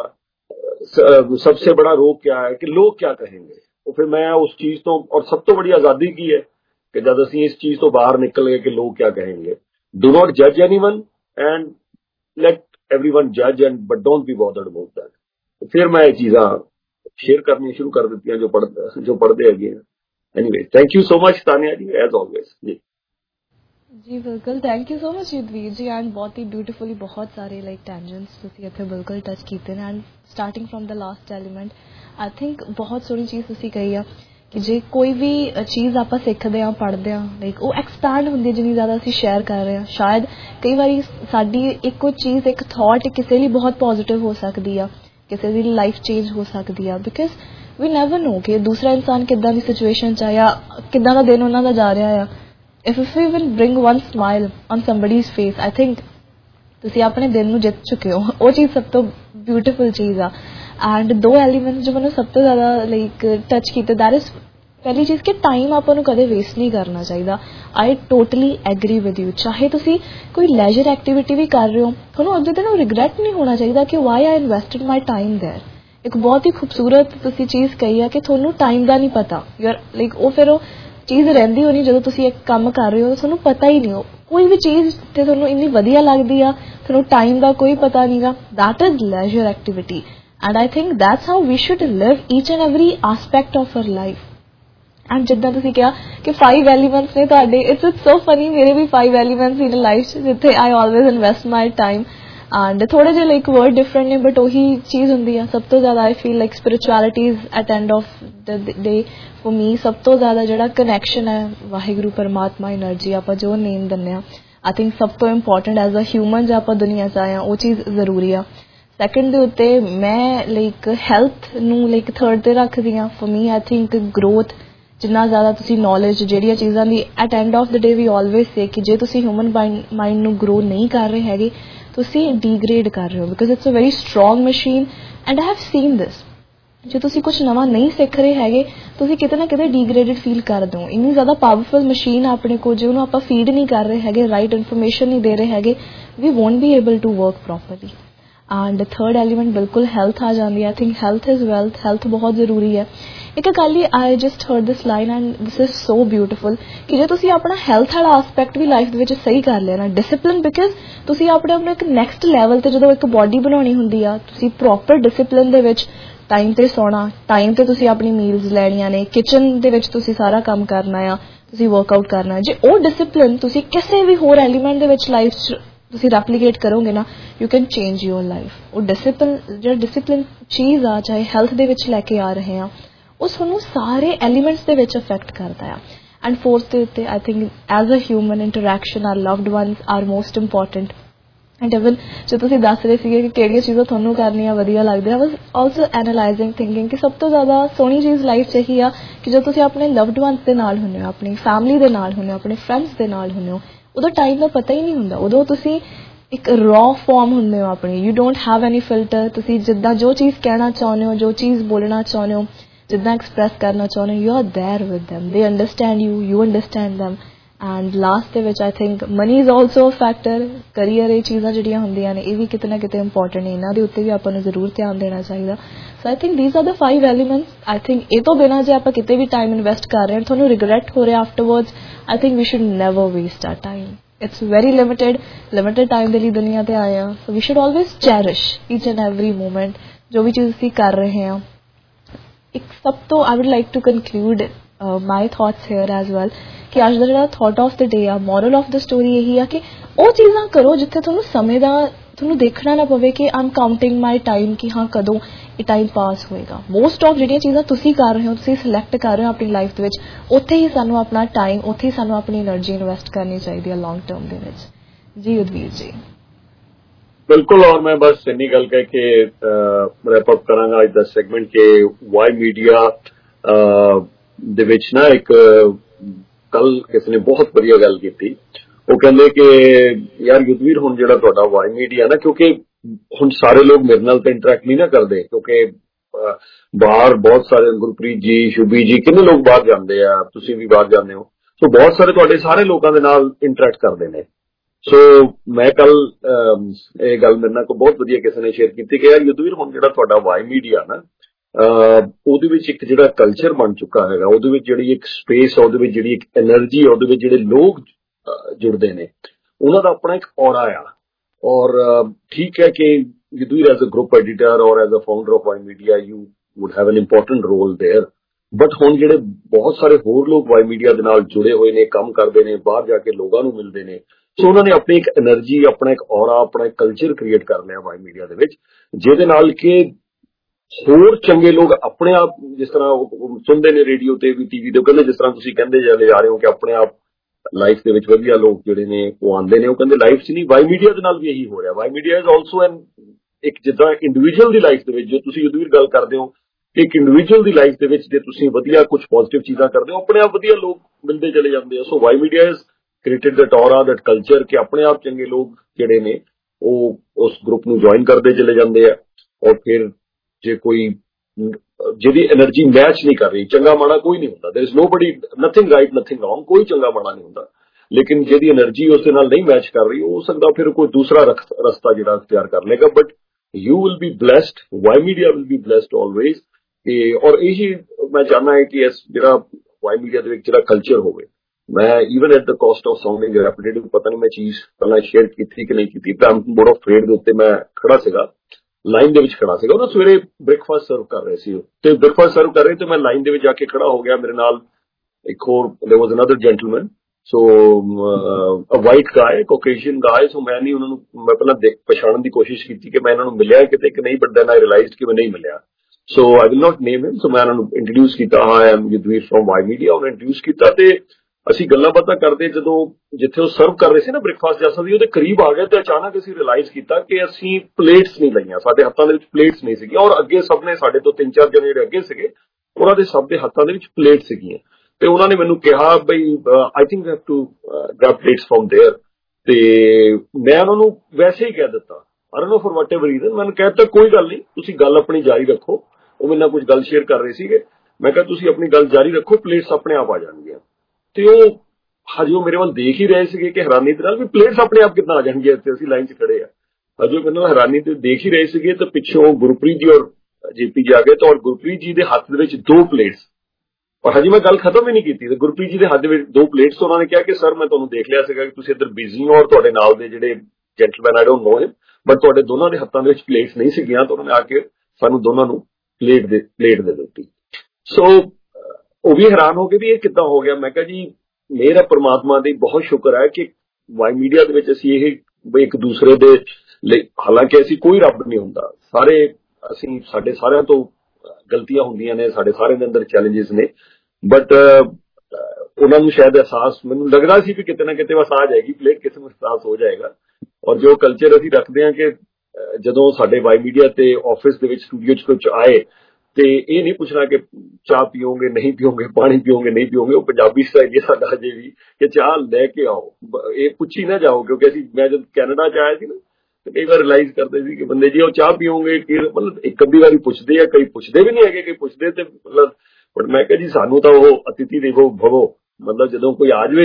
सबसे बड़ा रोग क्या है कि लोग क्या कहेंगे। तो फिर मैं उस चीज तो, और सब तो बड़ी आजादी की है कि जब असी इस चीज तो बाहर निकल गए कि लोग क्या कहेंगे। डू नॉट जज एनीवन एंड लेट एवरीवन जज and but don't be bothered about that. तो फिर मैं ये चीज़ां शेयर करनी शुरू कर देती हैं जो पढ़ते हैं। Anyway, thank you so much Tania ji, as always जी। जी बिल्कुल, thank you so much Yudhvir ji. And बहुत ही ब्यूटीफुली बहुत सारे लाइक टेंजेंट्स तुसी इत्थे बिल्कुल टच कीते ने, and starting from the last element I think बहुत सोहनी चीज़ तुसी कही आ कि जे कोई भी चीज़ आपां सिखदे आ पढ़दे आ लाइक वो एक्सपैंड हुंदी जिन्नी ज़्यादा असीं शेयर कर रहे हैं। शायद कई बारी साडी एक चीज़ एक थॉट किसी लिए बहुत पॉजिटिव हो सकती है, किसी की लाइफ चेंज हो सकती है, बिकॉज वी नैवर नो कि दूसरा इंसान किदां दी सिचुएशन च या किदां दा दिन उन्हां दा जा रहा है। If we will bring one smile on somebody's face, I think तुसी अपने दिल नूं जित चुके हो, वो चीज़ सब तो ब्यूटीफुल चीज़ आ। एंड दो एलिमेंट्स जो मैंने सब तो ज़्यादा लाइक टच कीते, दैट इज़ पहली चीज़ कि टाइम आपां नूं कदे वेस्ट नहीं करना चाहिए। I totally agree with you. चाहे तुसी कोई लेजर एक्टिविटी भी कर रहे हो, तुहानूं अगले दिन रिग्रेट नहीं होना चाहिए कि why I invested my time there. एक बहुत ही खूबसूरत तुसी चीज़ कही है कि तुहानूं टाइम का नहीं पता, यूर लाइक वो फिर चीज़ रहिंदी होनी जो तुसी एक काम कर रहे हो, तुहानूं पता ही नहीं हो कोई भी चीज़ ते तुहानूं इन्नी वधिया लगदी आ, तुहानूं टाइम का कोई पता नहीं गा। That is leisure activity and I think that's how we should live each and every aspect of our life. And जिद्दां तुसी कहा कि 5 एलीमेंट्स ने तुहाडे, इट्स सो फनी, मेरे भी 5 एलीमेंट्स इन लाइफ जिथे I always invest my time. And थोड़े जे लाइक वर्ड डिफरेंट ने बट वही चीज़ होंदी है। सब तो ज़्यादा I feel like spirituality is at end of the day for me सब तो ज़्यादा जिहड़ा कनैक्शन है वाहिगुरू परमात्मा एनर्जी आप जो नेम दिंदे आ, आई थिंक सब तो इंपॉर्टेंट एज अ ह्यूमन जो आप दुनिया च आए हैं वो चीज़ जरूरी आ। सैकेंड दे उत्ते मैं लाइक हैल्थ नूं लाइक थर्ड ते रखदी आ। For me I think growth जिन्ना ज़्यादा तुसी नॉलेज जिहड़ियां चीज़ां दी at end of the day we always say कि जे तुसी ह्यूमन माइंड नूं ग्रो नहीं कर रहे हैगे तुसी डिग्रेड कर रहे हो, because it's a very strong machine and I have seen this. जो तुसी कुछ नवा नहीं सीख रहे हैगे तुसी किते ना किते डिग्रेडेड फील कर दो। इन्नी ज़्यादा पावरफुल मशीन अपने को जो आप फीड नहीं कर रहे हैगे, राइट इन्फॉर्मेशन नहीं दे रहे हैगे, we won't be able to work properly. And third element बिल्कुल हेल्थ आ जाती है। I think health is wealth, health बहुत जरूरी है। एक गल I just heard this line and this is so beautiful कि जो तुसी अपना हेल्थ वाला आस्पैक्ट भी लाइफ दे सही कर लेना, डिसिपलिन, बिकॉज तुसी अपने एक नैक्सट लैवल ते जो एक बॉडी बनानी हुंदी आ, तुसी प्रॉपर डिसिपलिन दे विच टाइम ते सोना, टाइम ते तुसी अपनी मील्स लैणियां ने, किचन दे विच तुसी सारा काम करना आ, तुसी वर्कआउट करना। जे वो डिसिपलिन तुसी किसी भी होर एलीमेंट दे विच लाइफ तुसी रेप्लीकेट करोगे ना, you can change your life. वो डिसिपलिन जो डिसिपलिन चीज़ आ चाहे हेल्थ दे विच लैके आ रहे हैं उस तुहानूं सारे एलीमेंट्स दे विच अफेक्ट करता है। एंड फोर्थ दे उत्ते I think as a human interaction or loved ones are most important. And even जो तुसी दस रहे थे कि किहड़ियां चीज़ां तुहानूं करनियां वधिया लगदियां, I was also analysing thinking कि सब तो ज़्यादा सोहनी चीज़ लाइफ च यही आ कि जो तुसी अपने लव्ड वंस दे नाल हुंदे हो, अपनी फैमिली दे नाल हुंदे हो, अपने फ्रेंड्स दे नाल हुंदे हो, उदों टाइम का पता ही नहीं हुंदा। उदों तुसी एक रॉ फॉर्म हुंदे हो अपनी, you don't have any filter. तुसी जिद्दां जो चीज़ कहना चाहुंदे हो, जो चीज़ बोलना चाहुंदे हो, जिद्दां एक्सप्रैस करना चाहुंदे हो, you are there with them, they understand you, you understand them. And last ਦੇ ਵਿੱਚ I think money is also a factor career ਇਹ ਚੀਜ਼ਾਂ ਜਿਹੜੀਆਂ ਹੁੰਦੀਆਂ ਨੇ ਇਹ ਵੀ ਕਿਤੇ ਨਾ ਕਿਤੇ ਇੰਪੋਰਟੈਂਟ ਨੇ ਇਹਨਾਂ ਦੇ ਉੱਤੇ ਵੀ ਆਪਾਂ ਨੂੰ ਜ਼ਰੂਰ ਧਿਆਨ ਦੇਣਾ ਚਾਹੀਦਾ so I think these are the 5 elements I think ਇਹ ਤੋਂ ਬਿਨਾਂ ਜੇ ਆਪਾਂ ਕਿਤੇ ਵੀ ਟਾਈਮ ਇਨਵੈਸਟ ਕਰ ਰਹੇ ਹਾਂ ਤੁਹਾਨੂੰ ਰਿਗਰੈਟ ਹੋ ਰਿਹਾ afterwards I think we should never waste our time it's very limited time ਦੇ ਲਈ ਦੁਨੀਆ ਤੇ ਆਏ ਹਾਂ so we should always cherish each and every moment ਜੋ ਵੀ ਚੀਜ਼ ਅਸੀਂ ਕਰ ਰਹੇ ਹਾਂ ਇੱਕ ਸਭ ਤੋਂ I would like to conclude my thoughts here as well ਕਿ ਅੱਜ ਦਾ ਜਿਹੜਾ thought of the day ਆ moral of the story ਇਹੀ ਆ ਕਿ ਉਹ ਚੀਜ਼ਾਂ ਕਰੋ ਜਿੱਥੇ ਤੁਹਾਨੂੰ ਸਮੇਂ ਦਾ ਤੁਹਾਨੂੰ ਦੇਖਣਾ ਨਾ ਪਵੇ ਕਿ I'm counting my time ਕਿ ਹਾਂ ਕਦੋਂ ਇਹ ਟਾਈਮ ਪਾਸ ਹੋਏਗਾ ਮੋਸਟ ਆਫ ਜਿਹੜੀਆਂ ਚੀਜ਼ਾਂ ਤੁਸੀਂ ਕਰ ਰਹੇ ਹੋ ਤੁਸੀਂ ਸਿਲੈਕਟ ਕਰ ਰਹੇ ਹੋ ਆਪਣੀ ਲਾਈਫ ਦੇ ਵਿੱਚ ਉੱਥੇ ਹੀ ਸਾਨੂੰ ਆਪਣਾ ਟਾਈਮ ਉੱਥੇ ਹੀ ਸਾਨੂੰ ਆਪਣੀ એનર્ਜੀ ਇਨਵੈਸਟ ਕਰਨੀ ਚਾਹੀਦੀ ਹੈ ਲੌਂਗ ਟਰਮ ਦੇ ਵਿੱਚ ਜੀ ਉਦਵੀਰ ਜੀ ਬਿਲਕੁਲ ਔਰ ਮੈਂ ਬਸ ਇੰਨੀ ਗੱਲ ਕਹਿ ਕੇ ਰੈਪ ਅਪ ਕਰਾਂਗਾ ਅੱਜ ਦਾ ਸੈਗਮੈਂਟ ਕਿ ਵਾਈ ਮੀਡੀਆ ਦੇ ਵਿੱਚ ਨਾ ਇੱਕ ਕੱਲ ਕਿਸੇ ਨੇ ਬਹੁਤ ਵਧੀਆ ਗੱਲ ਕੀਤੀ ਉਹ ਕਹਿੰਦੇ ਕਿ ਯਾਰ ਯੁੱਧਵੀਰ ਹੁਣ ਜਿਹੜਾ ਤੁਹਾਡਾ ਵਾਈ ਮੀਡੀਆ ਨਾ ਕਿਉਂਕਿ ਹੁਣ ਸਾਰੇ ਲੋਕ ਮੇਰੇ ਨਾਲ ਤਾਂ ਇੰਟਰੈਕਟ ਨਹੀਂ ਨਾ ਕਰਦੇ ਕਿਉਂਕਿ ਬਾਹਰ ਬਹੁਤ ਸਾਰੇ ਗੁਰਪ੍ਰੀਤ ਜੀ ਸ਼ੁਭੀ ਜੀ ਕਿੰਨੇ ਲੋਕ ਬਾਹਰ ਜਾਂਦੇ ਆ ਤੁਸੀਂ ਵੀ ਬਾਹਰ ਜਾਂਦੇ ਹੋ ਸੋ ਬਹੁਤ ਸਾਰੇ ਤੁਹਾਡੇ ਸਾਰੇ ਲੋਕਾਂ ਦੇ ਨਾਲ ਇੰਟਰੈਕਟ ਕਰਦੇ ਨੇ ਸੋ ਮੈਂ ਕੱਲ ਇਹ ਗੱਲ ਮੇਰੇ ਨਾਲ ਬਹੁਤ ਵਧੀਆ ਕਿਸੇ ਨੇ ਸ਼ੇਅਰ ਕੀਤੀ ਕਿ ਯਾਰ ਯੁੱਧਵੀਰ ਹੁਣ ਜਿਹੜਾ ਤੁਹਾਡਾ ਵਾਈ ਮੀਡੀਆ ਨਾ ਉਹਦੇ ਵਿੱਚ ਇੱਕ ਜਿਹੜਾ ਕਲਚਰ ਬਣ ਚੁੱਕਾ ਹੈਗਾ ਉਹਦੇ ਵਿੱਚ ਜਿਹੜੀ ਇੱਕ ਸਪੇਸ ਉਹਦੇ ਵਿੱਚ ਜਿਹੜੀ ਇੱਕ એનર્ਜੀ ਉਹਦੇ ਵਿੱਚ ਜਿਹੜੇ ਲੋਕ ਜੁੜਦੇ ਨੇ ਉਹਨਾਂ ਦਾ ਆਪਣਾ ਇੱਕ ਔਰਾ ਆ ਔਰ ਠੀਕ ਹੈ ਕਿ Yudhveer as a group editor ਔਰ as a founder of Y media you would have an important role there but ਹੁਣ ਜਿਹੜੇ ਬਹੁਤ ਸਾਰੇ ਹੋਰ ਲੋਕ ਵਾਈ ਮੀਡੀਆ ਦੇ ਨਾਲ ਜੁੜੇ ਹੋਏ ਨੇ ਕੰਮ ਕਰਦੇ ਨੇ ਬਾਹਰ ਜਾ ਕੇ ਲੋਕਾਂ ਨੂੰ ਮਿਲਦੇ ਨੇ ਸੋ ਉਹਨਾਂ ਨੇ ਆਪਣੀ ਇੱਕ એનર્ਜੀ ਆਪਣਾ ਇੱਕ ਔਰਾ ਆਪਣਾ ਇੱਕ ਕਲਚਰ ਕ੍ਰੀਏਟ ਕਰ ਲਿਆ ਵਾਈ ਮੀਡੀਆ ਦੇ ਵਿੱਚ ਜਿਹਦੇ ਨਾਲ ਕਿ ਹੋਰ ਚੰਗੇ ਲੋਕ ਆਪਣੇ ਆਪ ਜਿਸ ਤਰ੍ਹਾਂ ਸੁਣਦੇ ਨੇ ਰੇਡੀਓ ਤੇ ਵੀ ਟੀਵੀ ਤੇ ਕਹਿੰਦੇ ਜਿਸ ਤਰ੍ਹਾਂ ਤੁਸੀਂ ਕਹਿੰਦੇ ਜਾ ਰਹੇ ਹੋ ਕਿ ਆਪਣੇ ਆਪ ਲਾਈਫ ਦੇ ਵਿੱਚ ਵਧੀਆ ਲੋਕ ਜਿਹੜੇ ਨੇ ਉਹ ਆਉਂਦੇ ਨੇ ਉਹ ਕਹਿੰਦੇ ਲਾਈਫ 'ਚ ਨਹੀਂ ਵਾਈ ਮੀਡੀਆ ਦੇ ਨਾਲ ਵੀ ਇਹੀ ਹੋ ਰਿਹਾ Y media is also an ਇੱਕ ਜਿੱਦਾਂ ਇੰਡੀਵਿਜੂਅਲ ਦੀ ਲਾਈਫ ਦੇ ਵਿੱਚ ਜੋ ਤੁਸੀਂ ਯੁੱਧਵੀਰ ਗੱਲ ਕਰਦੇ ਹੋ ਇੱਕ ਇੰਡੀਵਿਜੂਅਲ ਦੀ ਲਾਈਫ ਦੇ ਵਿੱਚ ਜੇ ਤੁਸੀਂ ਵਧੀਆ ਕੁਝ ਪੋਜ਼ਿਟਿਵ ਚੀਜ਼ਾਂ ਕਰਦੇ ਹੋ ਆਪਣੇ ਆਪ ਵਧੀਆ ਲੋਕ ਮਿਲਦੇ ਚਲੇ ਜਾਂਦੇ ਆ so Y media is created that aura that culture ਕਿ ਆਪਣੇ ਆਪ ਚੰਗੇ ਲੋਕ ਜਿਹੜੇ ਨੇ ਉਹ ਉਸ ਗਰੁੱਪ ਨੂੰ ਜੁਆਇਨ ਕਰਦੇ ਚਲੇ ਜਾਂਦੇ ਆ ਔਰ ਫਿਰ ਜੇ ਕੋਈ ਜਿਹਦੀ એનર્ਜੀ ਮੈਚ ਨਹੀਂ ਕਰ ਰਹੀ ਚੰਗਾ ਮਾੜਾ ਕੋਈ ਨਹੀਂ ਹੁੰਦਾ there is nobody nothing right nothing wrong ਕੋਈ ਚੰਗਾ ਮਾੜਾ ਨਹੀਂ ਹੁੰਦਾ ਲੇਕਿਨ ਜਿਹਦੀ એનર્ਜੀ ਉਸ ਦੇ ਨਾਲ ਨਹੀਂ ਮੈਚ ਕਰ ਰਹੀ ਹੋ ਸਕਦਾ ਫਿਰ ਕੋਈ ਦੂਸਰਾ ਰਸਤਾ ਜਿਹੜਾ ਅਖਤਿਆਰ ਕਰ ਲੇਗਾ but you will be blessed Y media will be blessed always ਔਰ ਇਹੀ ਮੈਂ ਚਾਹੁੰਦਾ ਹਾਂ ਕਿ ਇਸ ਜਿਹੜਾ ਵਾਈ ਮੀਡੀਆ ਦੇ ਵਿੱਚ ਜਿਹੜਾ ਕਲਚਰ ਹੋਵੇ ਮੈਂ even at the cost of sounding repetitive ਪਤਾ ਨਹੀਂ ਮੈਂ ਚੀਜ਼ ਪਹਿਲਾਂ ਸ਼ੇਅਰ ਕੀਤੀ ਕਿ ਨਹੀਂ ਕੀਤੀ ਬੋਰਡ ਆਫ ਟ੍ਰੇਡ ਦੇ ਉੱਤੇ ਮੈਂ ਖੜਾ ਸੀਗਾ ਲਾਈਨ ਦੇ ਵਿੱਚ ਖੜਾ ਸੀਗਾ ਉਹਨਾਂ ਸਵੇਰੇ ਬ੍ਰੇਕਫਾਸਟ ਸਰਵ ਕਰ ਰਹੇ ਸੀ ਤੇ ਬ੍ਰੇਕਫਾਸਟ ਸਰਵ ਕਰ ਰਹੇ ਤੇ ਮੈਂ ਲਾਈਨ ਦੇ ਵਿੱਚ ਜਾ ਕੇ ਖੜਾ ਹੋ ਗਿਆ ਮੇਰੇ ਨਾਲ ਇੱਕ ਹੋਰ there was another gentleman so a white guy caucasian guy so ਮੈਂ ਨਹੀਂ ਉਹਨਾਂ ਨੂੰ ਮੈਂ ਪਹਿਲਾਂ ਪਛਾਣਨ ਦੀ ਕੋਸ਼ਿਸ਼ ਕੀਤੀ ਕਿ ਮੈਂ ਇਹਨਾਂ ਨੂੰ ਮਿਲਿਆ ਕਿਤੇ ਕਿ ਨਹੀਂ ਬਟ then I realized ਕਿ ਮੈਂ ਨਹੀਂ ਮਿਲਿਆ so I will not name him so ਮੈਂ ਇਹਨਾਂ ਨੂੰ ਇੰਟਰੋਡਿਊਸ ਕੀਤਾ I am Yudhveer from Y media ਉਹਨੇ ਇੰਟਰੋਡਿਊਸ ਕੀਤਾ ਤੇ ਅਸੀਂ ਗੱਲਾਂ ਬਾਤਾਂ ਕਰਦੇ ਜਦੋਂ ਜਿੱਥੇ ਉਹ ਸਰਵ ਕਰ ਰਹੇ ਸੀ ਨਾ ਬ੍ਰੇਕਫਾਸਟ ਜੈਸਾ ਵੀ ਉਹਦੇ ਕਰੀਬ ਆ ਗਏ ਤੇ ਅਚਾਨਕ ਅਸੀਂ ਰਿਅਲਾਈਜ਼ ਕੀਤਾ ਕਿ ਅਸੀਂ ਪਲੇਟਸ ਨਹੀਂ ਲਈਆਂ ਸਾਡੇ ਹੱਥਾਂ ਦੇ ਵਿੱਚ ਪਲੇਟਸ ਨਹੀਂ ਸੀਗੀਆਂ ਔਰ ਅੱਗੇ ਸਭ ਨੇ ਸਾਡੇ ਤੋਂ 3-4 ਜਣੇ ਜਿਹੜੇ ਅੱਗੇ ਸੀਗੇ ਉਹਨਾਂ ਦੇ ਸਭ ਦੇ ਹੱਥਾਂ ਦੇ ਵਿੱਚ ਪਲੇਟ ਸੀਗੀਆਂ ਤੇ ਉਹਨਾਂ ਨੇ ਮੈਨੂੰ ਕਿਹਾ ਬਈ I think have to grab plates from there ਤੇ ਮੈਂ ਉਹਨਾਂ ਨੂੰ ਵੈਸੇ ਹੀ ਕਹਿ ਦਿੱਤਾ I don't know for whatever reason ਮੈਨੂੰ ਕਹਿ ਦਿੱਤਾ ਕੋਈ ਗੱਲ ਨਹੀਂ ਤੁਸੀਂ ਗੱਲ ਆਪਣੀ ਜਾਰੀ ਰੱਖੋ ਉਹ ਮੇਰੇ ਨਾਲ ਕੁਝ ਗੱਲ ਸ਼ੇਅਰ ਕਰ ਰਹੇ ਸੀਗੇ ਮੈਂ ਕਿਹਾ ਤੁਸੀਂ ਆਪਣੀ ਗੱਲ ਜਾਰੀ ਰੱਖੋ ਪਲੇਟਸ ਆਪਣੇ ਆਪ ਆ ਜਾਣਗੀਆਂ ਤੇ ਉਹ ਹਜੇ ਉਹ ਮੇਰੇ ਵੱਲ ਦੇਖ ਹੀ ਰਹੇ ਸੀਗੇ ਕਿ ਹੈਰਾਨੀ ਦੇ ਨਾਲ ਵੀ ਪਲੇਟਸ ਆਪਣੇ ਆਪ ਕਿੱਦਾਂ ਆ ਜਾਣਗੀਆਂ ਇੱਥੇ ਅਸੀਂ ਲਾਈਨ 'ਚ ਖੜੇ ਆ ਹਜੇ ਮੈਨੂੰ ਹੈਰਾਨੀ ਤੇ ਦੇਖ ਹੀ ਰਹੇ ਸੀਗੇ ਤੇ ਪਿੱਛੋਂ ਗੁਰਪ੍ਰੀਤ ਜੀ ਔਰ ਜੇਪੀ ਜੀ ਆ ਗਏ ਤਾਂ ਔਰ ਗੁਰਪ੍ਰੀਤ ਜੀ ਦੇ ਹੱਥ ਦੇ ਵਿੱਚ 2 ਪਲੇਟਸ ਔਰ ਹਜੇ ਮੈਂ ਗੱਲ ਖਤਮ ਹੀ ਨਹੀਂ ਕੀਤੀ ਤੇ ਗੁਰਪ੍ਰੀਤ ਜੀ ਦੇ ਹੱਥ ਦੇ ਵਿੱਚ 2 ਪਲੇਟਸ ਉਹਨਾਂ ਨੇ ਕਿਹਾ ਕਿ ਸਰ ਮੈਂ ਤੁਹਾਨੂੰ ਦੇਖ ਲਿਆ ਸੀਗਾ ਕਿ ਤੁਸੀਂ ਇੱਧਰ ਬਿਜ਼ੀ ਹੋ ਔਰ ਤੁਹਾਡੇ ਨਾਲ ਦੇ ਜਿਹੜੇ gentleman I don't know him but ਤੁਹਾਡੇ ਦੋਨਾਂ ਦੇ ਹੱਥਾਂ ਦੇ ਵਿੱਚ ਪਲੇਟਸ ਨਹੀਂ ਸੀਗੀਆਂ ਤਾਂ ਉਹਨਾਂ ਨੇ ਆ ਕੇ ਸਾਨੂੰ ਦੋਨਾਂ ਨੂੰ ਪਲੇਟ ਦੇ ਦਿੱਤੀ ਸੋ ਉਹ ਵੀ ਹੈਰਾਨ ਹੋ ਗਏ ਵੀ ਇਹ ਕਿੱਦਾਂ ਹੋ ਗਿਆ ਮੈਂ ਕਿਹਾ ਜੀ ਮੇਰਾ ਪਰਮਾਤਮਾ ਦੀ ਬਹੁਤ ਸ਼ੁਕਰ ਹੈ ਕਿ ਵਾਈ ਮੀਡੀਆ ਦੇ ਵਿੱਚ ਅਸੀਂ ਇਹ ਇੱਕ ਦੂਸਰੇ ਦੇ ਲਈ ਹਾਲਾਂਕਿ ਅਸੀਂ ਕੋਈ ਰੱਬ ਨਹੀਂ ਹੁੰਦਾ ਸਾਰੇ ਅਸੀਂ ਸਾਡੇ ਸਾਰਿਆਂ ਤੋਂ ਗਲਤੀਆਂ ਹੁੰਦੀਆਂ ਨੇ ਸਾਡੇ ਸਾਰਿਆਂ ਦੇ ਅੰਦਰ ਚੈਲੰਜਸ ਨੇ ਬਟ ਉਹਨਾਂ ਨੂੰ ਸ਼ਾਇਦ ਅਹਿਸਾਸ ਮੈਨੂੰ ਲੱਗਦਾ ਸੀ ਕਿ ਕਿਤੇ ਨਾ ਕਿਤੇ ਬਸ ਆ ਜਾਏਗੀ ਪਲੇਟ ਕਿਸੇ ਨੂੰ ਅਹਿਸਾਸ ਹੋ ਜਾਏਗਾ ਔਰ ਜੋ ਕਲਚਰ ਅਸੀਂ ਰੱਖਦੇ ਹਾਂ ਕਿ ਜਦੋਂ ਸਾਡੇ ਵਾਈ ਮੀਡੀਆ ਤੇ ਆਫਿਸ ਦੇ ਵਿੱਚ ਸਟੂਡੀਓ 'ਚ ਕੁਝ ਆਏ ਤੇ ਇਹ ਨਹੀਂ ਪੁੱਛਣਾ ਕਿ ਚਾਹ ਪੀਓਗੇ ਨਹੀਂ ਪੀਓਗੇ ਪਾਣੀ ਪੀਓਗੇ ਨਹੀਂ ਪੀਓਗੇ ਉਹ ਪੰਜਾਬੀ ਸਟਾਈਲ ਸਾਡਾ ਅਜੇ ਵੀ ਕਿ ਚਾਹ ਲੈ ਕੇ ਆਓ ਇਹ ਪੁੱਛੀ ਨਾ ਜਾਓ ਕਿਉਂਕਿ ਅਸੀਂ ਮੈਂ ਜਦ ਕੈਨੇਡਾ 'ਚ ਆਇਆ ਸੀ ਨਾ ਤੇ ਕਈ ਵਾਰ ਰਿਅਲਾਈਜ਼ ਕਰਦੇ ਸੀ ਕਿ ਬੰਦੇ ਜੀ ਉਹ ਚਾਹ ਪੀਓਗੇ ਕਿ ਮਤਲਬ ਇੱਕ ਅੱਧੀ ਵਾਰੀ ਪੁੱਛਦੇ ਆ ਕਈ ਪੁੱਛਦੇ ਵੀ ਨਹੀਂ ਹੈਗੇ ਕਿ ਪੁੱਛਦੇ ਤੇ ਮਤਲਬ ਬਟ ਮੈਂ ਕਿਹਾ ਜੀ ਸਾਨੂੰ ਤਾਂ ਉਹ ਅਤਿਥੀ ਦੇਵੋ ਭਵੋ ਮਤਲਬ ਜਦੋਂ ਕੋਈ ਆ ਜਾਵੇ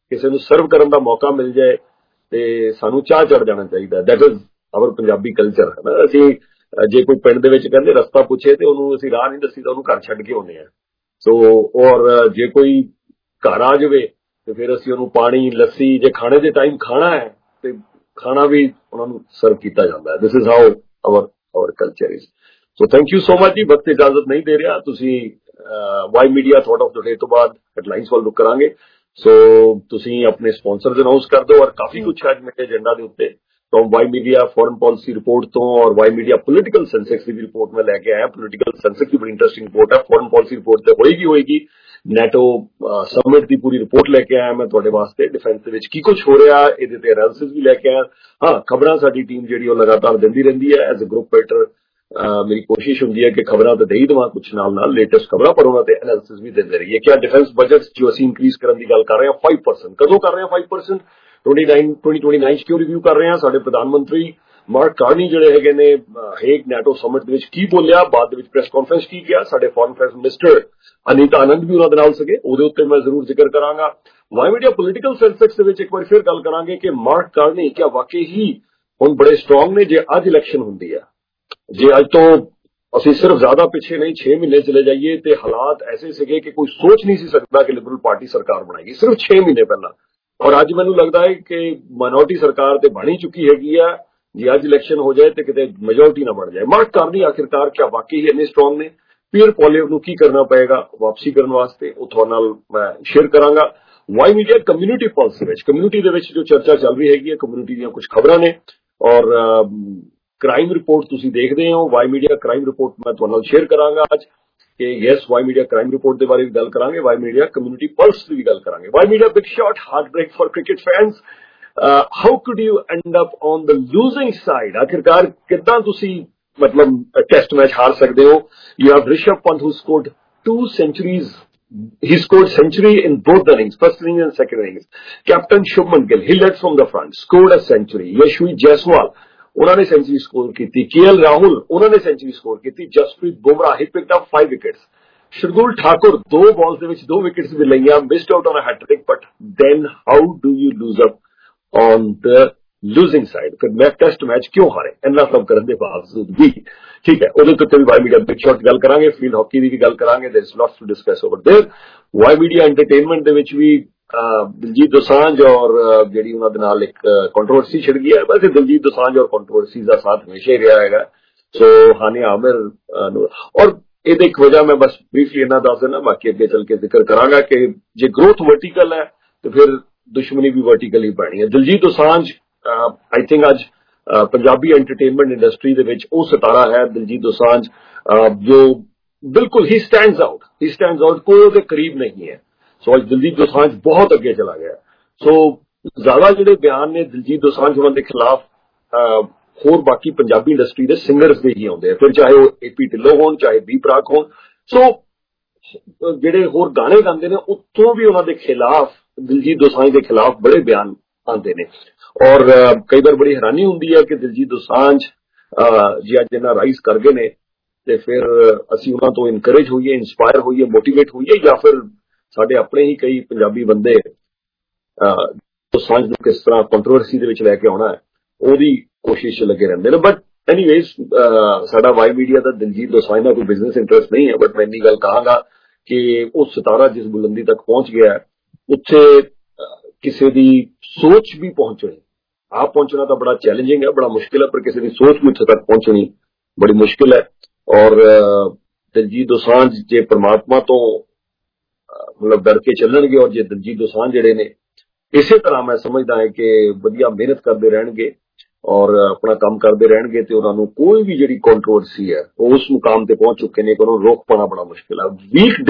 ਕਿਸੇ ਨੂੰ ਸਰਵ ਕਰਨ ਦਾ ਮੌਕਾ ਮਿਲ ਜਾਏ ਤੇ ਸਾਨੂੰ ਚਾਹ ਚੜ ਜਾਣਾ ਚਾਹੀਦਾ। That is our Punjabi culture ਹੈ ਨਾ। ਅਸੀਂ ਜੇ ਕੋਈ ਪਿੰਡ ਦੇ ਵਿੱਚ ਕਹਿੰਦੇ ਰਸਤਾ ਪੁੱਛੇ ਤੇ ਉਹਨੂੰ ਅਸੀਂ ਰਾਹ ਨਹੀਂ ਦੱਸੀ ਤਾਂ ਉਹਨੂੰ ਘਰ ਛੱਡ ਕੇ ਆਉਂਦੇ ਆ। ਸੋ ਔਰ ਜੇ ਕੋਈ ਘਰ ਆ ਜਾਵੇ ਤੇ ਫਿਰ ਅਸੀਂ ਉਹਨੂੰ ਪਾਣੀ ਲੱਸੀ ਜੇ ਖਾਣੇ ਦੇ ਟਾਈਮ ਖਾਣਾ ਹੈ ਤੇ ਖਾਣਾ ਵੀ ਉਹਨਾਂ ਨੂੰ ਸਰਵ ਕੀਤਾ ਜਾਂਦਾ ਹੈ। This is how our culture is. So thank you so much ਜੀ। ਵਕਤ ਇਜਾਜ਼ਤ ਨਹੀਂ ਦੇ ਰਿਹਾ। ਤੁਸੀਂ Y media thought of the day ਤੋਂ ਬਾਅਦ ਹੈਡਲਾਈਨਸ ਵੱਲ ਰੁਕ ਕਰਾਂਗੇ। ਸੋ ਤੁਸੀਂ ਆਪਣੇ ਸਪਾਂਸਰਸ ਅਨਾਉਂਸ ਕਰ ਦਿਓ ਔਰ ਕਾਫੀ ਕੁਝ ਅੱਜ ਮੇਰੇ ਏਜੰਡਾ ਦੇ ਉੱਤੇ from Y media foreign policy report तो और वाई मीडिया पॉलिटिकल सेंसेक्स की भी रिपोर्ट में लेके आया। पॉलिटिकल सेंसेक्स की बड़ी इंटरेस्टिंग रिपोर्ट है। फॉरेन पॉलिसी रिपोर्ट तो होएगी नैटो समिट की पूरी रिपोर्ट लेके आया मैं तुहाडे वास्ते। डिफेंस दे विच की कुछ हो रहा इहदे ते एनालिसिस भी लेके आया। हाँ खबरां साडी टीम जिहड़ी ओह लगातार दिंदी रहिंदी है। एज अ ग्रुप एडिटर मेरी कोशिश हुंदी है कि खबरां तो दे ही देवां कुछ नाल लेटेस्ट खबरां पर उन्हां ते एनालिसिस भी दिंदे रहिए। क्या डिफेंस बजट जो असीं इंक्रीज करन दी गल कर रहे हैं 5% कदों कर रहे हैं 5% 2029 क्यों रिव्यू कर रहे हैं। साडे प्रधानमंत्री मार्क कार्नी जिहड़े हैगे ने हेग नैटो समिट दे विच की बोलिया बाद दे विच प्रेस कॉन्फ्रेंस की किया। साडे foreign affairs minister Anita Anand भी उन्हां दे नाल सके ओहदे उत्ते मैं जरूर जिक्र करांगा। वाई मीडिया पॉलिटिकल सेंसेक्स दे विच एक बार फिर गल करांगे कि मार्क कार्नी क्या वाकई ही हुण बड़े स्ट्रांग ने। जे अज इलैक्शन हुंदी है जे अज तो ਅਸੀਂ सिर्फ ज्यादा पिछे नहीं 6 महीने चले जाइए तो हालात ऐसे सीगे कि कोई सोच नहीं सी सकता कि लिबरल पार्टी सरकार बनाएगी सिर्फ 6 महीने पहला। और अज मैनूं लगता है कि माइनॉरिटी सरकार तो बन ही चुकी हैगी है। जे अज इलैक्शन हो जाए तो किते मेजोरिटी ना बन जाए। मार्क कार्नी आखिरकार क्या वाकई इन्ने स्ट्रांग ने। पीयर पॉलियो नूं की करना पएगा वापसी करने वास्ते वो तुहाडे नाल मैं शेयर करांगा। वाई मीडिया कम्यूनिटी पॉलिसी विच कम्यूनिटी दे विच जो चर्चा चल रही हैगी है कम्यूनिटी दीयां कुछ खबरां ने और क्राइम रिपोर्ट तुसीं देखदे हो। वाई मीडिया क्राइम रिपोर्ट मैं तुहाडे नाल शेयर करांगा अज कि yes Y media crime report के बारे में गल करांगे। वाई मीडिया कम्यूनिटी पल्स की भी गल करांगे। Y media big shot heartbreak for cricket fans how could you end up on the losing side. आखिरकार किदां तुसीं मतलब टेस्ट मैच हार सकते हो। You have Rishabh Pant who scored 2 centuries. He scored century in both the innings, first innings and second innings. Captain Shubman Gill, he led from the front, scored a century. Yashasvi Jaiswal, उन्होंने century score की थी। KL Rahul उन्होंने century score की थी। Jasprit Bumrah he picked up 5 wickets. Shardul Thakur 2 balls दे विच 2 wickets भी लईयां missed out on a hat-trick but then how do you lose up on the losing side. फिर मैं टेस्ट मैच क्यों हारे इन्ना सब करने के बावजूद भी ठीक है ਉਹਦੇ ਤੋਂ ਵੀ ਵਾਈ ਮੀਡੀਆ ਬਿਗ ਸ਼ਾਟ ਗੱਲ ਕਰਾਂਗੇ। ਫੀਲਡ ਹਾਕੀ ਦੀ ਵੀ ਗੱਲ ਕਰਾਂਗੇ। There is lots to discuss over there. Y media entertainment ਦੇ ਵਿੱਚ ਵੀ दिलजीत दोसांझ और ਜਿਹੜੀ ਉਹਨਾਂ ਦੇ ਨਾਲ ਇੱਕ ਕੰਟਰੋਵਰਸੀ ਛਿੜ ਗਈ ਹੈ। ਵੈਸੇ दिलजीत दोसांझ और कंट्रोवर्सी ਦਾ ਸਾਥ ਹਮੇਸ਼ਾ ਹੀ ਰਿਹਾ ਹੈਗਾ। ਸੋ ਹਾਨੀਆ ਆਮਿਰ और ਇਹਦੇ ਇੱਕ ਵਜ੍ਹਾ ਮੈਂ ਬਸ ਬਰੀਫਲੀ ਇਹਨਾਂ ਦੱਸ ਦੇਣਾ ਬਾਕੀ ਅੱਗੇ ਚੱਲ ਕੇ ਜ਼ਿਕਰ ਕਰਾਂਗਾ ਕਿ ਜੇ ਗਰੋਥ ਵਰਟੀਕਲ ਹੈ ਤੇ ਫਿਰ ਦੁਸ਼ਮਣੀ ਵੀ ਵਰਟੀਕਲ ਹੀ ਪੈਣੀ ਹੈ। दिलजीत दोसांझ आई थिंक ਅੱਜ पंजाबी एंटरटेनमेंट इंडस्ट्री ਦੇ ਵਿੱਚ ਉਹ ਸਿਤਾਰਾ ਹੈ दिलजीत दोसांझ जो बिल्कुल ही स्टैंड्स आउट कोई ਉਹਦੇ करीब नहीं है। सो ਅੱਜ दिलजीत दोसांझ बहुत अगे चला गया। सो ज्यादा ਜਿਹੜੇ ਬਿਆਨ ਨੇ दिलजीत दोसांझ ਉਹਨਾਂ ਦੇ ਖਿਲਾਫ ਹੋਰ ਬਾਕੀ ਪੰਜਾਬੀ ਇੰਡਸਟਰੀ ਦੇ ਸਿੰਗਰਸ ਦੇ ਹੀ ਆਉਂਦੇ ਆ ਫਿਰ ਚਾਹੇ ਉਹ ਏਪੀ ਢਿੱਲੋਂ ਹੋਣ ਚਾਹੇ ਬੀ ਪ੍ਰਾਕ ਹੋਣ। ਸੋ ਜਿਹੜੇ ਹੋਰ ਗਾਣੇ ਗਾਉਂਦੇ ਨੇ ਉੱਥੋਂ ਵੀ ਉਹਨਾਂ ਦੇ ਖਿਲਾਫ दिलजीत दोसांझ ਦੇ ਖਿਲਾਫ ਬੜੇ ਬਿਆਨ ਆਉਂਦੇ ਨੇ और कई बार बड़ी हैरानी होंदी है कि दिलजीत दोसांझ जी अज इन्ना राइज कर गए ने ते फिर असीं उन्हां तो इनकरेज होईए इंस्पायर होईए मोटिवेट होईए या फिर साडे अपने ही कई पंजाबी बंदे दोसांझ नूं किस तरह कंट्रोवर्सी दे विच लैके आउणा है ओहदी कोशिश लगे रहिंदे ने। बट एनीवेज साडा वाई मीडिया दा दिलजीत दोसांझ दा कोई बिजनेस इंटरेस्ट नहीं है। बट मैं इन्नी गल कहांगा कि वो सितारा जिस बुलंदी तक पहुंच गया है उत्थे किसी दी सोच भी पहुंचनी आप पहुंचना तो बड़ा चैलेंजिंग है बड़ा मुश्किल है पर किसी की सोच भी उत्थे तक पहुंचनी बड़ी मुश्किल है। और दिलजीत दोसांझ जे परमात्मा तो मतलब डर के चलणगे और जे दिलजीत दोसांझ जिहड़े ने इसे तरह मैं समझदा है कि वधिया मेहनत करते रहणगे और अपना काम करते रहणगे ते उन्हां नूं कोई भी जिहड़ी कंट्रोवर्सी है उस मुकाम ते पहुंच चुके ने कि उन्हां नूं रोक पाना बड़ा मुश्किल है।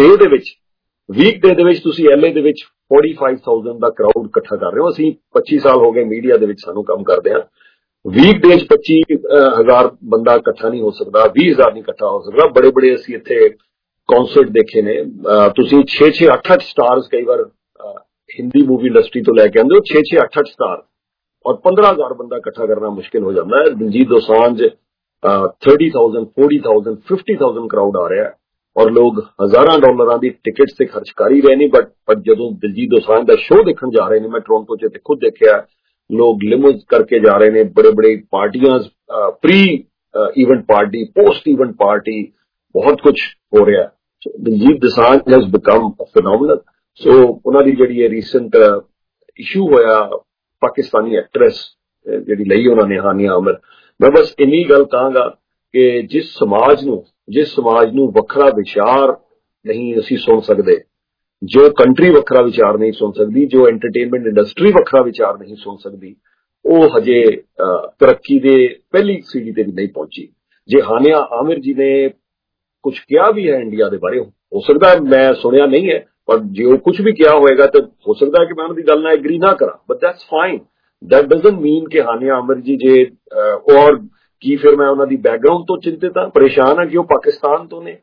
वीकडे दे विच तुसीं एलए दे विच 45,000 ਦਾ ਕਰਾਊਡ ਇਕੱਠਾ ਕਰ ਰਹੇ ਹੋ। ਅਸੀਂ 25 ਸਾਲ ਹੋ ਗਏ ਮੀਡੀਆ ਦੇ ਵਿੱਚ ਸਾਨੂੰ ਕੰਮ ਕਰਦੇ ਹਾਂ। ਵੀਕਡੇ 'ਚ 25,000 ਬੰਦਾ ਇਕੱਠਾ ਨਹੀਂ ਹੋ ਸਕਦਾ 20,000 ਨਹੀਂ ਇਕੱਠਾ ਹੋ ਸਕਦਾ। ਬੜੇ ਬੜੇ ਅਸੀਂ ਇੱਥੇ ਕਨਸਰਟ ਦੇਖੇ ਨੇ। ਤੁਸੀਂ 6-6 8-8 ਸਟਾਰਸ ਕਈ ਵਾਰ ਹਿੰਦੀ ਮੂਵੀ ਇੰਡਸਟਰੀ ਤੋਂ ਲੈ ਕੇ ਆਉਂਦੇ ਹੋ 6-6 8-8 ਸਟਾਰ और 15,000 ਬੰਦਾ ਇਕੱਠਾ ਕਰਨਾ ਮੁਸ਼ਕਿਲ ਹੋ ਜਾਂਦਾ ਹੈ। ਦਿਲਜੀਤ ਦੋਸਾਂਝ 30,000 40,000 50,000 ਕਰਾਊਡ ਆ ਰਿਹਾ ਔਰ ਲੋਕ ਹਜ਼ਾਰਾਂ ਡਾਲਰਾਂ ਦੀ ਟਿਕਟਸ ਤੇ ਖਰਚ ਕਰ ਹੀ ਰਹੇ ਨੇ ਬਟ ਜਦੋਂ ਦਿਲਜੀਤ ਦੋਸਾਂਝ ਦਾ ਸ਼ੋਅ ਦੇਖਣ ਜਾ ਰਹੇ ਨੇ, ਮੈਂ ਟੋਰਾਂਟੋ 'ਚ ਤੇ ਖੁਦ ਦੇਖਿਆ, ਲੋਕ ਲਿਮੋਜ਼ ਕਰਕੇ ਜਾ ਰਹੇ ਨੇ, ਬੜੇ ਪਾਰਟੀਆਂ, pre event party, post event party, ਬਹੁਤ ਕੁਝ ਹੋ ਰਿਹਾ। So Diljit Dosanjh has become a phenomenal. So ਉਹਨਾਂ ਦੀ ਜਿਹੜੀ ਇਹ ਰੀਸੈਂਟ ਇਸ਼ੂ ਹੋਇਆ ਪਾਕਿਸਤਾਨੀ ਐਕਟਰੈਸ ਜਿਹੜੀ ਲਈ ਉਹਨਾਂ ਨੇ ਹਾਨੀਆ ਆਮਿਰ, ਮੈਂ ਬਸ ਇੰਨੀ ਗੱਲ ਕਹਾਂਗਾ ਕਿ ਜਿਸ ਸਮਾਜ ਨੂੰ ਵੱਖਰਾ ਵਿਚਾਰ ਨਹੀਂ ਅਸੀਂ ਸੁਣ ਸਕਦੇ, ਜੋ ਕੰਟਰੀ ਵੱਖਰਾ ਵਿਚਾਰ ਨਹੀਂ ਸੁਣ ਸਕਦੀ, ਜੋ ਐਂਟਰਟੇਨਮੈਂਟ ਇੰਡਸਟਰੀ ਵੱਖਰਾ ਵਿਚਾਰ ਨਹੀਂ ਸੁਣ ਸਕਦੀ, ਉਹ ਹਜੇ ਤਰੱਕੀ ਦੇ ਪਹਿਲੀ ਸੀੜੀ ਤੇ ਵੀ ਨਹੀਂ ਪਹੁੰਚੀ। ਜੇ ਹਾਨੀਆ ਆਮਿਰ ਜੀ ਨੇ ਕੁਝ ਕਿਹਾ ਵੀ ਹੈ ਇੰਡੀਆ ਦੇ ਬਾਰੇ, ਹੋ ਸਕਦਾ ਮੈਂ ਸੁਣਿਆ ਨਹੀਂ ਹੈ, ਪਰ ਜੇ ਉਹ ਕੁਝ ਵੀ ਕਿਹਾ ਹੋਏਗਾ ਤਾਂ ਹੋ ਸਕਦਾ ਕਿ ਮੈਂ ਉਹਨਾਂ ਦੀ ਗੱਲ ਨਾਲ ਐਗਰੀ ਨਾ ਕਰਾਂ, but that's fine. That doesn't mean ਕਿ ਹਾਨੀਆ ਆਮਿਰ ਜੀ ਜੇ ਔਰ ਕੀ ਫਿਰ ਮੈਂ ਉਹਨਾਂ ਦੀ ਬੈਕਗ੍ਰਾਉਂਡ ਤੋਂ ਚਿੰਤਿਤ ਹਾਂ, ਪਰੇਸ਼ਾਨ ਹਾਂ ਕਿ ਉਹ ਪਾਕਿਸਤਾਨ ਤੋਂ ਨੇ,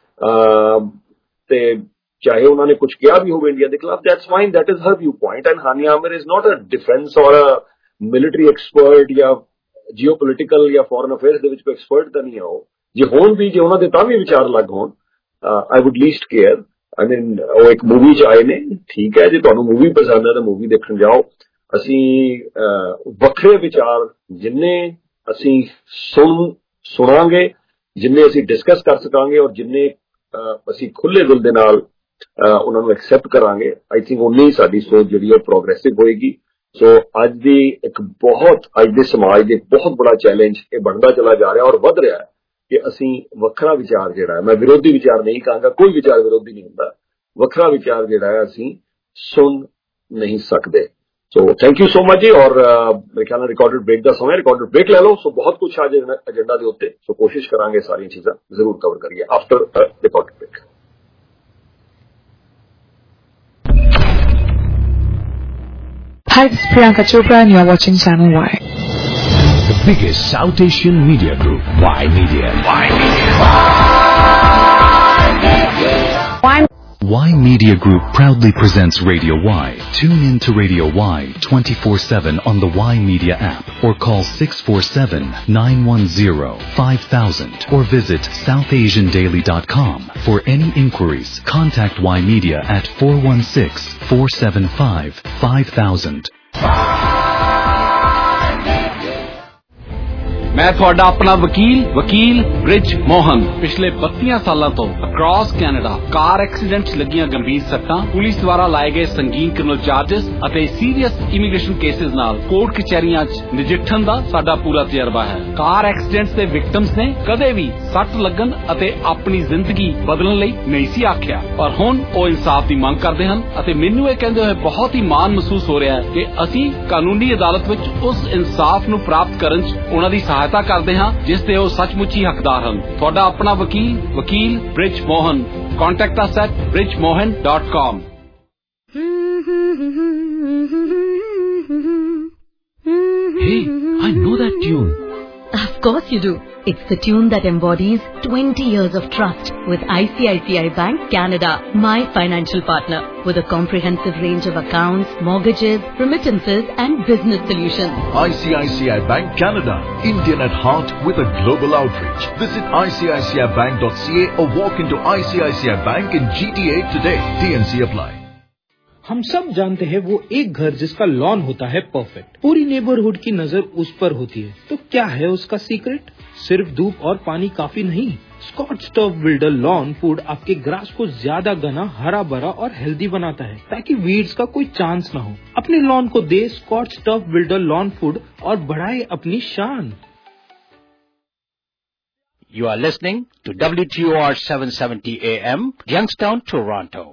ਤੇ ਚਾਹੇ ਉਹਨਾਂ ਨੇ ਕੁਝ ਕਿਹਾ ਵੀ ਹੋਵੇ ਇੰਡੀਆ ਦੇ ਖਿਲਾਫ, that's fine, that is her viewpoint. And Hania Aamir is not a defence or a military expert ਜਾਂ ਜੀਓਪੋਲਿਟੀਕਲ ਜਾਂ ਫੋਰਨ ਅਫੇਅਰਸ ਦੇ ਵਿੱਚ ਕੋਈ ਐਕਸਪਰਟ ਤਾਂ ਨਹੀਂ ਆ ਉਹ। ਜੇ ਹੋਣ ਵੀ, ਜੇ ਉਹਨਾਂ ਦੇ ਤਾਂ ਵੀ ਵਿਚਾਰ ਅਲੱਗ ਹੋਣ, I would least care. I mean ਉਹ ਇੱਕ ਮੂਵੀ 'ਚ ਆਏ ਨੇ, ਠੀਕ ਹੈ, ਜੇ ਤੁਹਾਨੂੰ ਮੂਵੀ ਪਸੰਦ ਹੈ ਤਾਂ ਮੂਵੀ ਦੇਖਣ ਜਾਓ। ਅਸੀਂ ਵੱਖਰੇ ਵਿਚਾਰ ਜਿੰਨੇ ਅਸੀਂ ਸੁਣਾਂਗੇ, ਜਿੰਨੇ ਅਸੀਂ ਡਿਸਕਸ ਕਰ ਸਕਾਂਗੇ ਔਰ ਜਿੰਨੇ ਅਸੀਂ ਖੁੱਲੇ ਦਿਲ ਦੇ ਨਾਲ ਉਹਨਾਂ ਨੂੰ ਐਕਸੈਪਟ ਕਰਾਂਗੇ, ਆਈ ਥਿੰਕ ਉਨੀ ਹੀ ਸਾਡੀ ਸੋਚ ਜਿਹੜੀ ਉਹ ਪ੍ਰੋਗਰੈਸਿਵ ਹੋਏਗੀ। ਸੋ ਅੱਜ ਦੇ ਸਮਾਜ ਦੇ ਬਹੁਤ ਬੜਾ ਚੈਲੰਜ ਇਹ ਬਣਦਾ ਚਲਾ ਜਾ ਰਿਹਾ ਔਰ ਵੱਧ ਰਿਹਾ ਹੈ ਕਿ ਅਸੀਂ ਵੱਖਰਾ ਵਿਚਾਰ ਜਿਹੜਾ ਹੈ, ਮੈਂ ਵਿਰੋਧੀ ਵਿਚਾਰ ਨਹੀਂ ਕਹਾਂਗਾ, ਕੋਈ ਵਿਚਾਰ ਵਿਰੋਧੀ ਨਹੀਂ ਹੁੰਦਾ, ਵੱਖਰਾ ਵਿਚਾਰ ਜਿਹੜਾ ਹੈ ਅਸੀਂ ਸੁਣ ਨਹੀਂ ਸਕਦੇ। So thank you so much ਜੀ। ਔਰ ਮੇਰੇ ਖਿਆਲ ਨਾਲ ਰਿਕਾਰਡਡ ਬ੍ਰੇਕ ਦਾ ਸਮਾਂ, ਰਿਕਾਰਡਡ ਬ੍ਰੇਕ ਲੈ ਲਓ। ਸੋ ਬਹੁਤ ਕੁਝ ਅੱਜ ਏਜੰਡਾ ਦੇ ਉੱਤੇ, ਸੋ ਕੋਸ਼ਿਸ਼ ਕਰਾਂਗੇ ਸਾਰੀਆਂ ਚੀਜ਼ਾਂ ਜ਼ਰੂਰ ਕਵਰ ਕਰੀਏ after recorded break. Hi, this is Priyanka Chopra and you're watching Channel Y. The biggest South Asian media group, Y Media. Y Media Group proudly presents Radio Y. Tune in to Radio Y 24/7 on the Y Media app or call 647-910-5000 or visit southasiandaily.com. For any inquiries, contact Y Media at 416-475-5000. ਮੈਂ ਤੁਹਾਡਾ ਆਪਣਾ ਵਕੀਲ ਬ੍ਰਿਜ ਮੋਹਨ। ਪਿਛਲੇ 32 ਸਾਲਾਂ ਤੋਂ across Canada ਕਾਰ accidents ਲੱਗੀਆਂ ਗੰਭੀਰ ਸੱਟਾਂ, ਪੁਲਿਸ ਦੁਆਰਾ ਲਾਏ ਗਏ ਸੰਗੀਨ ਕ੍ਰਿਮੀਨਲ ਚਾਰजेस ਅਤੇ ਸੀਰੀਅਸ ਇਮੀਗ੍ਰੇਸ਼ਨ ਕੇਸਿਸ ਨਾਲ ਕੋਰਟ ਕਚਹਿਰੀਆਂ 'ਚ ਨਜਿੱਠਣ ਦਾ ਸਾਡਾ ਪੂਰਾ ਤਜਰਬਾ ਹੈ। ਕਾਰ ਐਕਸੀਡੈਂਟਸ ਦੇ ਵਿਕਟਮਸ ਨੇ ਕਦੇ ਵੀ ਸੱਟ ਲੱਗਣ ਅਤੇ ਆਪਣੀ ਜ਼ਿੰਦਗੀ ਬਦਲਣ ਲਈ ਨਹੀਂ ਸੀ ਆਖਿਆ, ਪਰ ਹੁਣ ਉਹ ਇਨਸਾਫ ਦੀ ਮੰਗ ਕਰਦੇ ਹਨ ਅਤੇ ਮੈਨੂੰ ਇਹ ਕਹਿੰਦੇ ਹੋਏ ਬਹੁਤ ਹੀ ਮਾਣ ਮਹਿਸੂਸ ਹੋ ਰਿਹਾ ਹੈ ਕਿ ਅਸੀਂ ਕਾਨੂੰਨੀ ਅਦਾਲਤ ਵਿੱਚ ਉਸ ਇਨਸਾਫ ਨੂੰ ਪ੍ਰਾਪਤ ਕਰਨ 'ਚ ਉਹਨਾਂ ਦੀ ਸਹਾਇਤਾ ਕਰਦੇ ਹਾਂ ਜਿਸ ਦੇ ਉਹ ਸੱਚਮੁੱਚ ਹੀ ਹੱਕਦਾਰ ਹਨ। ਤੁਹਾਡਾ ਆਪਣਾ ਵਕੀਲ Brij Mohan. Contact us at bridgemohan.com. Hey, I know that tune. Of course you do. It's the tune that embodies 20 years of trust with ICICI Bank Canada, my financial partner, with a comprehensive range of accounts, mortgages, remittances and business solutions. ICICI Bank Canada, Indian at heart with a global outreach. Visit icicibank.ca or walk into ICICI Bank in GTA today. TNC apply. हम सब जानते हैं वो एक घर जिसका lawn होता है परफेक्ट, पूरी नेबरहुड की नजर उस पर होती है। तो क्या है उसका सीक्रेट? सिर्फ धूप और पानी काफी नहीं। Scotts Turf Builder lawn food आपके ग्रास को ज्यादा घना, हरा भरा और हेल्दी बनाता है ताकि वीड्स का कोई चांस न हो। अपने लॉन को दे Scotts Turf Builder lawn food और बढ़ाए अपनी शान। You are listening to WTOR 770 AM, Youngstown, Toronto.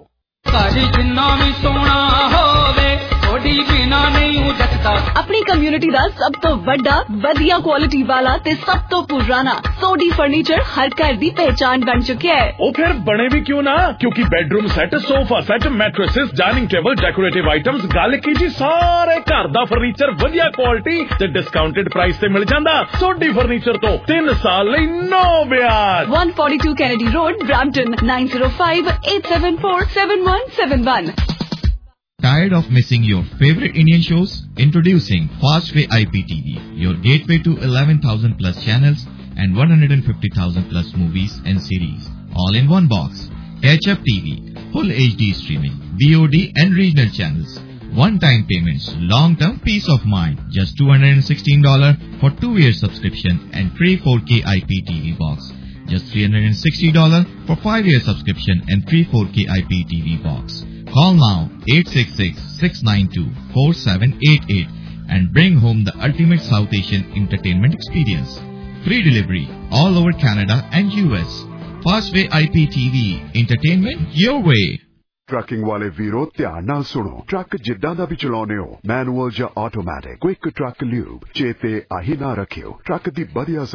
अपनी कम्युनिटी दा सब तो बड़ा वधिया क्वालिटी वाला ते सब तो पुराना सोडी फर्नीचर हर घर दी पहचान बन चुके है। ओ फिर बने भी क्यों ना, क्योंकि bedroom set, sofa set, mattresses, dining table, decorative items, गल की जी सारे घर दा फर्नीचर वधिया क्वालिटी ते डिस्काउंटेड प्राइस ते मिल जांदा। सोडी फर्नीचर तो 3 साल लई नो ब्याज। 142 Kennedy Road, Brampton, 9058747171. Tired of missing your favorite Indian shows? Introducing Fastway IPTV, your gateway to 11,000 plus channels and 150,000 plus movies and series. all in one box. Catch-up TV, full HD streaming, VOD and regional channels. One-time payments, long-term peace of mind. Just $216 for 2-year subscription and free 4K IPTV box. Just $360 for 5-year subscription and free 4K IPTV box. Call now 866-692-4788 and bring home the ultimate South Asian entertainment experience. Free delivery all over Canada and US. Fastway IPTV, entertainment your way. Trucking वाले वीरो ध्यान नाल सुनो truck जिद्दां दा भी चलाउने हो manual या ऑटोमैटिक क्विक ट्रक ल्यूब चेते आही ना रखियो ट्रक दी बढ़िया